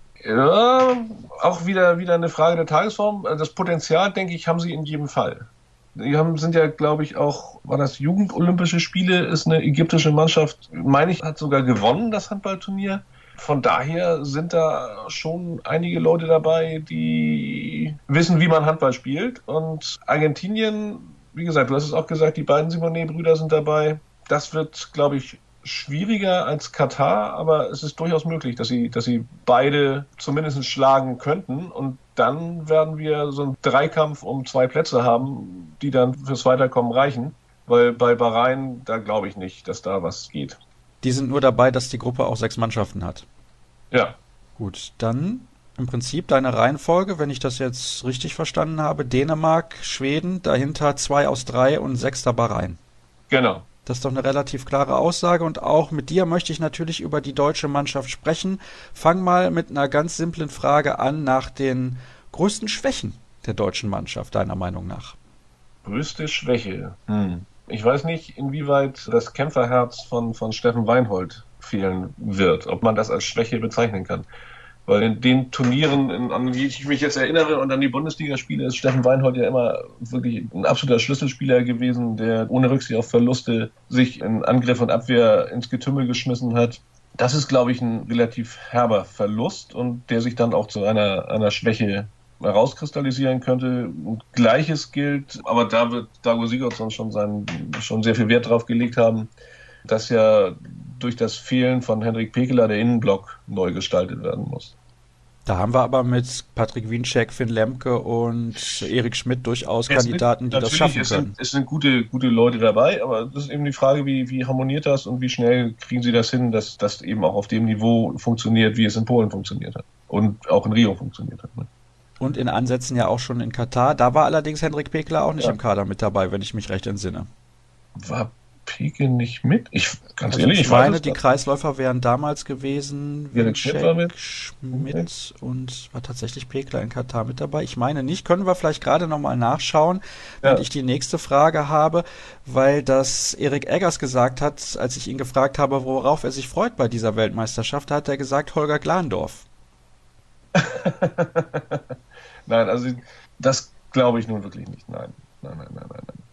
Ja, auch wieder, wieder eine Frage der Tagesform. Das Potenzial, denke ich, haben sie in jedem Fall. Die haben, sind ja, glaube ich, auch, war das Jugendolympische Spiele, ist eine ägyptische Mannschaft, meine ich, hat sogar gewonnen, das Handballturnier. Von daher sind da schon einige Leute dabei, die wissen, wie man Handball spielt. Und Argentinien, wie gesagt, du hast es auch gesagt, die beiden Simonet-Brüder sind dabei. Das wird, glaube ich, schwieriger als Katar, aber es ist durchaus möglich, dass sie, dass sie beide zumindest schlagen könnten. Und dann werden wir so einen Dreikampf um zwei Plätze haben, die dann fürs Weiterkommen reichen. Weil bei Bahrain, da glaube ich nicht, dass da was geht. Die sind nur dabei, dass die Gruppe auch sechs Mannschaften hat. Ja. Gut, dann im Prinzip deine Reihenfolge, wenn ich das jetzt richtig verstanden habe, Dänemark, Schweden, dahinter zwei aus drei und sechster Bahrain. Genau. Das ist doch eine relativ klare Aussage und auch mit dir möchte ich natürlich über die deutsche Mannschaft sprechen. Fang mal mit einer ganz simplen Frage an nach den größten Schwächen der deutschen Mannschaft, deiner Meinung nach. Größte Schwäche. Hm. Ich weiß nicht, inwieweit das Kämpferherz von, von Steffen Weinhold fehlen wird, ob man das als Schwäche bezeichnen kann. Weil in den Turnieren, in, an die ich mich jetzt erinnere und an die Bundesligaspiele, ist Steffen Weinhold ja immer wirklich ein absoluter Schlüsselspieler gewesen, der ohne Rücksicht auf Verluste sich in Angriff und Abwehr ins Getümmel geschmissen hat. Das ist, glaube ich, ein relativ herber Verlust und der sich dann auch zu einer, einer Schwäche herauskristallisieren könnte. Und Gleiches gilt, aber da wird Dago Sigurdsson schon, seinen, schon sehr viel Wert drauf gelegt haben, dass ja durch das Fehlen von Henrik Pekeler der Innenblock neu gestaltet werden muss. Da haben wir aber mit Patrick Wiencheck, Finn Lemke und Erik Schmidt durchaus Es Kandidaten, die das schaffen es können. Sind, es sind gute, gute Leute dabei, aber das ist eben die Frage, wie, wie harmoniert das und wie schnell kriegen sie das hin, dass das eben auch auf dem Niveau funktioniert, wie es in Polen funktioniert hat und auch in Rio funktioniert hat. Ne? Und in Ansätzen ja auch schon in Katar. Da war allerdings Henrik Pekeler auch nicht Ja. im Kader mit dabei, wenn ich mich recht entsinne. War Peke nicht mit? Ich, ganz Also ehrlich, ich ich meine, weiß die nicht. Kreisläufer wären damals gewesen Erik Schmidt war mit. Schmidt und war tatsächlich Pekler in Katar mit dabei. Ich meine nicht. Können wir vielleicht gerade nochmal nachschauen, wenn Ja. ich die nächste Frage habe, weil das Erik Eggers gesagt hat, als ich ihn gefragt habe, worauf er sich freut bei dieser Weltmeisterschaft, hat er gesagt, Holger Glandorf. Nein, also das glaube ich nun wirklich nicht. Nein, nein, nein, nein, nein.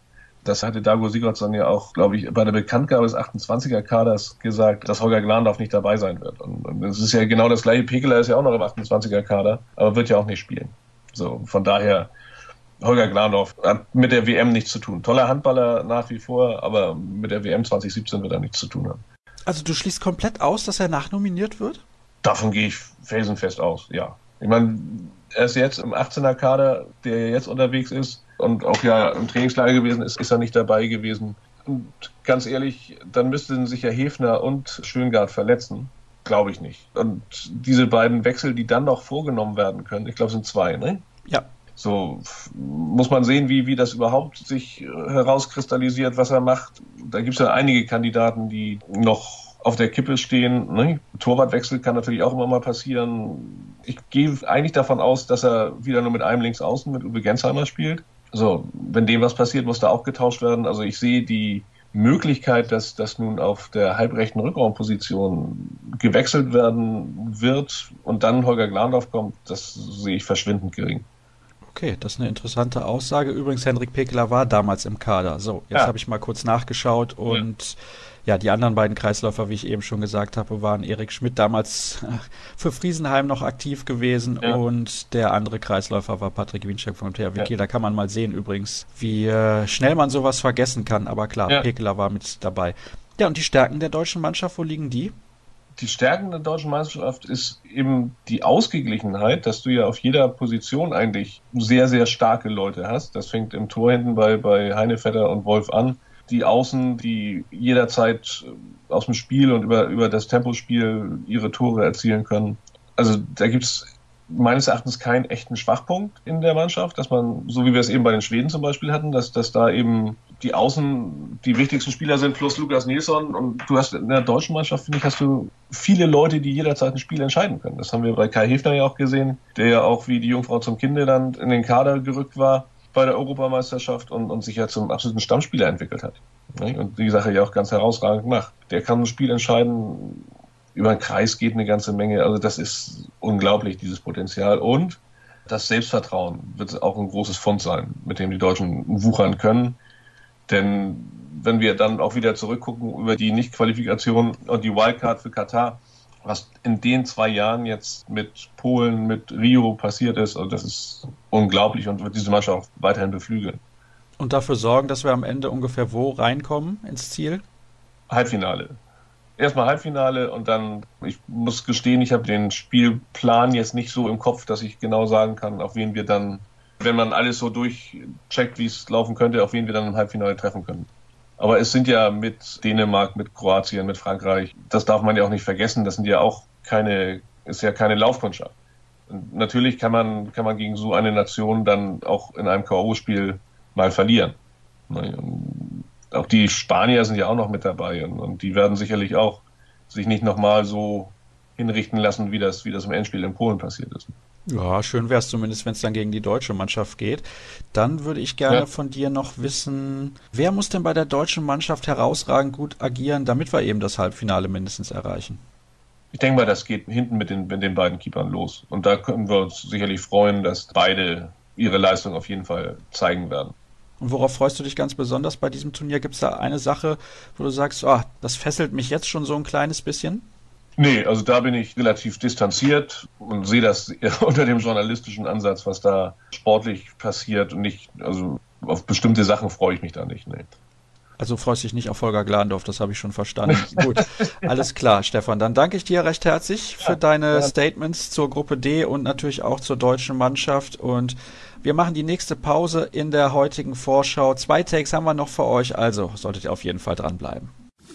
Das hatte Dago Sigurdsson ja auch, glaube ich, bei der Bekanntgabe des achtundzwanziger-Kaders gesagt, dass Holger Glandorf nicht dabei sein wird. Und es ist ja genau das gleiche. Pekeler ist ja auch noch im achtundzwanziger-Kader, aber wird ja auch nicht spielen. So, von daher, Holger Glandorf hat mit der W M nichts zu tun. Toller Handballer nach wie vor, aber mit der W M zwanzig siebzehn wird er nichts zu tun haben. Also du schließt komplett aus, dass er nachnominiert wird? Davon gehe ich felsenfest aus, ja. Ich meine, er ist jetzt im achtzehner-Kader, der jetzt unterwegs ist und auch ja im Trainingslager gewesen ist, ist er nicht dabei gewesen. Und ganz ehrlich, dann müssten sich ja Hefner und Schöngard verletzen. Glaube ich nicht. Und diese beiden Wechsel, die dann noch vorgenommen werden können, ich glaube, es sind zwei, ne? Ja. So muss man sehen, wie, wie das überhaupt sich herauskristallisiert, was er macht. Da gibt es ja einige Kandidaten, die noch auf der Kippe stehen. Ne? Torwartwechsel kann natürlich auch immer mal passieren. Ich gehe eigentlich davon aus, dass er wieder nur mit einem Linksaußen, mit Uwe Gensheimer spielt. So, wenn dem was passiert, muss da auch getauscht werden. Also ich sehe die Möglichkeit, dass das nun auf der halbrechten Rückraumposition gewechselt werden wird und dann Holger Glandorf kommt, das sehe ich verschwindend gering. Okay, das ist eine interessante Aussage. Übrigens, Henrik Pekeler war damals im Kader. So, jetzt ja. habe ich mal kurz nachgeschaut und ja. ja, die anderen beiden Kreisläufer, wie ich eben schon gesagt habe, waren Erik Schmidt, damals für Friesenheim noch aktiv gewesen ja. und der andere Kreisläufer war Patrick Winczek vom T H W Kiel. Ja. Da kann man mal sehen übrigens, wie äh, schnell man sowas vergessen kann. Aber klar, ja. Pekeler war mit dabei. Ja, und die Stärken der deutschen Mannschaft, wo liegen die? Die Stärken der deutschen Mannschaft ist eben die Ausgeglichenheit, dass du ja auf jeder Position eigentlich sehr, sehr starke Leute hast. Das fängt im Tor hinten bei, bei Heinevetter und Wolf an. Die Außen, die jederzeit aus dem Spiel und über, über das Tempospiel ihre Tore erzielen können. Also da gibt's meines Erachtens keinen echten Schwachpunkt in der Mannschaft, dass man, so wie wir es eben bei den Schweden zum Beispiel hatten, dass, dass da eben die Außen die wichtigsten Spieler sind, plus Lukas Nilsson. Und du hast in der deutschen Mannschaft, finde ich, hast du viele Leute, die jederzeit ein Spiel entscheiden können. Das haben wir bei Kai Hefner ja auch gesehen, der ja auch wie die Jungfrau zum Kinde dann in den Kader gerückt war bei der Europameisterschaft und, und sich ja zum absoluten Stammspieler entwickelt hat. Und die Sache ja auch ganz herausragend macht. Der kann ein Spiel entscheiden, über den Kreis geht eine ganze Menge. Also das ist unglaublich, dieses Potenzial. Und das Selbstvertrauen wird auch ein großes Fund sein, mit dem die Deutschen wuchern können. Denn wenn wir dann auch wieder zurückgucken über die Nichtqualifikation und die Wildcard für Katar, was in den zwei Jahren jetzt mit Polen, mit Rio passiert ist, also das ist unglaublich und wird diese Mannschaft auch weiterhin beflügeln. Und dafür sorgen, dass wir am Ende ungefähr wo reinkommen ins Ziel? Halbfinale. Erstmal Halbfinale und dann, ich muss gestehen, ich habe den Spielplan jetzt nicht so im Kopf, dass ich genau sagen kann, auf wen wir dann, wenn man alles so durchcheckt, wie es laufen könnte, auf wen wir dann im Halbfinale treffen können. Aber es sind ja mit Dänemark, mit Kroatien, mit Frankreich, das darf man ja auch nicht vergessen, das sind ja auch keine, ist ja keine Laufkundschaft. Und natürlich kann man, kann man gegen so eine Nation dann auch in einem K O-Spiel mal verlieren. Und auch die Spanier sind ja auch noch mit dabei und, und die werden sicherlich auch sich nicht nochmal so hinrichten lassen, wie das, wie das im Endspiel in Polen passiert ist. Ja, schön wäre es zumindest, wenn es dann gegen die deutsche Mannschaft geht. Dann würde ich gerne ja. von dir noch wissen, wer muss denn bei der deutschen Mannschaft herausragend gut agieren, damit wir eben das Halbfinale mindestens erreichen? Ich denke mal, das geht hinten mit den, mit den beiden Keepern los. Und da können wir uns sicherlich freuen, dass beide ihre Leistung auf jeden Fall zeigen werden. Und worauf freust du dich ganz besonders bei diesem Turnier? Gibt es da eine Sache, wo du sagst, oh, das fesselt mich jetzt schon so ein kleines bisschen? Nee, also da bin ich relativ distanziert und sehe das unter dem journalistischen Ansatz, was da sportlich passiert und nicht, also auf bestimmte Sachen freue ich mich da nicht. Nee. Also freust dich nicht auf Holger Glandorf, das habe ich schon verstanden. Gut, alles klar, Stefan. Dann danke ich dir recht herzlich für ja, deine ja. Statements zur Gruppe D und natürlich auch zur deutschen Mannschaft. Und wir machen die nächste Pause in der heutigen Vorschau. Zwei Takes haben wir noch für euch, also solltet ihr auf jeden Fall dranbleiben.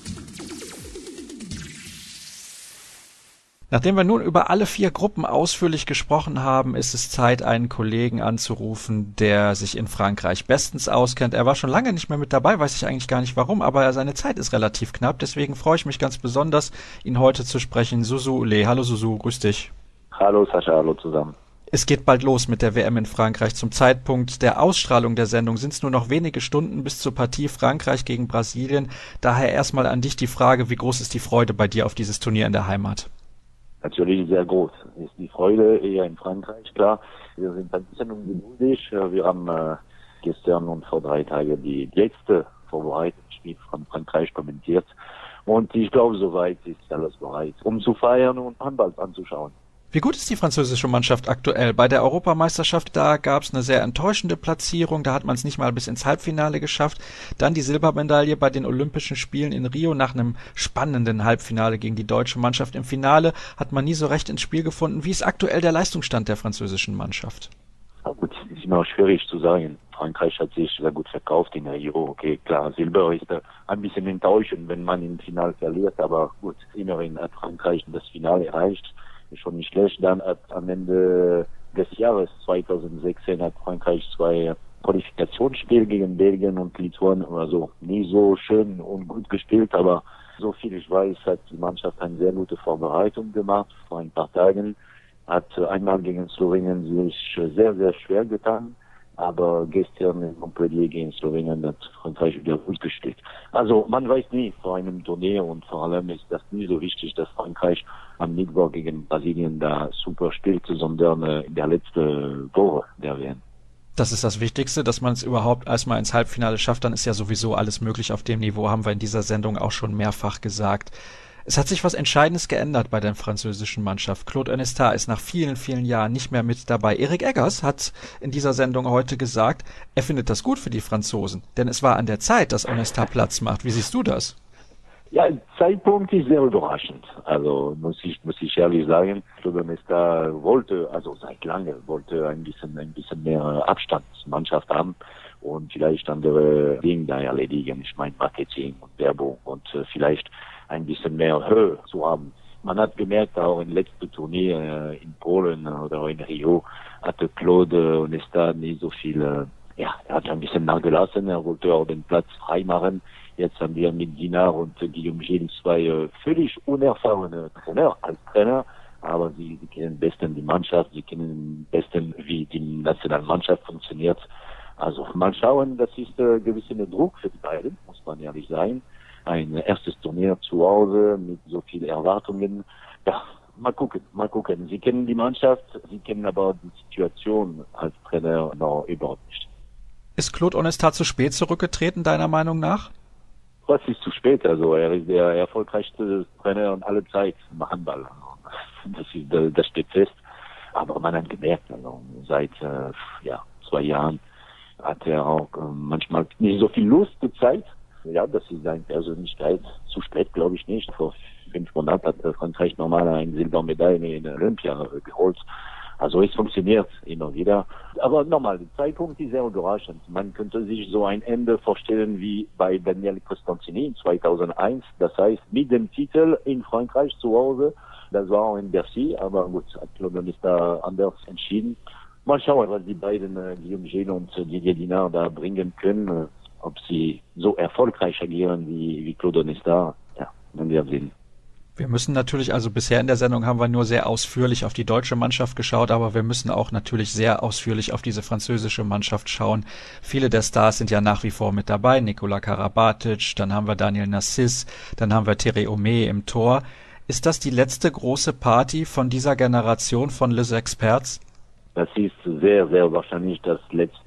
Nachdem wir nun über alle vier Gruppen ausführlich gesprochen haben, ist es Zeit, einen Kollegen anzurufen, der sich in Frankreich bestens auskennt. Er war schon lange nicht mehr mit dabei, weiß ich eigentlich gar nicht warum, aber seine Zeit ist relativ knapp. Deswegen freue ich mich ganz besonders, ihn heute zu sprechen. Susu Ule. Hallo Susu, grüß dich. Hallo Sascha, hallo zusammen. Es geht bald los mit der W M in Frankreich. Zum Zeitpunkt der Ausstrahlung der Sendung sind es nur noch wenige Stunden bis zur Partie Frankreich gegen Brasilien. Daher erstmal an dich die Frage, wie groß ist die Freude bei dir auf dieses Turnier in der Heimat? Natürlich sehr groß. Ist die Freude eher in Frankreich, klar. Wir sind ein bisschen ungeduldig. Wir haben äh, gestern und vor drei Tagen die letzte Vorbereitungsspiel von Frankreich kommentiert. Und ich glaube, soweit ist alles bereit, um zu feiern und Handball anzuschauen. Wie gut ist die französische Mannschaft aktuell? Bei der Europameisterschaft, da gab es eine sehr enttäuschende Platzierung, da hat man es nicht mal bis ins Halbfinale geschafft. Dann die Silbermedaille bei den Olympischen Spielen in Rio nach einem spannenden Halbfinale gegen die deutsche Mannschaft. Im Finale hat man nie so recht ins Spiel gefunden. Wie ist aktuell der Leistungsstand der französischen Mannschaft? Ja, gut, ist immer schwierig zu sagen. Frankreich hat sich sehr gut verkauft in Rio. Okay, klar, Silber ist äh, ein bisschen enttäuschend, wenn man im Finale verliert, aber gut, immerhin hat Frankreich das Finale erreicht. Ist schon nicht schlecht. Dann hat am Ende des Jahres zweitausendsechzehn hat Frankreich zwei Qualifikationsspiele gegen Belgien und Litauen, also nie so schön und gut gespielt, aber so viel ich weiß, hat die Mannschaft eine sehr gute Vorbereitung gemacht vor ein paar Tagen, hat einmal gegen Slowenien sich sehr, sehr schwer getan, aber gestern in Montpellier gegen Slowenien hat Frankreich wieder gut gespielt. Also man weiß nie vor einem Turnier und vor allem ist das nie so wichtig, dass Frankreich am Mittwoch gegen Brasilien da super spielt, sondern in der letzten Woche der W M. Das ist das Wichtigste, dass man es überhaupt erstmal ins Halbfinale schafft, dann ist ja sowieso alles möglich auf dem Niveau, haben wir in dieser Sendung auch schon mehrfach gesagt. Es hat sich was Entscheidendes geändert bei der französischen Mannschaft. Claude Onesta ist nach vielen, vielen Jahren nicht mehr mit dabei. Erik Eggers hat in dieser Sendung heute gesagt, er findet das gut für die Franzosen, denn es war an der Zeit, dass Onesta Platz macht. Wie siehst du das? Ja, der Zeitpunkt ist sehr überraschend. Also muss ich muss ich ehrlich sagen, Claude Onesta wollte, also seit lange wollte ein bisschen ein bisschen mehr Abstand zur Mannschaft haben und vielleicht andere Dinge da erledigen. Ich meine Marketing und Werbung und äh, vielleicht ein bisschen mehr Höhe zu haben. Man hat gemerkt, auch im letzten Turnier äh, in Polen oder in Rio hatte Claude Onesta nicht so viel, äh, ja, er hat ein bisschen nachgelassen, er wollte auch den Platz frei machen. Jetzt haben wir mit Dinard und äh, Guillaume Gilles zwei äh, völlig unerfahrene Trainer als Trainer, aber sie, sie kennen am besten die Mannschaft, sie kennen am besten, wie die Nationalmannschaft funktioniert. Also mal schauen, das ist äh, gewisser Druck für die beiden, muss man ehrlich sein. Ein erstes Turnier zu Hause mit so vielen Erwartungen. Ja, mal gucken, mal gucken. Sie kennen die Mannschaft, sie kennen aber die Situation als Trainer noch überhaupt nicht. Ist Claude Onesta zu spät zurückgetreten, deiner Meinung nach? Was ist zu spät? Also er ist der erfolgreichste Trainer aller Zeit im Handball. Das, ist, das steht fest. Aber man hat gemerkt, also seit äh, ja, zwei Jahren hat er auch äh, manchmal nicht so viel Lust gezeigt. Ja, das ist seine Persönlichkeit. Zu spät glaube ich nicht. Vor fünf Monaten hat Frankreich normal eine Silbermedaille in Olympia geholt. Also es funktioniert immer wieder. Aber nochmal, der Zeitpunkt ist sehr überraschend. Man könnte sich so ein Ende vorstellen wie bei Daniel Costantini in zweitausendeins. Das heißt, mit dem Titel in Frankreich zu Hause. Das war auch in Bercy, aber gut, hat Claude Onesta anders entschieden. Mal schauen, was die beiden, äh, Guillaume Gilles und äh, Didier Dinard, da bringen können. Äh, ob sie so erfolgreich agieren wie, wie Claude Onesta, ja, werden wir sehen. Wir müssen natürlich, also bisher in der Sendung haben wir nur sehr ausführlich auf die deutsche Mannschaft geschaut, aber wir müssen auch natürlich sehr ausführlich auf diese französische Mannschaft schauen. Viele der Stars sind ja nach wie vor mit dabei. Nikola Karabatic, dann haben wir Daniel Narcisse, dann haben wir Thierry Homé im Tor. Ist das die letzte große Party von dieser Generation von Les Experts? Das ist sehr, sehr wahrscheinlich das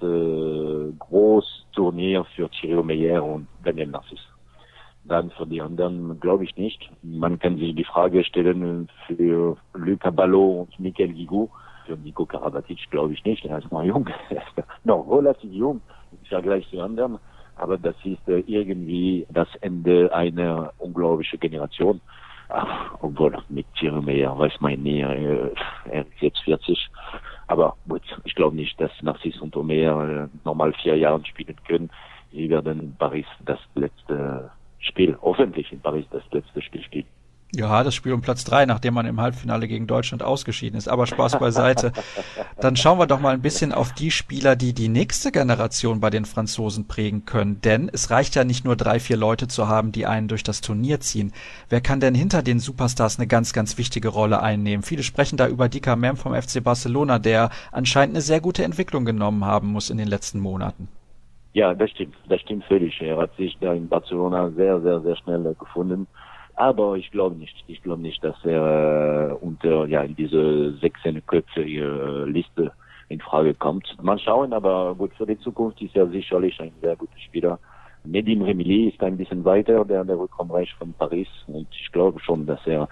letzte Großturnier für Thierry Omeyer und Daniel Narcisse. Dann für die anderen glaube ich nicht. Man kann sich die Frage stellen für Lucas Ballot und Michael Guigou. Für Nico Karabatic glaube ich nicht. Er ist noch jung. Er ist noch relativ jung im Vergleich zu anderen. Aber das ist irgendwie das Ende einer unglaublichen Generation. Ach, obwohl mit Thierry Omeyer weiß man nie. Er ist jetzt vierzig. Aber gut, ich glaube nicht, dass Narcisse und Omeyer äh, normal vier Jahre spielen können. Sie werden in Paris das letzte Spiel, hoffentlich in Paris das letzte Spiel spielen. Ja, das Spiel um Platz drei, nachdem man im Halbfinale gegen Deutschland ausgeschieden ist. Aber Spaß beiseite. Dann schauen wir doch mal ein bisschen auf die Spieler, die die nächste Generation bei den Franzosen prägen können. Denn es reicht ja nicht nur drei, vier Leute zu haben, die einen durch das Turnier ziehen. Wer kann denn hinter den Superstars eine ganz, ganz wichtige Rolle einnehmen? Viele sprechen da über Dika Mem vom F C Barcelona, der anscheinend eine sehr gute Entwicklung genommen haben muss in den letzten Monaten. Ja, das stimmt. Das stimmt völlig. Er hat sich da in Barcelona sehr, sehr, sehr schnell äh, gefunden. Aber ich glaube nicht. Ich glaube nicht, dass er äh, unter ja in diese sechzehnköpfige äh, Liste in Frage kommt. Mal schauen, aber gut, für die Zukunft ist er sicherlich ein sehr guter Spieler. Nedim Remili ist ein bisschen weiter, der, der Rückraumrecht von Paris, und ich glaube schon, dass er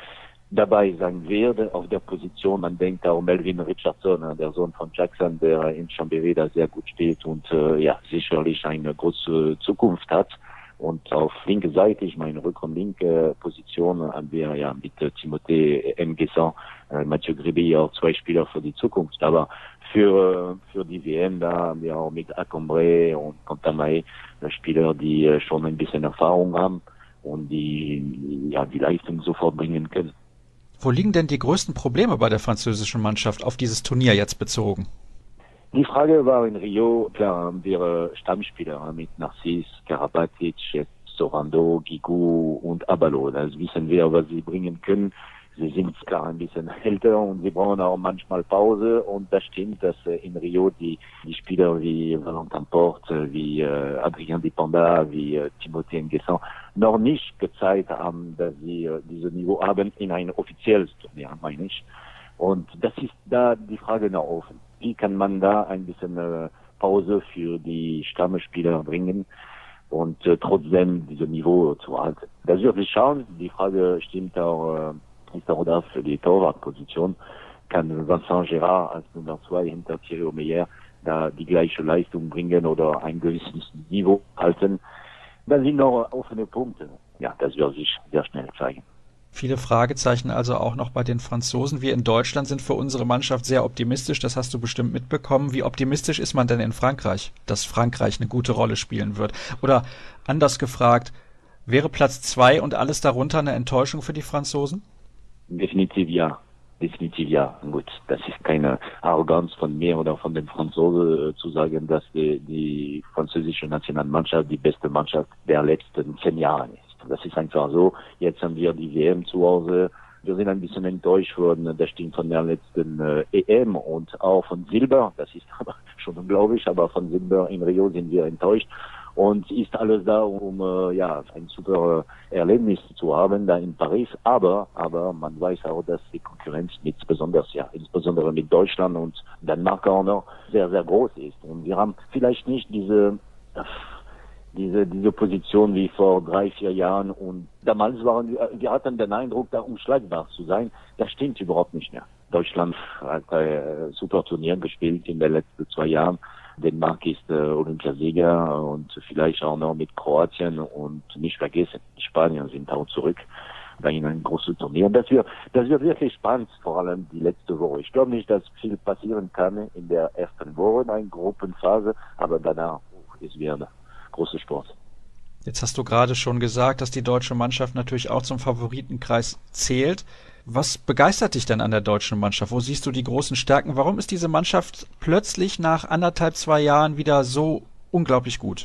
dabei sein wird auf der Position. Man denkt auch Melvin Richardson, der Sohn von Jackson, der in Chambéry da sehr gut steht und äh, ja sicherlich eine große Zukunft hat. Und auf linke Seite, ich meine Rückraum-linke Position, haben wir ja mit äh, Timothée N'Guessan, äh, Mathieu Grébé auch zwei Spieler für die Zukunft. Aber für äh, für die W M da haben wir auch mit Acombré und Contamae äh, Spieler, die äh, schon ein bisschen Erfahrung haben und die ja die Leistung sofort bringen können. Wo liegen denn die größten Probleme bei der französischen Mannschaft auf dieses Turnier jetzt bezogen? Die Frage war in Rio, klar haben wir Stammspieler mit Narcisse, Karabatic, Sorando, Guigou und Abalo. Das wissen wir, was sie bringen können. Sie sind klar ein bisschen älter und sie brauchen auch manchmal Pause. Und das stimmt, dass in Rio die, die Spieler wie Valentin Porte, wie äh, Adrien Dipanda, wie äh, Timothée N'Guessan noch nicht gezeigt haben, dass sie äh, dieses Niveau haben in ein offizielles Turnier, meine ich. Und das ist da die Frage nach offen. Wie kann man da ein bisschen äh, Pause für die Stammspieler bringen und äh, trotzdem dieses Niveau zu halten? Das wird sich schauen. Die Frage stimmt auch, äh, ist auch da für die Torwartposition. Kann Vincent Gérard als Nummer zwei hinter Thierry Omeyer da die gleiche Leistung bringen oder ein gewisses Niveau halten? Da sind noch offene Punkte. Ja, das wird sich sehr schnell zeigen. Viele Fragezeichen also auch noch bei den Franzosen. Wir in Deutschland sind für unsere Mannschaft sehr optimistisch, das hast du bestimmt mitbekommen. Wie optimistisch ist man denn in Frankreich, dass Frankreich eine gute Rolle spielen wird? Oder anders gefragt, wäre Platz zwei und alles darunter eine Enttäuschung für die Franzosen? Definitiv ja. Definitiv ja. Gut, das ist keine Arroganz von mir oder von den Franzosen äh, zu sagen, dass die, die französische Nationalmannschaft die beste Mannschaft der letzten zehn Jahre ist. Das ist einfach so. Jetzt haben wir die W M zu Hause. Wir sind ein bisschen enttäuscht worden, das stimmt, von der letzten äh, E M und auch von Silber. Das ist aber schon unglaublich, aber von Silber in Rio sind wir enttäuscht. Und ist alles da, um äh, ja ein super äh, Erlebnis zu haben da in Paris. Aber aber man weiß auch, dass die Konkurrenz mit besonders ja insbesondere mit Deutschland und Dänemark auch noch sehr sehr groß ist. Und wir haben vielleicht nicht diese äh, diese diese Position wie vor drei, vier Jahren, und damals waren wir, wir hatten den Eindruck, da unschlagbar zu sein. Das stimmt überhaupt nicht mehr. Deutschland hat ein super Turnier gespielt in den letzten zwei Jahren. Dänemark ist äh, Olympiasieger und vielleicht auch noch mit Kroatien, und nicht vergessen, die Spanier sind auch zurück in ein großes Turnier. Das wird, das wird wirklich spannend, vor allem die letzte Woche. Ich glaube nicht, dass viel passieren kann in der ersten Woche, eine Gruppenphase, aber danach ist wieder großer Sport. Jetzt hast du gerade schon gesagt, dass die deutsche Mannschaft natürlich auch zum Favoritenkreis zählt. Was begeistert dich denn an der deutschen Mannschaft? Wo siehst du die großen Stärken? Warum ist diese Mannschaft plötzlich nach anderthalb, zwei Jahren wieder so unglaublich gut?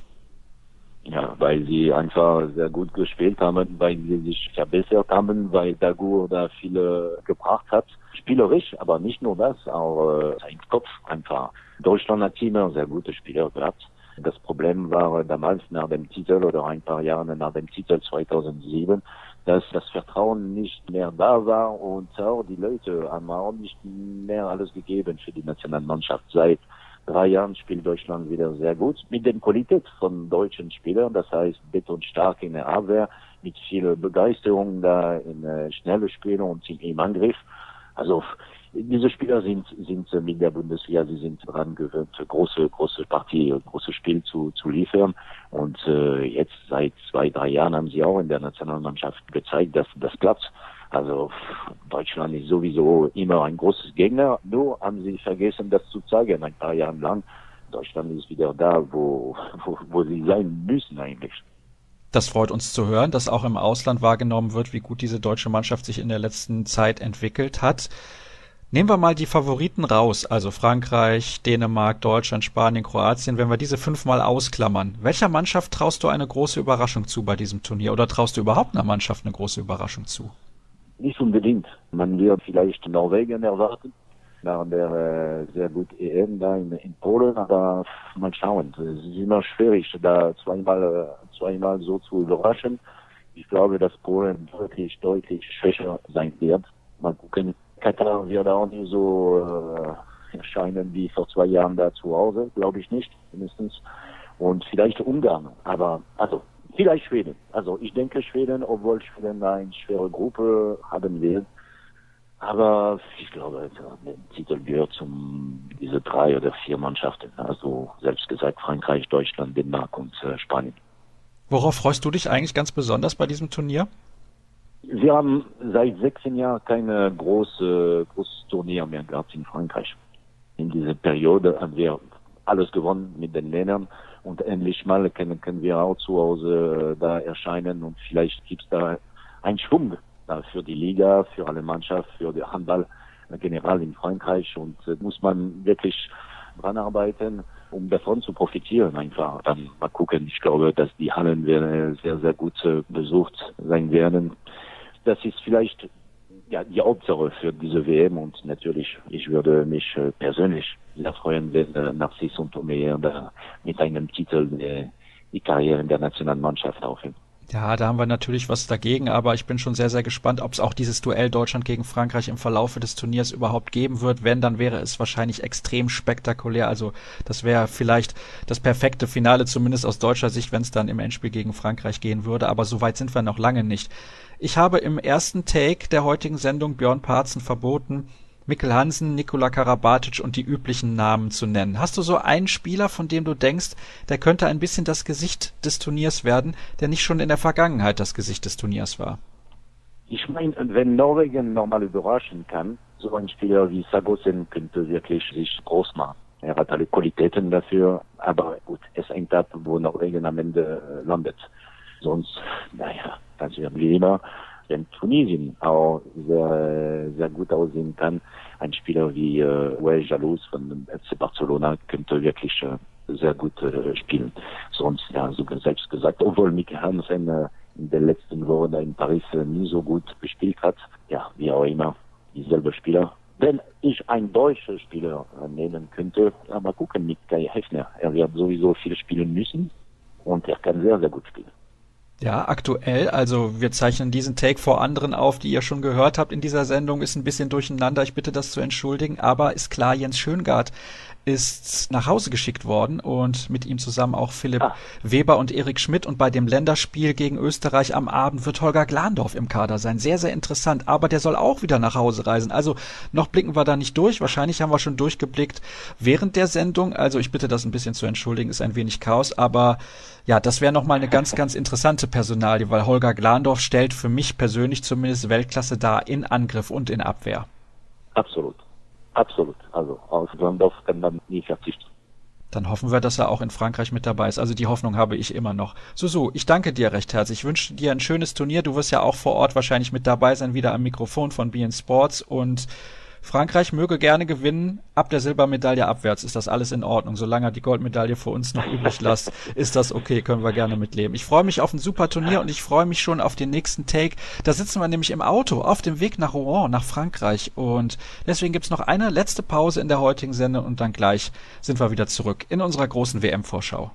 Ja, weil sie einfach sehr gut gespielt haben, weil sie sich verbessert haben, weil Dagur da viele gebracht hat. Spielerisch, aber nicht nur das, auch äh, sein Kopf einfach. Deutschland hat immer sehr gute Spieler gehabt. Das Problem war damals nach dem Titel oder ein paar Jahre nach dem Titel zweitausendsieben, dass das Vertrauen nicht mehr da war, und auch die Leute haben auch nicht mehr alles gegeben für die Nationalmannschaft. Seit drei Jahren spielt Deutschland wieder sehr gut mit der Qualität von deutschen Spielern, das heißt betonstark in der Abwehr, mit viel Begeisterung da in äh, schnelle Spiele und im Angriff. Also diese Spieler sind sind mit der Bundesliga, sie sind dran gewöhnt, große große Partie, große Spiel zu zu liefern. Und äh, jetzt seit zwei drei Jahren haben sie auch in der Nationalmannschaft gezeigt, dass das klappt. Also Deutschland ist sowieso immer ein großes Gegner. Nur haben sie vergessen, das zu zeigen ein paar Jahre lang. Deutschland ist wieder da, wo wo, wo sie sein müssen eigentlich. Das freut uns zu hören, dass auch im Ausland wahrgenommen wird, wie gut diese deutsche Mannschaft sich in der letzten Zeit entwickelt hat. Nehmen wir mal die Favoriten raus, also Frankreich, Dänemark, Deutschland, Spanien, Kroatien. Wenn wir diese fünfmal ausklammern, welcher Mannschaft traust du eine große Überraschung zu bei diesem Turnier? Oder traust du überhaupt einer Mannschaft eine große Überraschung zu? Nicht unbedingt. Man wird vielleicht Norwegen erwarten, nach der äh, sehr guten E M da in, in Polen, aber mal schauen. Es ist immer schwierig, da zweimal, äh, zweimal so zu überraschen. Ich glaube, dass Polen deutlich, deutlich schwächer sein wird. Mal gucken. Katar wird auch nicht so äh, erscheinen wie vor zwei Jahren da zu Hause, glaube ich nicht, mindestens. Und vielleicht Ungarn, aber also vielleicht Schweden. Also ich denke Schweden, obwohl Schweden eine schwere Gruppe haben wird. Aber ich glaube, der Titel gehört zum diese drei oder vier Mannschaften. Also selbst gesagt Frankreich, Deutschland, Dänemark und äh, Spanien. Worauf freust du dich eigentlich ganz besonders bei diesem Turnier? Wir haben seit sechzehn Jahren keine große, großes Turnier mehr gehabt in Frankreich. In dieser Periode haben wir alles gewonnen mit den Ländern und endlich mal können, können wir auch zu Hause da erscheinen und vielleicht gibt es da einen Schwung da für die Liga, für alle Mannschaft, für den Handball generell in Frankreich und äh, muss man wirklich dran arbeiten, um davon zu profitieren einfach. Dann mal gucken, ich glaube, dass die Hallen werden sehr, sehr gut äh, besucht sein werden. Das ist vielleicht ja die Hauptsache für diese W M und natürlich, ich würde mich äh, persönlich sehr freuen, wenn äh, Narcisse und Omeyer da mit einem Titel äh, die Karriere in der Nationalmannschaft aufhören. Ja, da haben wir natürlich was dagegen, aber ich bin schon sehr, sehr gespannt, ob es auch dieses Duell Deutschland gegen Frankreich im Verlaufe des Turniers überhaupt geben wird. Wenn, dann wäre es wahrscheinlich extrem spektakulär. Also das wäre vielleicht das perfekte Finale, zumindest aus deutscher Sicht, wenn es dann im Endspiel gegen Frankreich gehen würde. Aber so weit sind wir noch lange nicht. Ich habe im ersten Take der heutigen Sendung Björn Parzen verboten, Mikkel Hansen, Nikola Karabatic und die üblichen Namen zu nennen. Hast du so einen Spieler, von dem du denkst, der könnte ein bisschen das Gesicht des Turniers werden, der nicht schon in der Vergangenheit das Gesicht des Turniers war? Ich meine, wenn Norwegen normal überraschen kann, so ein Spieler wie Sagosen könnte wirklich sich groß machen. Er hat alle Qualitäten dafür, aber gut, es hängt ab, wo Norwegen am Ende landet. Sonst, naja, das wäre wie immer. Wenn Tunesien auch sehr, sehr gut aussehen kann, ein Spieler wie äh, Wael Jalous von dem F C Barcelona könnte wirklich äh, sehr gut äh, spielen. Sonst, ja, sogar selbst gesagt, obwohl Mikkel Hansen äh, in den letzten Wochen in Paris äh, nie so gut gespielt hat, ja, wie auch immer, dieselbe Spieler. Wenn ich einen deutschen Spieler äh, nehmen könnte, ja, mal gucken mit Kai Heffner. Er wird sowieso viel spielen müssen und er kann sehr, sehr gut spielen. Ja, aktuell, also wir zeichnen diesen Take vor anderen auf, die ihr schon gehört habt in dieser Sendung, ist ein bisschen durcheinander, ich bitte das zu entschuldigen, aber ist klar, Jens Schöngaard ist nach Hause geschickt worden und mit ihm zusammen auch Philipp ah. Weber und Erik Schmidt und bei dem Länderspiel gegen Österreich am Abend wird Holger Glandorf im Kader sein. Sehr, sehr interessant, aber der soll auch wieder nach Hause reisen. Also noch blicken wir da nicht durch, wahrscheinlich haben wir schon durchgeblickt während der Sendung, also ich bitte das ein bisschen zu entschuldigen, ist ein wenig Chaos, aber ja, das wäre nochmal eine ganz, ganz interessante Personalie, weil Holger Glandorf stellt für mich persönlich zumindest Weltklasse dar in Angriff und in Abwehr. Absolut. Absolut. Also auf Glandorf kann man nie verzichten. Dann hoffen wir, dass er auch in Frankreich mit dabei ist. Also die Hoffnung habe ich immer noch. Susu, ich danke dir recht herzlich. Ich wünsche dir ein schönes Turnier. Du wirst ja auch vor Ort wahrscheinlich mit dabei sein, wieder am Mikrofon von B N Sports. Und Frankreich möge gerne gewinnen. Ab der Silbermedaille abwärts ist das alles in Ordnung. Solange die Goldmedaille für uns noch übrig lässt, ist das okay, können wir gerne mitleben. Ich freue mich auf ein super Turnier und ich freue mich schon auf den nächsten Take. Da sitzen wir nämlich im Auto auf dem Weg nach Rouen, nach Frankreich. Und deswegen gibt's noch eine letzte Pause in der heutigen Sendung und dann gleich sind wir wieder zurück in unserer großen W M-Vorschau.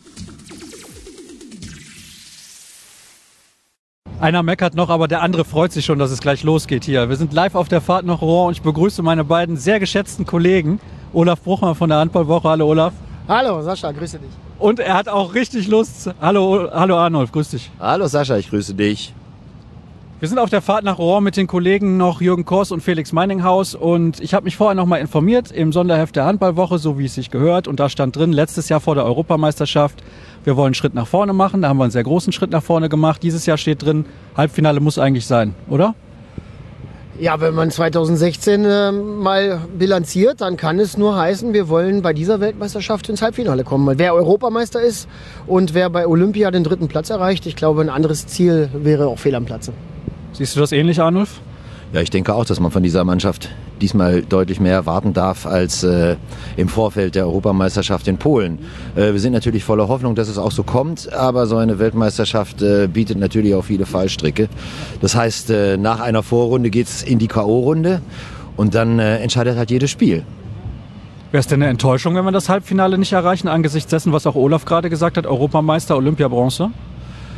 Einer meckert noch, aber der andere freut sich schon, dass es gleich losgeht hier. Wir sind live auf der Fahrt nach Rouen und ich begrüße meine beiden sehr geschätzten Kollegen. Olaf Bruchmann von der Handballwoche. Hallo Olaf. Hallo Sascha, grüße dich. Und er hat auch richtig Lust. Hallo, hallo Arnulf, grüß dich. Hallo Sascha, ich grüße dich. Wir sind auf der Fahrt nach Rouen mit den Kollegen noch Jürgen Kors und Felix Meininghaus und ich habe mich vorher noch mal informiert im Sonderheft der Handballwoche, so wie es sich gehört, und da stand drin, letztes Jahr vor der Europameisterschaft, wir wollen einen Schritt nach vorne machen, da haben wir einen sehr großen Schritt nach vorne gemacht. Dieses Jahr steht drin, Halbfinale muss eigentlich sein, oder? Ja, wenn man zweitausendsechzehn äh, mal bilanziert, dann kann es nur heißen, wir wollen bei dieser Weltmeisterschaft ins Halbfinale kommen. Weil wer Europameister ist und wer bei Olympia den dritten Platz erreicht, ich glaube, ein anderes Ziel wäre auch fehl am Platze. Siehst du das ähnlich, Arnulf? Ja, ich denke auch, dass man von dieser Mannschaft diesmal deutlich mehr erwarten darf als äh, im Vorfeld der Europameisterschaft in Polen. Äh, wir sind natürlich voller Hoffnung, dass es auch so kommt, aber so eine Weltmeisterschaft äh, bietet natürlich auch viele Fallstricke. Das heißt, äh, nach einer Vorrunde geht's in die K O-Runde und dann äh, entscheidet halt jedes Spiel. Wäre es denn eine Enttäuschung, wenn wir das Halbfinale nicht erreichen, angesichts dessen, was auch Olaf gerade gesagt hat, Europameister, Olympia, Bronze?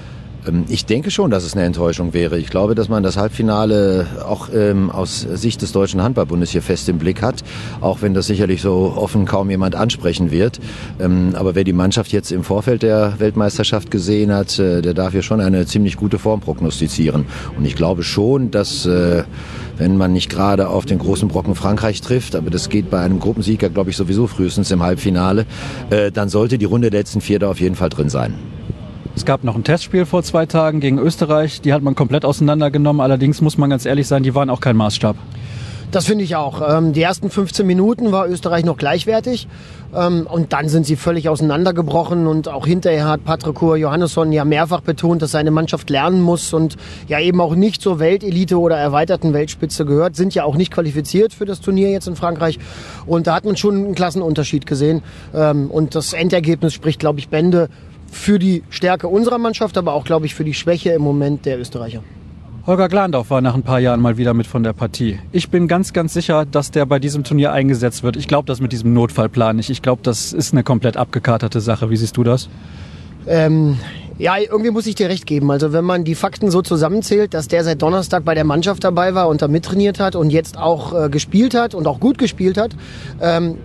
Ich denke schon, dass es eine Enttäuschung wäre. Ich glaube, dass man das Halbfinale auch ähm, aus Sicht des Deutschen Handballbundes hier fest im Blick hat, auch wenn das sicherlich so offen kaum jemand ansprechen wird. Ähm, aber wer die Mannschaft jetzt im Vorfeld der Weltmeisterschaft gesehen hat, äh, der darf hier schon eine ziemlich gute Form prognostizieren. Und ich glaube schon, dass äh, wenn man nicht gerade auf den großen Brocken Frankreich trifft, aber das geht bei einem Gruppensieger, glaube ich, sowieso frühestens im Halbfinale, äh, dann sollte die Runde der letzten vier da auf jeden Fall drin sein. Es gab noch ein Testspiel vor zwei Tagen gegen Österreich, die hat man komplett auseinandergenommen. Allerdings muss man ganz ehrlich sein, die waren auch kein Maßstab. Das finde ich auch. Ähm, die ersten fünfzehn Minuten war Österreich noch gleichwertig ähm, und dann sind sie völlig auseinandergebrochen und auch hinterher hat Patrik Johannesson ja mehrfach betont, dass seine Mannschaft lernen muss und ja eben auch nicht zur Weltelite oder erweiterten Weltspitze gehört, sind ja auch nicht qualifiziert für das Turnier jetzt in Frankreich und da hat man schon einen Klassenunterschied gesehen ähm, und das Endergebnis spricht, glaube ich, Bände für die Stärke unserer Mannschaft, aber auch, glaube ich, für die Schwäche im Moment der Österreicher. Holger Glandorf war nach ein paar Jahren mal wieder mit von der Partie. Ich bin ganz, ganz sicher, dass der bei diesem Turnier eingesetzt wird. Ich glaube das mit diesem Notfallplan nicht. Ich glaube, das ist eine komplett abgekaterte Sache. Wie siehst du das? Ähm, ja, irgendwie muss ich dir recht geben. Also wenn man die Fakten so zusammenzählt, dass der seit Donnerstag bei der Mannschaft dabei war und da mittrainiert hat und jetzt auch äh, gespielt hat und auch gut gespielt hat, ähm,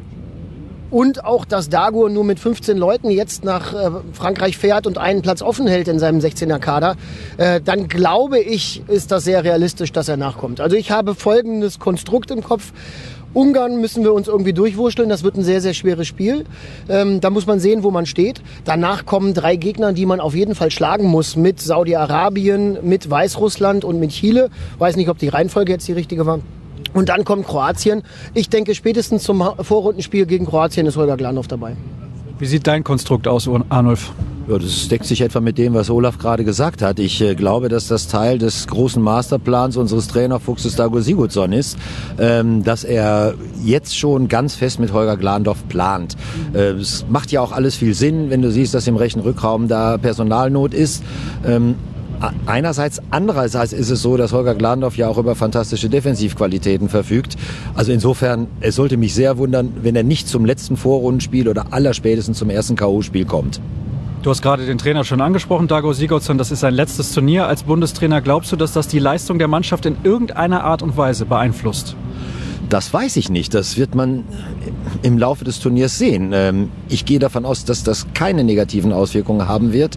und auch, dass Dagur nur mit fünfzehn Leuten jetzt nach äh, Frankreich fährt und einen Platz offen hält in seinem sechzehner Kader, äh, dann glaube ich, ist das sehr realistisch, dass er nachkommt. Also ich habe folgendes Konstrukt im Kopf. Ungarn müssen wir uns irgendwie durchwurschteln. Das wird ein sehr, sehr schweres Spiel. Ähm, da muss man sehen, wo man steht. Danach kommen drei Gegner, die man auf jeden Fall schlagen muss. Mit Saudi-Arabien, mit Weißrussland und mit Chile. Weiß nicht, ob die Reihenfolge jetzt die richtige war. Und dann kommt Kroatien. Ich denke, spätestens zum Vorrundenspiel gegen Kroatien ist Holger Glandorf dabei. Wie sieht dein Konstrukt aus, Arnulf? Ja, das deckt sich etwa mit dem, was Olaf gerade gesagt hat. Ich äh, glaube, dass das Teil des großen Masterplans unseres Trainerfuchses Dagur Sigurdsson ist, ähm, dass er jetzt schon ganz fest mit Holger Glandorf plant. Äh, es macht ja auch alles viel Sinn, wenn du siehst, dass im rechten Rückraum da Personalnot ist. Ähm, Einerseits, andererseits ist es so, dass Holger Glandorf ja auch über fantastische Defensivqualitäten verfügt. Also insofern, es sollte mich sehr wundern, wenn er nicht zum letzten Vorrundenspiel oder allerspätestens zum ersten K O-Spiel kommt. Du hast gerade den Trainer schon angesprochen, Dagur Sigurdsson, das ist sein letztes Turnier als Bundestrainer. Glaubst du, dass das die Leistung der Mannschaft in irgendeiner Art und Weise beeinflusst? Das weiß ich nicht. Das wird man im Laufe des Turniers sehen. Ich gehe davon aus, dass das keine negativen Auswirkungen haben wird.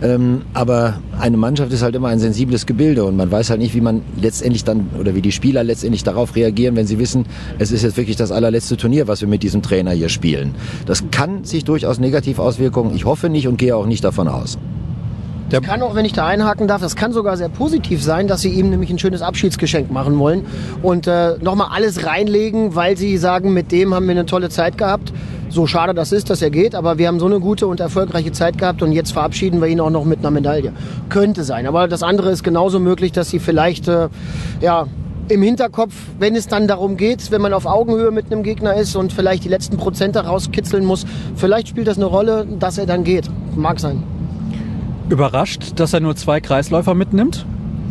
Aber eine Mannschaft ist halt immer ein sensibles Gebilde und man weiß halt nicht, wie man letztendlich dann oder wie die Spieler letztendlich darauf reagieren, wenn sie wissen, es ist jetzt wirklich das allerletzte Turnier, was wir mit diesem Trainer hier spielen. Das kann sich durchaus negativ auswirken. Ich hoffe nicht und gehe auch nicht davon aus. Das kann auch, wenn ich da einhaken darf, das kann sogar sehr positiv sein, dass sie ihm nämlich ein schönes Abschiedsgeschenk machen wollen und äh, nochmal alles reinlegen, weil sie sagen, mit dem haben wir eine tolle Zeit gehabt. So schade das ist, dass er geht, aber wir haben so eine gute und erfolgreiche Zeit gehabt und jetzt verabschieden wir ihn auch noch mit einer Medaille. Könnte sein, aber das andere ist genauso möglich, dass sie vielleicht, äh, ja, im Hinterkopf, wenn es dann darum geht, wenn man auf Augenhöhe mit einem Gegner ist und vielleicht die letzten Prozente rauskitzeln muss, vielleicht spielt das eine Rolle, dass er dann geht. Mag sein. Überrascht, dass er nur zwei Kreisläufer mitnimmt?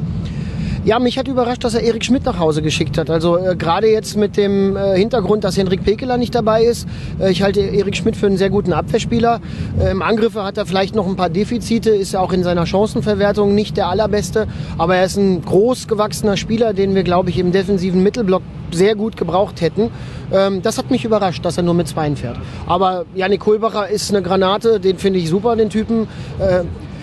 Ja, mich hat überrascht, dass er Erik Schmidt nach Hause geschickt hat. Also äh, gerade jetzt mit dem äh, Hintergrund, dass Henrik Pekeler nicht dabei ist. Äh, ich halte Erik Schmidt für einen sehr guten Abwehrspieler. Äh, Im Angriff hat er vielleicht noch ein paar Defizite, ist auch in seiner Chancenverwertung nicht der allerbeste. Aber er ist ein großgewachsener Spieler, den wir, glaube ich, im defensiven Mittelblock sehr gut gebraucht hätten. Ähm, das hat mich überrascht, dass er nur mit Zweien fährt. Aber Jannik Kohlbacher ist eine Granate, den finde ich super, den Typen. Äh,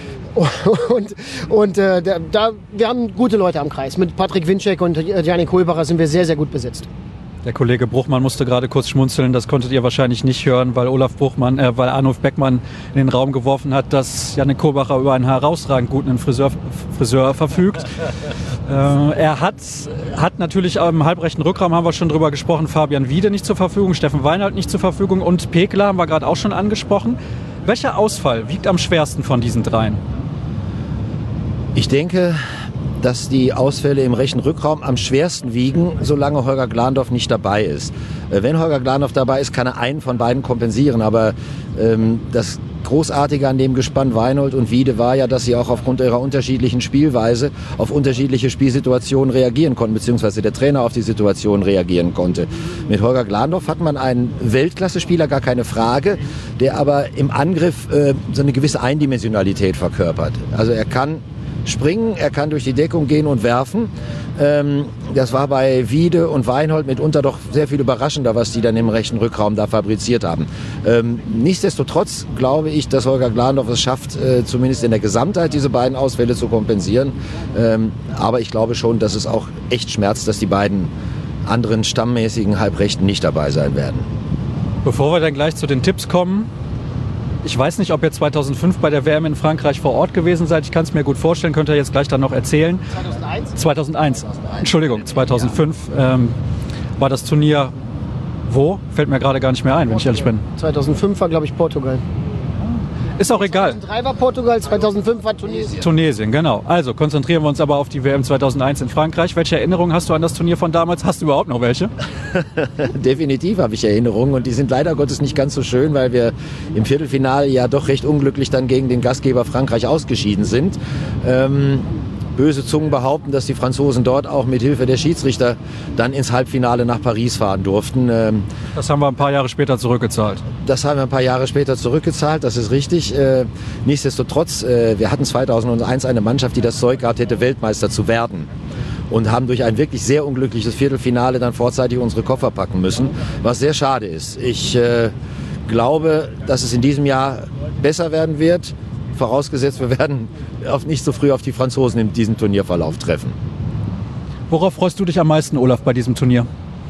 Und, und äh, da, wir haben gute Leute am Kreis. Mit Patrick Winczek und Jannik Kohlbacher sind wir sehr, sehr gut besetzt. Der Kollege Bruchmann musste gerade kurz schmunzeln. Das konntet ihr wahrscheinlich nicht hören, weil Olaf Bruchmann, äh, weil Arnulf Beckmann in den Raum geworfen hat, dass Jannik Kohlbacher über einen herausragend guten Friseur, Friseur verfügt. äh, er hat, hat natürlich im halbrechten Rückraum, haben wir schon drüber gesprochen, Fabian Wiede nicht zur Verfügung, Steffen Weinhold nicht zur Verfügung und Pekeler haben wir gerade auch schon angesprochen. Welcher Ausfall wiegt am schwersten von diesen dreien? Ich denke, dass die Ausfälle im rechten Rückraum am schwersten wiegen, solange Holger Glandorf nicht dabei ist. Wenn Holger Glandorf dabei ist, kann er einen von beiden kompensieren, aber ähm, das Großartige an dem Gespann Weinhold und Wiede war ja, dass sie auch aufgrund ihrer unterschiedlichen Spielweise auf unterschiedliche Spielsituationen reagieren konnten, beziehungsweise der Trainer auf die Situation reagieren konnte. Mit Holger Glandorf hat man einen Weltklasse-Spieler, gar keine Frage, der aber im Angriff äh, so eine gewisse Eindimensionalität verkörpert. Also er kann springen, er kann durch die Deckung gehen und werfen. Ähm, das war bei Wiede und Weinhold mitunter doch sehr viel überraschender, was die dann im rechten Rückraum da fabriziert haben. Ähm, nichtsdestotrotz glaube ich, dass Holger Glandorf es schafft, äh, zumindest in der Gesamtheit diese beiden Ausfälle zu kompensieren. Ähm, aber ich glaube schon, dass es auch echt schmerzt, dass die beiden anderen stammmäßigen Halbrechten nicht dabei sein werden. Bevor wir dann gleich zu den Tipps kommen, ich weiß nicht, ob ihr zweitausendfünf bei der W M in Frankreich vor Ort gewesen seid. Ich kann es mir gut vorstellen, könnt ihr jetzt gleich dann noch erzählen. zweitausendeins? zweitausendeins. Entschuldigung, zweitausendfünf ähm, war das Turnier wo? Fällt mir gerade gar nicht mehr ein, wenn ich ehrlich bin. zweitausendfünf war, glaube ich, Portugal. Ist auch egal. zweitausenddrei war Portugal, zweitausendfünf war Tunesien. Tunesien, genau. Also konzentrieren wir uns aber auf die W M zweitausendeins in Frankreich. Welche Erinnerungen hast du an das Turnier von damals? Hast du überhaupt noch welche? Definitiv habe ich Erinnerungen und die sind leider Gottes nicht ganz so schön, weil wir im Viertelfinale ja doch recht unglücklich dann gegen den Gastgeber Frankreich ausgeschieden sind. Ähm Böse Zungen behaupten, dass die Franzosen dort auch mit Hilfe der Schiedsrichter dann ins Halbfinale nach Paris fahren durften. Das haben wir ein paar Jahre später zurückgezahlt. Das haben wir ein paar Jahre später zurückgezahlt, das ist richtig. Äh, nichtsdestotrotz, äh, wir hatten zweitausendeins eine Mannschaft, die das Zeug gehabt hätte, Weltmeister zu werden. Und haben durch ein wirklich sehr unglückliches Viertelfinale dann vorzeitig unsere Koffer packen müssen, was sehr schade ist. Ich äh, glaube, dass es in diesem Jahr besser werden wird. Vorausgesetzt, wir werden auf nicht so früh auf die Franzosen in diesem Turnierverlauf treffen. Worauf freust du dich am meisten, Olaf, bei diesem Turnier?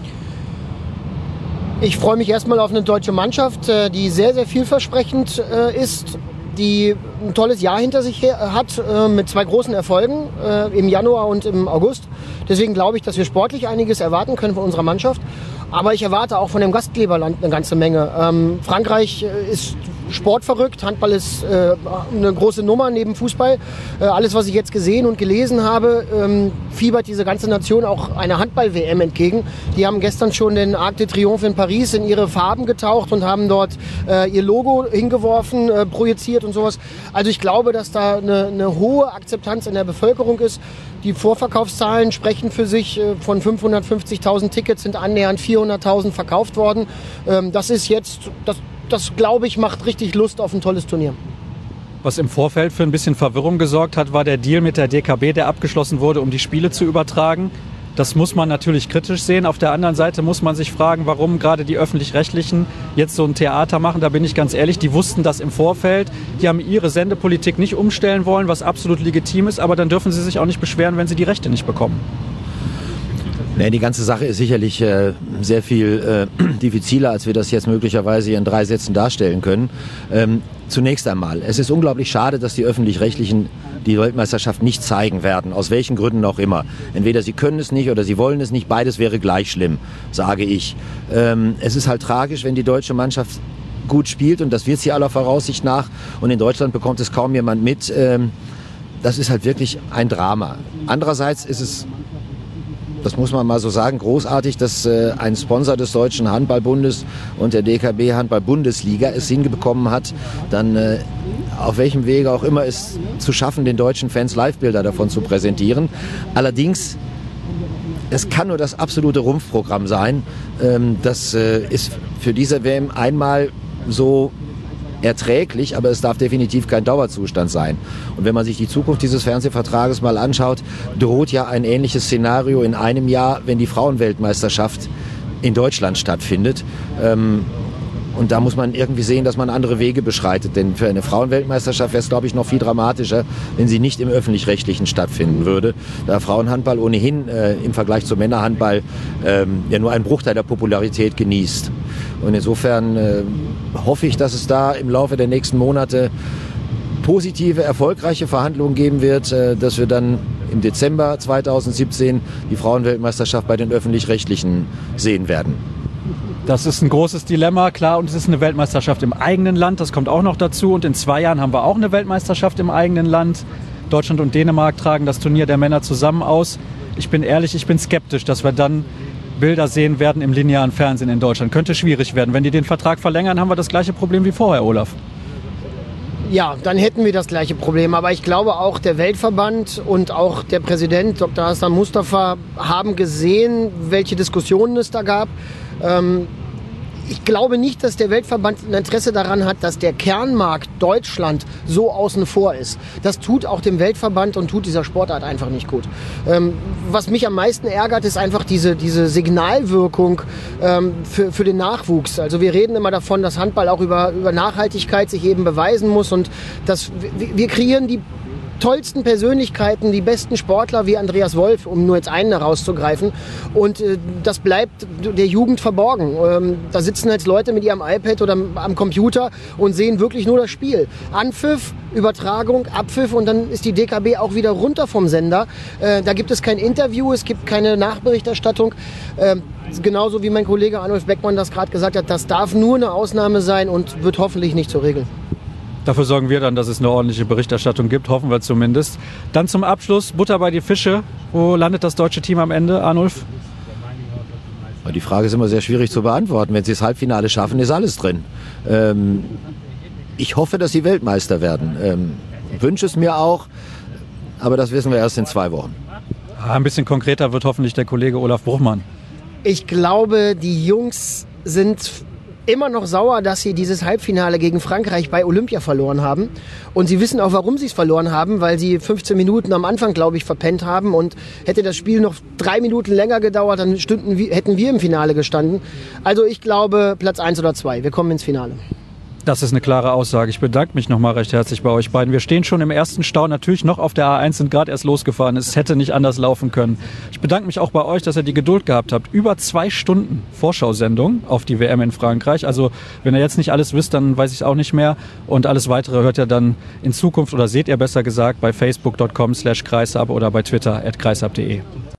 Ich freue mich erstmal auf eine deutsche Mannschaft, die sehr, sehr vielversprechend ist, die ein tolles Jahr hinter sich hat, mit zwei großen Erfolgen im Januar und im August. Deswegen glaube ich, dass wir sportlich einiges erwarten können von unserer Mannschaft. Aber ich erwarte auch von dem Gastgeberland eine ganze Menge. Ähm, Frankreich ist sportverrückt, Handball ist äh, eine große Nummer neben Fußball. Äh, alles, was ich jetzt gesehen und gelesen habe, ähm, fiebert diese ganze Nation auch einer Handball-W M entgegen. Die haben gestern schon den Arc de Triomphe in Paris in ihre Farben getaucht und haben dort äh, ihr Logo hingeworfen, äh, projiziert und sowas. Also ich glaube, dass da eine, eine hohe Akzeptanz in der Bevölkerung ist. Die Vorverkaufszahlen sprechen für sich. Von fünfhundertfünfzigtausend Tickets sind annähernd vierhunderttausend verkauft worden. Das ist jetzt, das, das glaube ich, macht richtig Lust auf ein tolles Turnier. Was im Vorfeld für ein bisschen Verwirrung gesorgt hat, war der Deal mit der D K B, der abgeschlossen wurde, um die Spiele zu übertragen. Das muss man natürlich kritisch sehen. Auf der anderen Seite muss man sich fragen, warum gerade die Öffentlich-Rechtlichen jetzt so ein Theater machen. Da bin ich ganz ehrlich, die wussten das im Vorfeld. Die haben ihre Sendepolitik nicht umstellen wollen, was absolut legitim ist. Aber dann dürfen sie sich auch nicht beschweren, wenn sie die Rechte nicht bekommen. Nee, die ganze Sache ist sicherlich äh, sehr viel äh, diffiziler, als wir das jetzt möglicherweise in drei Sätzen darstellen können. Ähm, zunächst einmal, es ist unglaublich schade, dass die Öffentlich-Rechtlichen die Weltmeisterschaft nicht zeigen werden, aus welchen Gründen auch immer. Entweder sie können es nicht oder sie wollen es nicht, beides wäre gleich schlimm, sage ich. Ähm, es ist halt tragisch, wenn die deutsche Mannschaft gut spielt und das wird sie aller Voraussicht nach und in Deutschland bekommt es kaum jemand mit. Ähm, das ist halt wirklich ein Drama. Andererseits ist es, das muss man mal so sagen, großartig, dass äh, ein Sponsor des Deutschen Handballbundes und der D K B Handball-Bundesliga es hinbekommen hat, dann äh, auf welchem Wege auch immer es zu schaffen, den deutschen Fans Livebilder davon zu präsentieren. Allerdings, es kann nur das absolute Rumpfprogramm sein. Ähm, das äh, ist für diese W M einmal so erträglich, aber es darf definitiv kein Dauerzustand sein. Und wenn man sich die Zukunft dieses Fernsehvertrages mal anschaut, droht ja ein ähnliches Szenario in einem Jahr, wenn die Frauenweltmeisterschaft in Deutschland stattfindet. Ähm, und da muss man irgendwie sehen, dass man andere Wege beschreitet. Denn für eine Frauenweltmeisterschaft wäre es, glaube ich, noch viel dramatischer, wenn sie nicht im Öffentlich-Rechtlichen stattfinden würde. Da Frauenhandball ohnehin äh, im Vergleich zum Männerhandball ähm, ja nur einen Bruchteil der Popularität genießt. Und insofern äh, hoffe ich, dass es da im Laufe der nächsten Monate positive, erfolgreiche Verhandlungen geben wird, äh, dass wir dann im Dezember zweitausendsiebzehn die Frauenweltmeisterschaft bei den Öffentlich-Rechtlichen sehen werden. Das ist ein großes Dilemma, klar, und es ist eine Weltmeisterschaft im eigenen Land, das kommt auch noch dazu. Und in zwei Jahren haben wir auch eine Weltmeisterschaft im eigenen Land. Deutschland und Dänemark tragen das Turnier der Männer zusammen aus. Ich bin ehrlich, ich bin skeptisch, dass wir dann Bilder sehen werden im linearen Fernsehen in Deutschland. Könnte schwierig werden. Wenn die den Vertrag verlängern, haben wir das gleiche Problem wie vorher, Olaf. ja, dann hätten wir das gleiche Problem. Aber ich glaube auch der Weltverband und auch der Präsident Doktor Hassan Mustafa haben gesehen, welche Diskussionen es da gab. Ähm, Ich glaube nicht, dass der Weltverband ein Interesse daran hat, dass der Kernmarkt Deutschland so außen vor ist. Das tut auch dem Weltverband und tut dieser Sportart einfach nicht gut. Ähm, was mich am meisten ärgert, ist einfach diese, diese Signalwirkung ähm, für, für den Nachwuchs. Also wir reden immer davon, dass Handball auch über, über Nachhaltigkeit sich eben beweisen muss und dass wir, wir kreieren die tollsten Persönlichkeiten, die besten Sportler wie Andreas Wolf, um nur jetzt einen herauszugreifen. Und äh, das bleibt der Jugend verborgen. Ähm, da sitzen jetzt Leute mit ihrem iPad oder am Computer und sehen wirklich nur das Spiel. Anpfiff, Übertragung, Abpfiff und dann ist die D K B auch wieder runter vom Sender. Äh, da gibt es kein Interview, es gibt keine Nachberichterstattung. Äh, genauso wie mein Kollege Arnulf Beckmann das gerade gesagt hat, das darf nur eine Ausnahme sein und wird hoffentlich nicht zur Regel. Dafür sorgen wir dann, dass es eine ordentliche Berichterstattung gibt, hoffen wir zumindest. Dann zum Abschluss, Butter bei die Fische. Wo landet das deutsche Team am Ende, Arnulf? Die Frage ist immer sehr schwierig zu beantworten. Wenn sie das Halbfinale schaffen, ist alles drin. Ähm, ich hoffe, dass sie Weltmeister werden. Ähm, wünsche es mir auch, aber das wissen wir erst in zwei Wochen. Ein bisschen konkreter wird hoffentlich der Kollege Olaf Bruchmann. Ich glaube, die Jungs sind immer noch sauer, dass sie dieses Halbfinale gegen Frankreich bei Olympia verloren haben. Und sie wissen auch, warum sie es verloren haben, weil sie fünfzehn Minuten am Anfang, glaube ich, verpennt haben. Und hätte das Spiel noch drei Minuten länger gedauert, dann stünden, hätten wir im Finale gestanden. Also ich glaube, Platz eins oder zwei. Wir kommen ins Finale. Das ist eine klare Aussage. Ich bedanke mich nochmal recht herzlich bei euch beiden. Wir stehen schon im ersten Stau, natürlich noch auf der A eins, sind gerade erst losgefahren. Es hätte nicht anders laufen können. Ich bedanke mich auch bei euch, dass ihr die Geduld gehabt habt. Über zwei Stunden Vorschau-Sendung auf die W M in Frankreich. Also wenn ihr jetzt nicht alles wisst, dann weiß ich es auch nicht mehr. Und alles Weitere hört ihr dann in Zukunft oder seht ihr besser gesagt bei facebook punkt com slash kreisab oder bei Twitter at kreisab punkt de.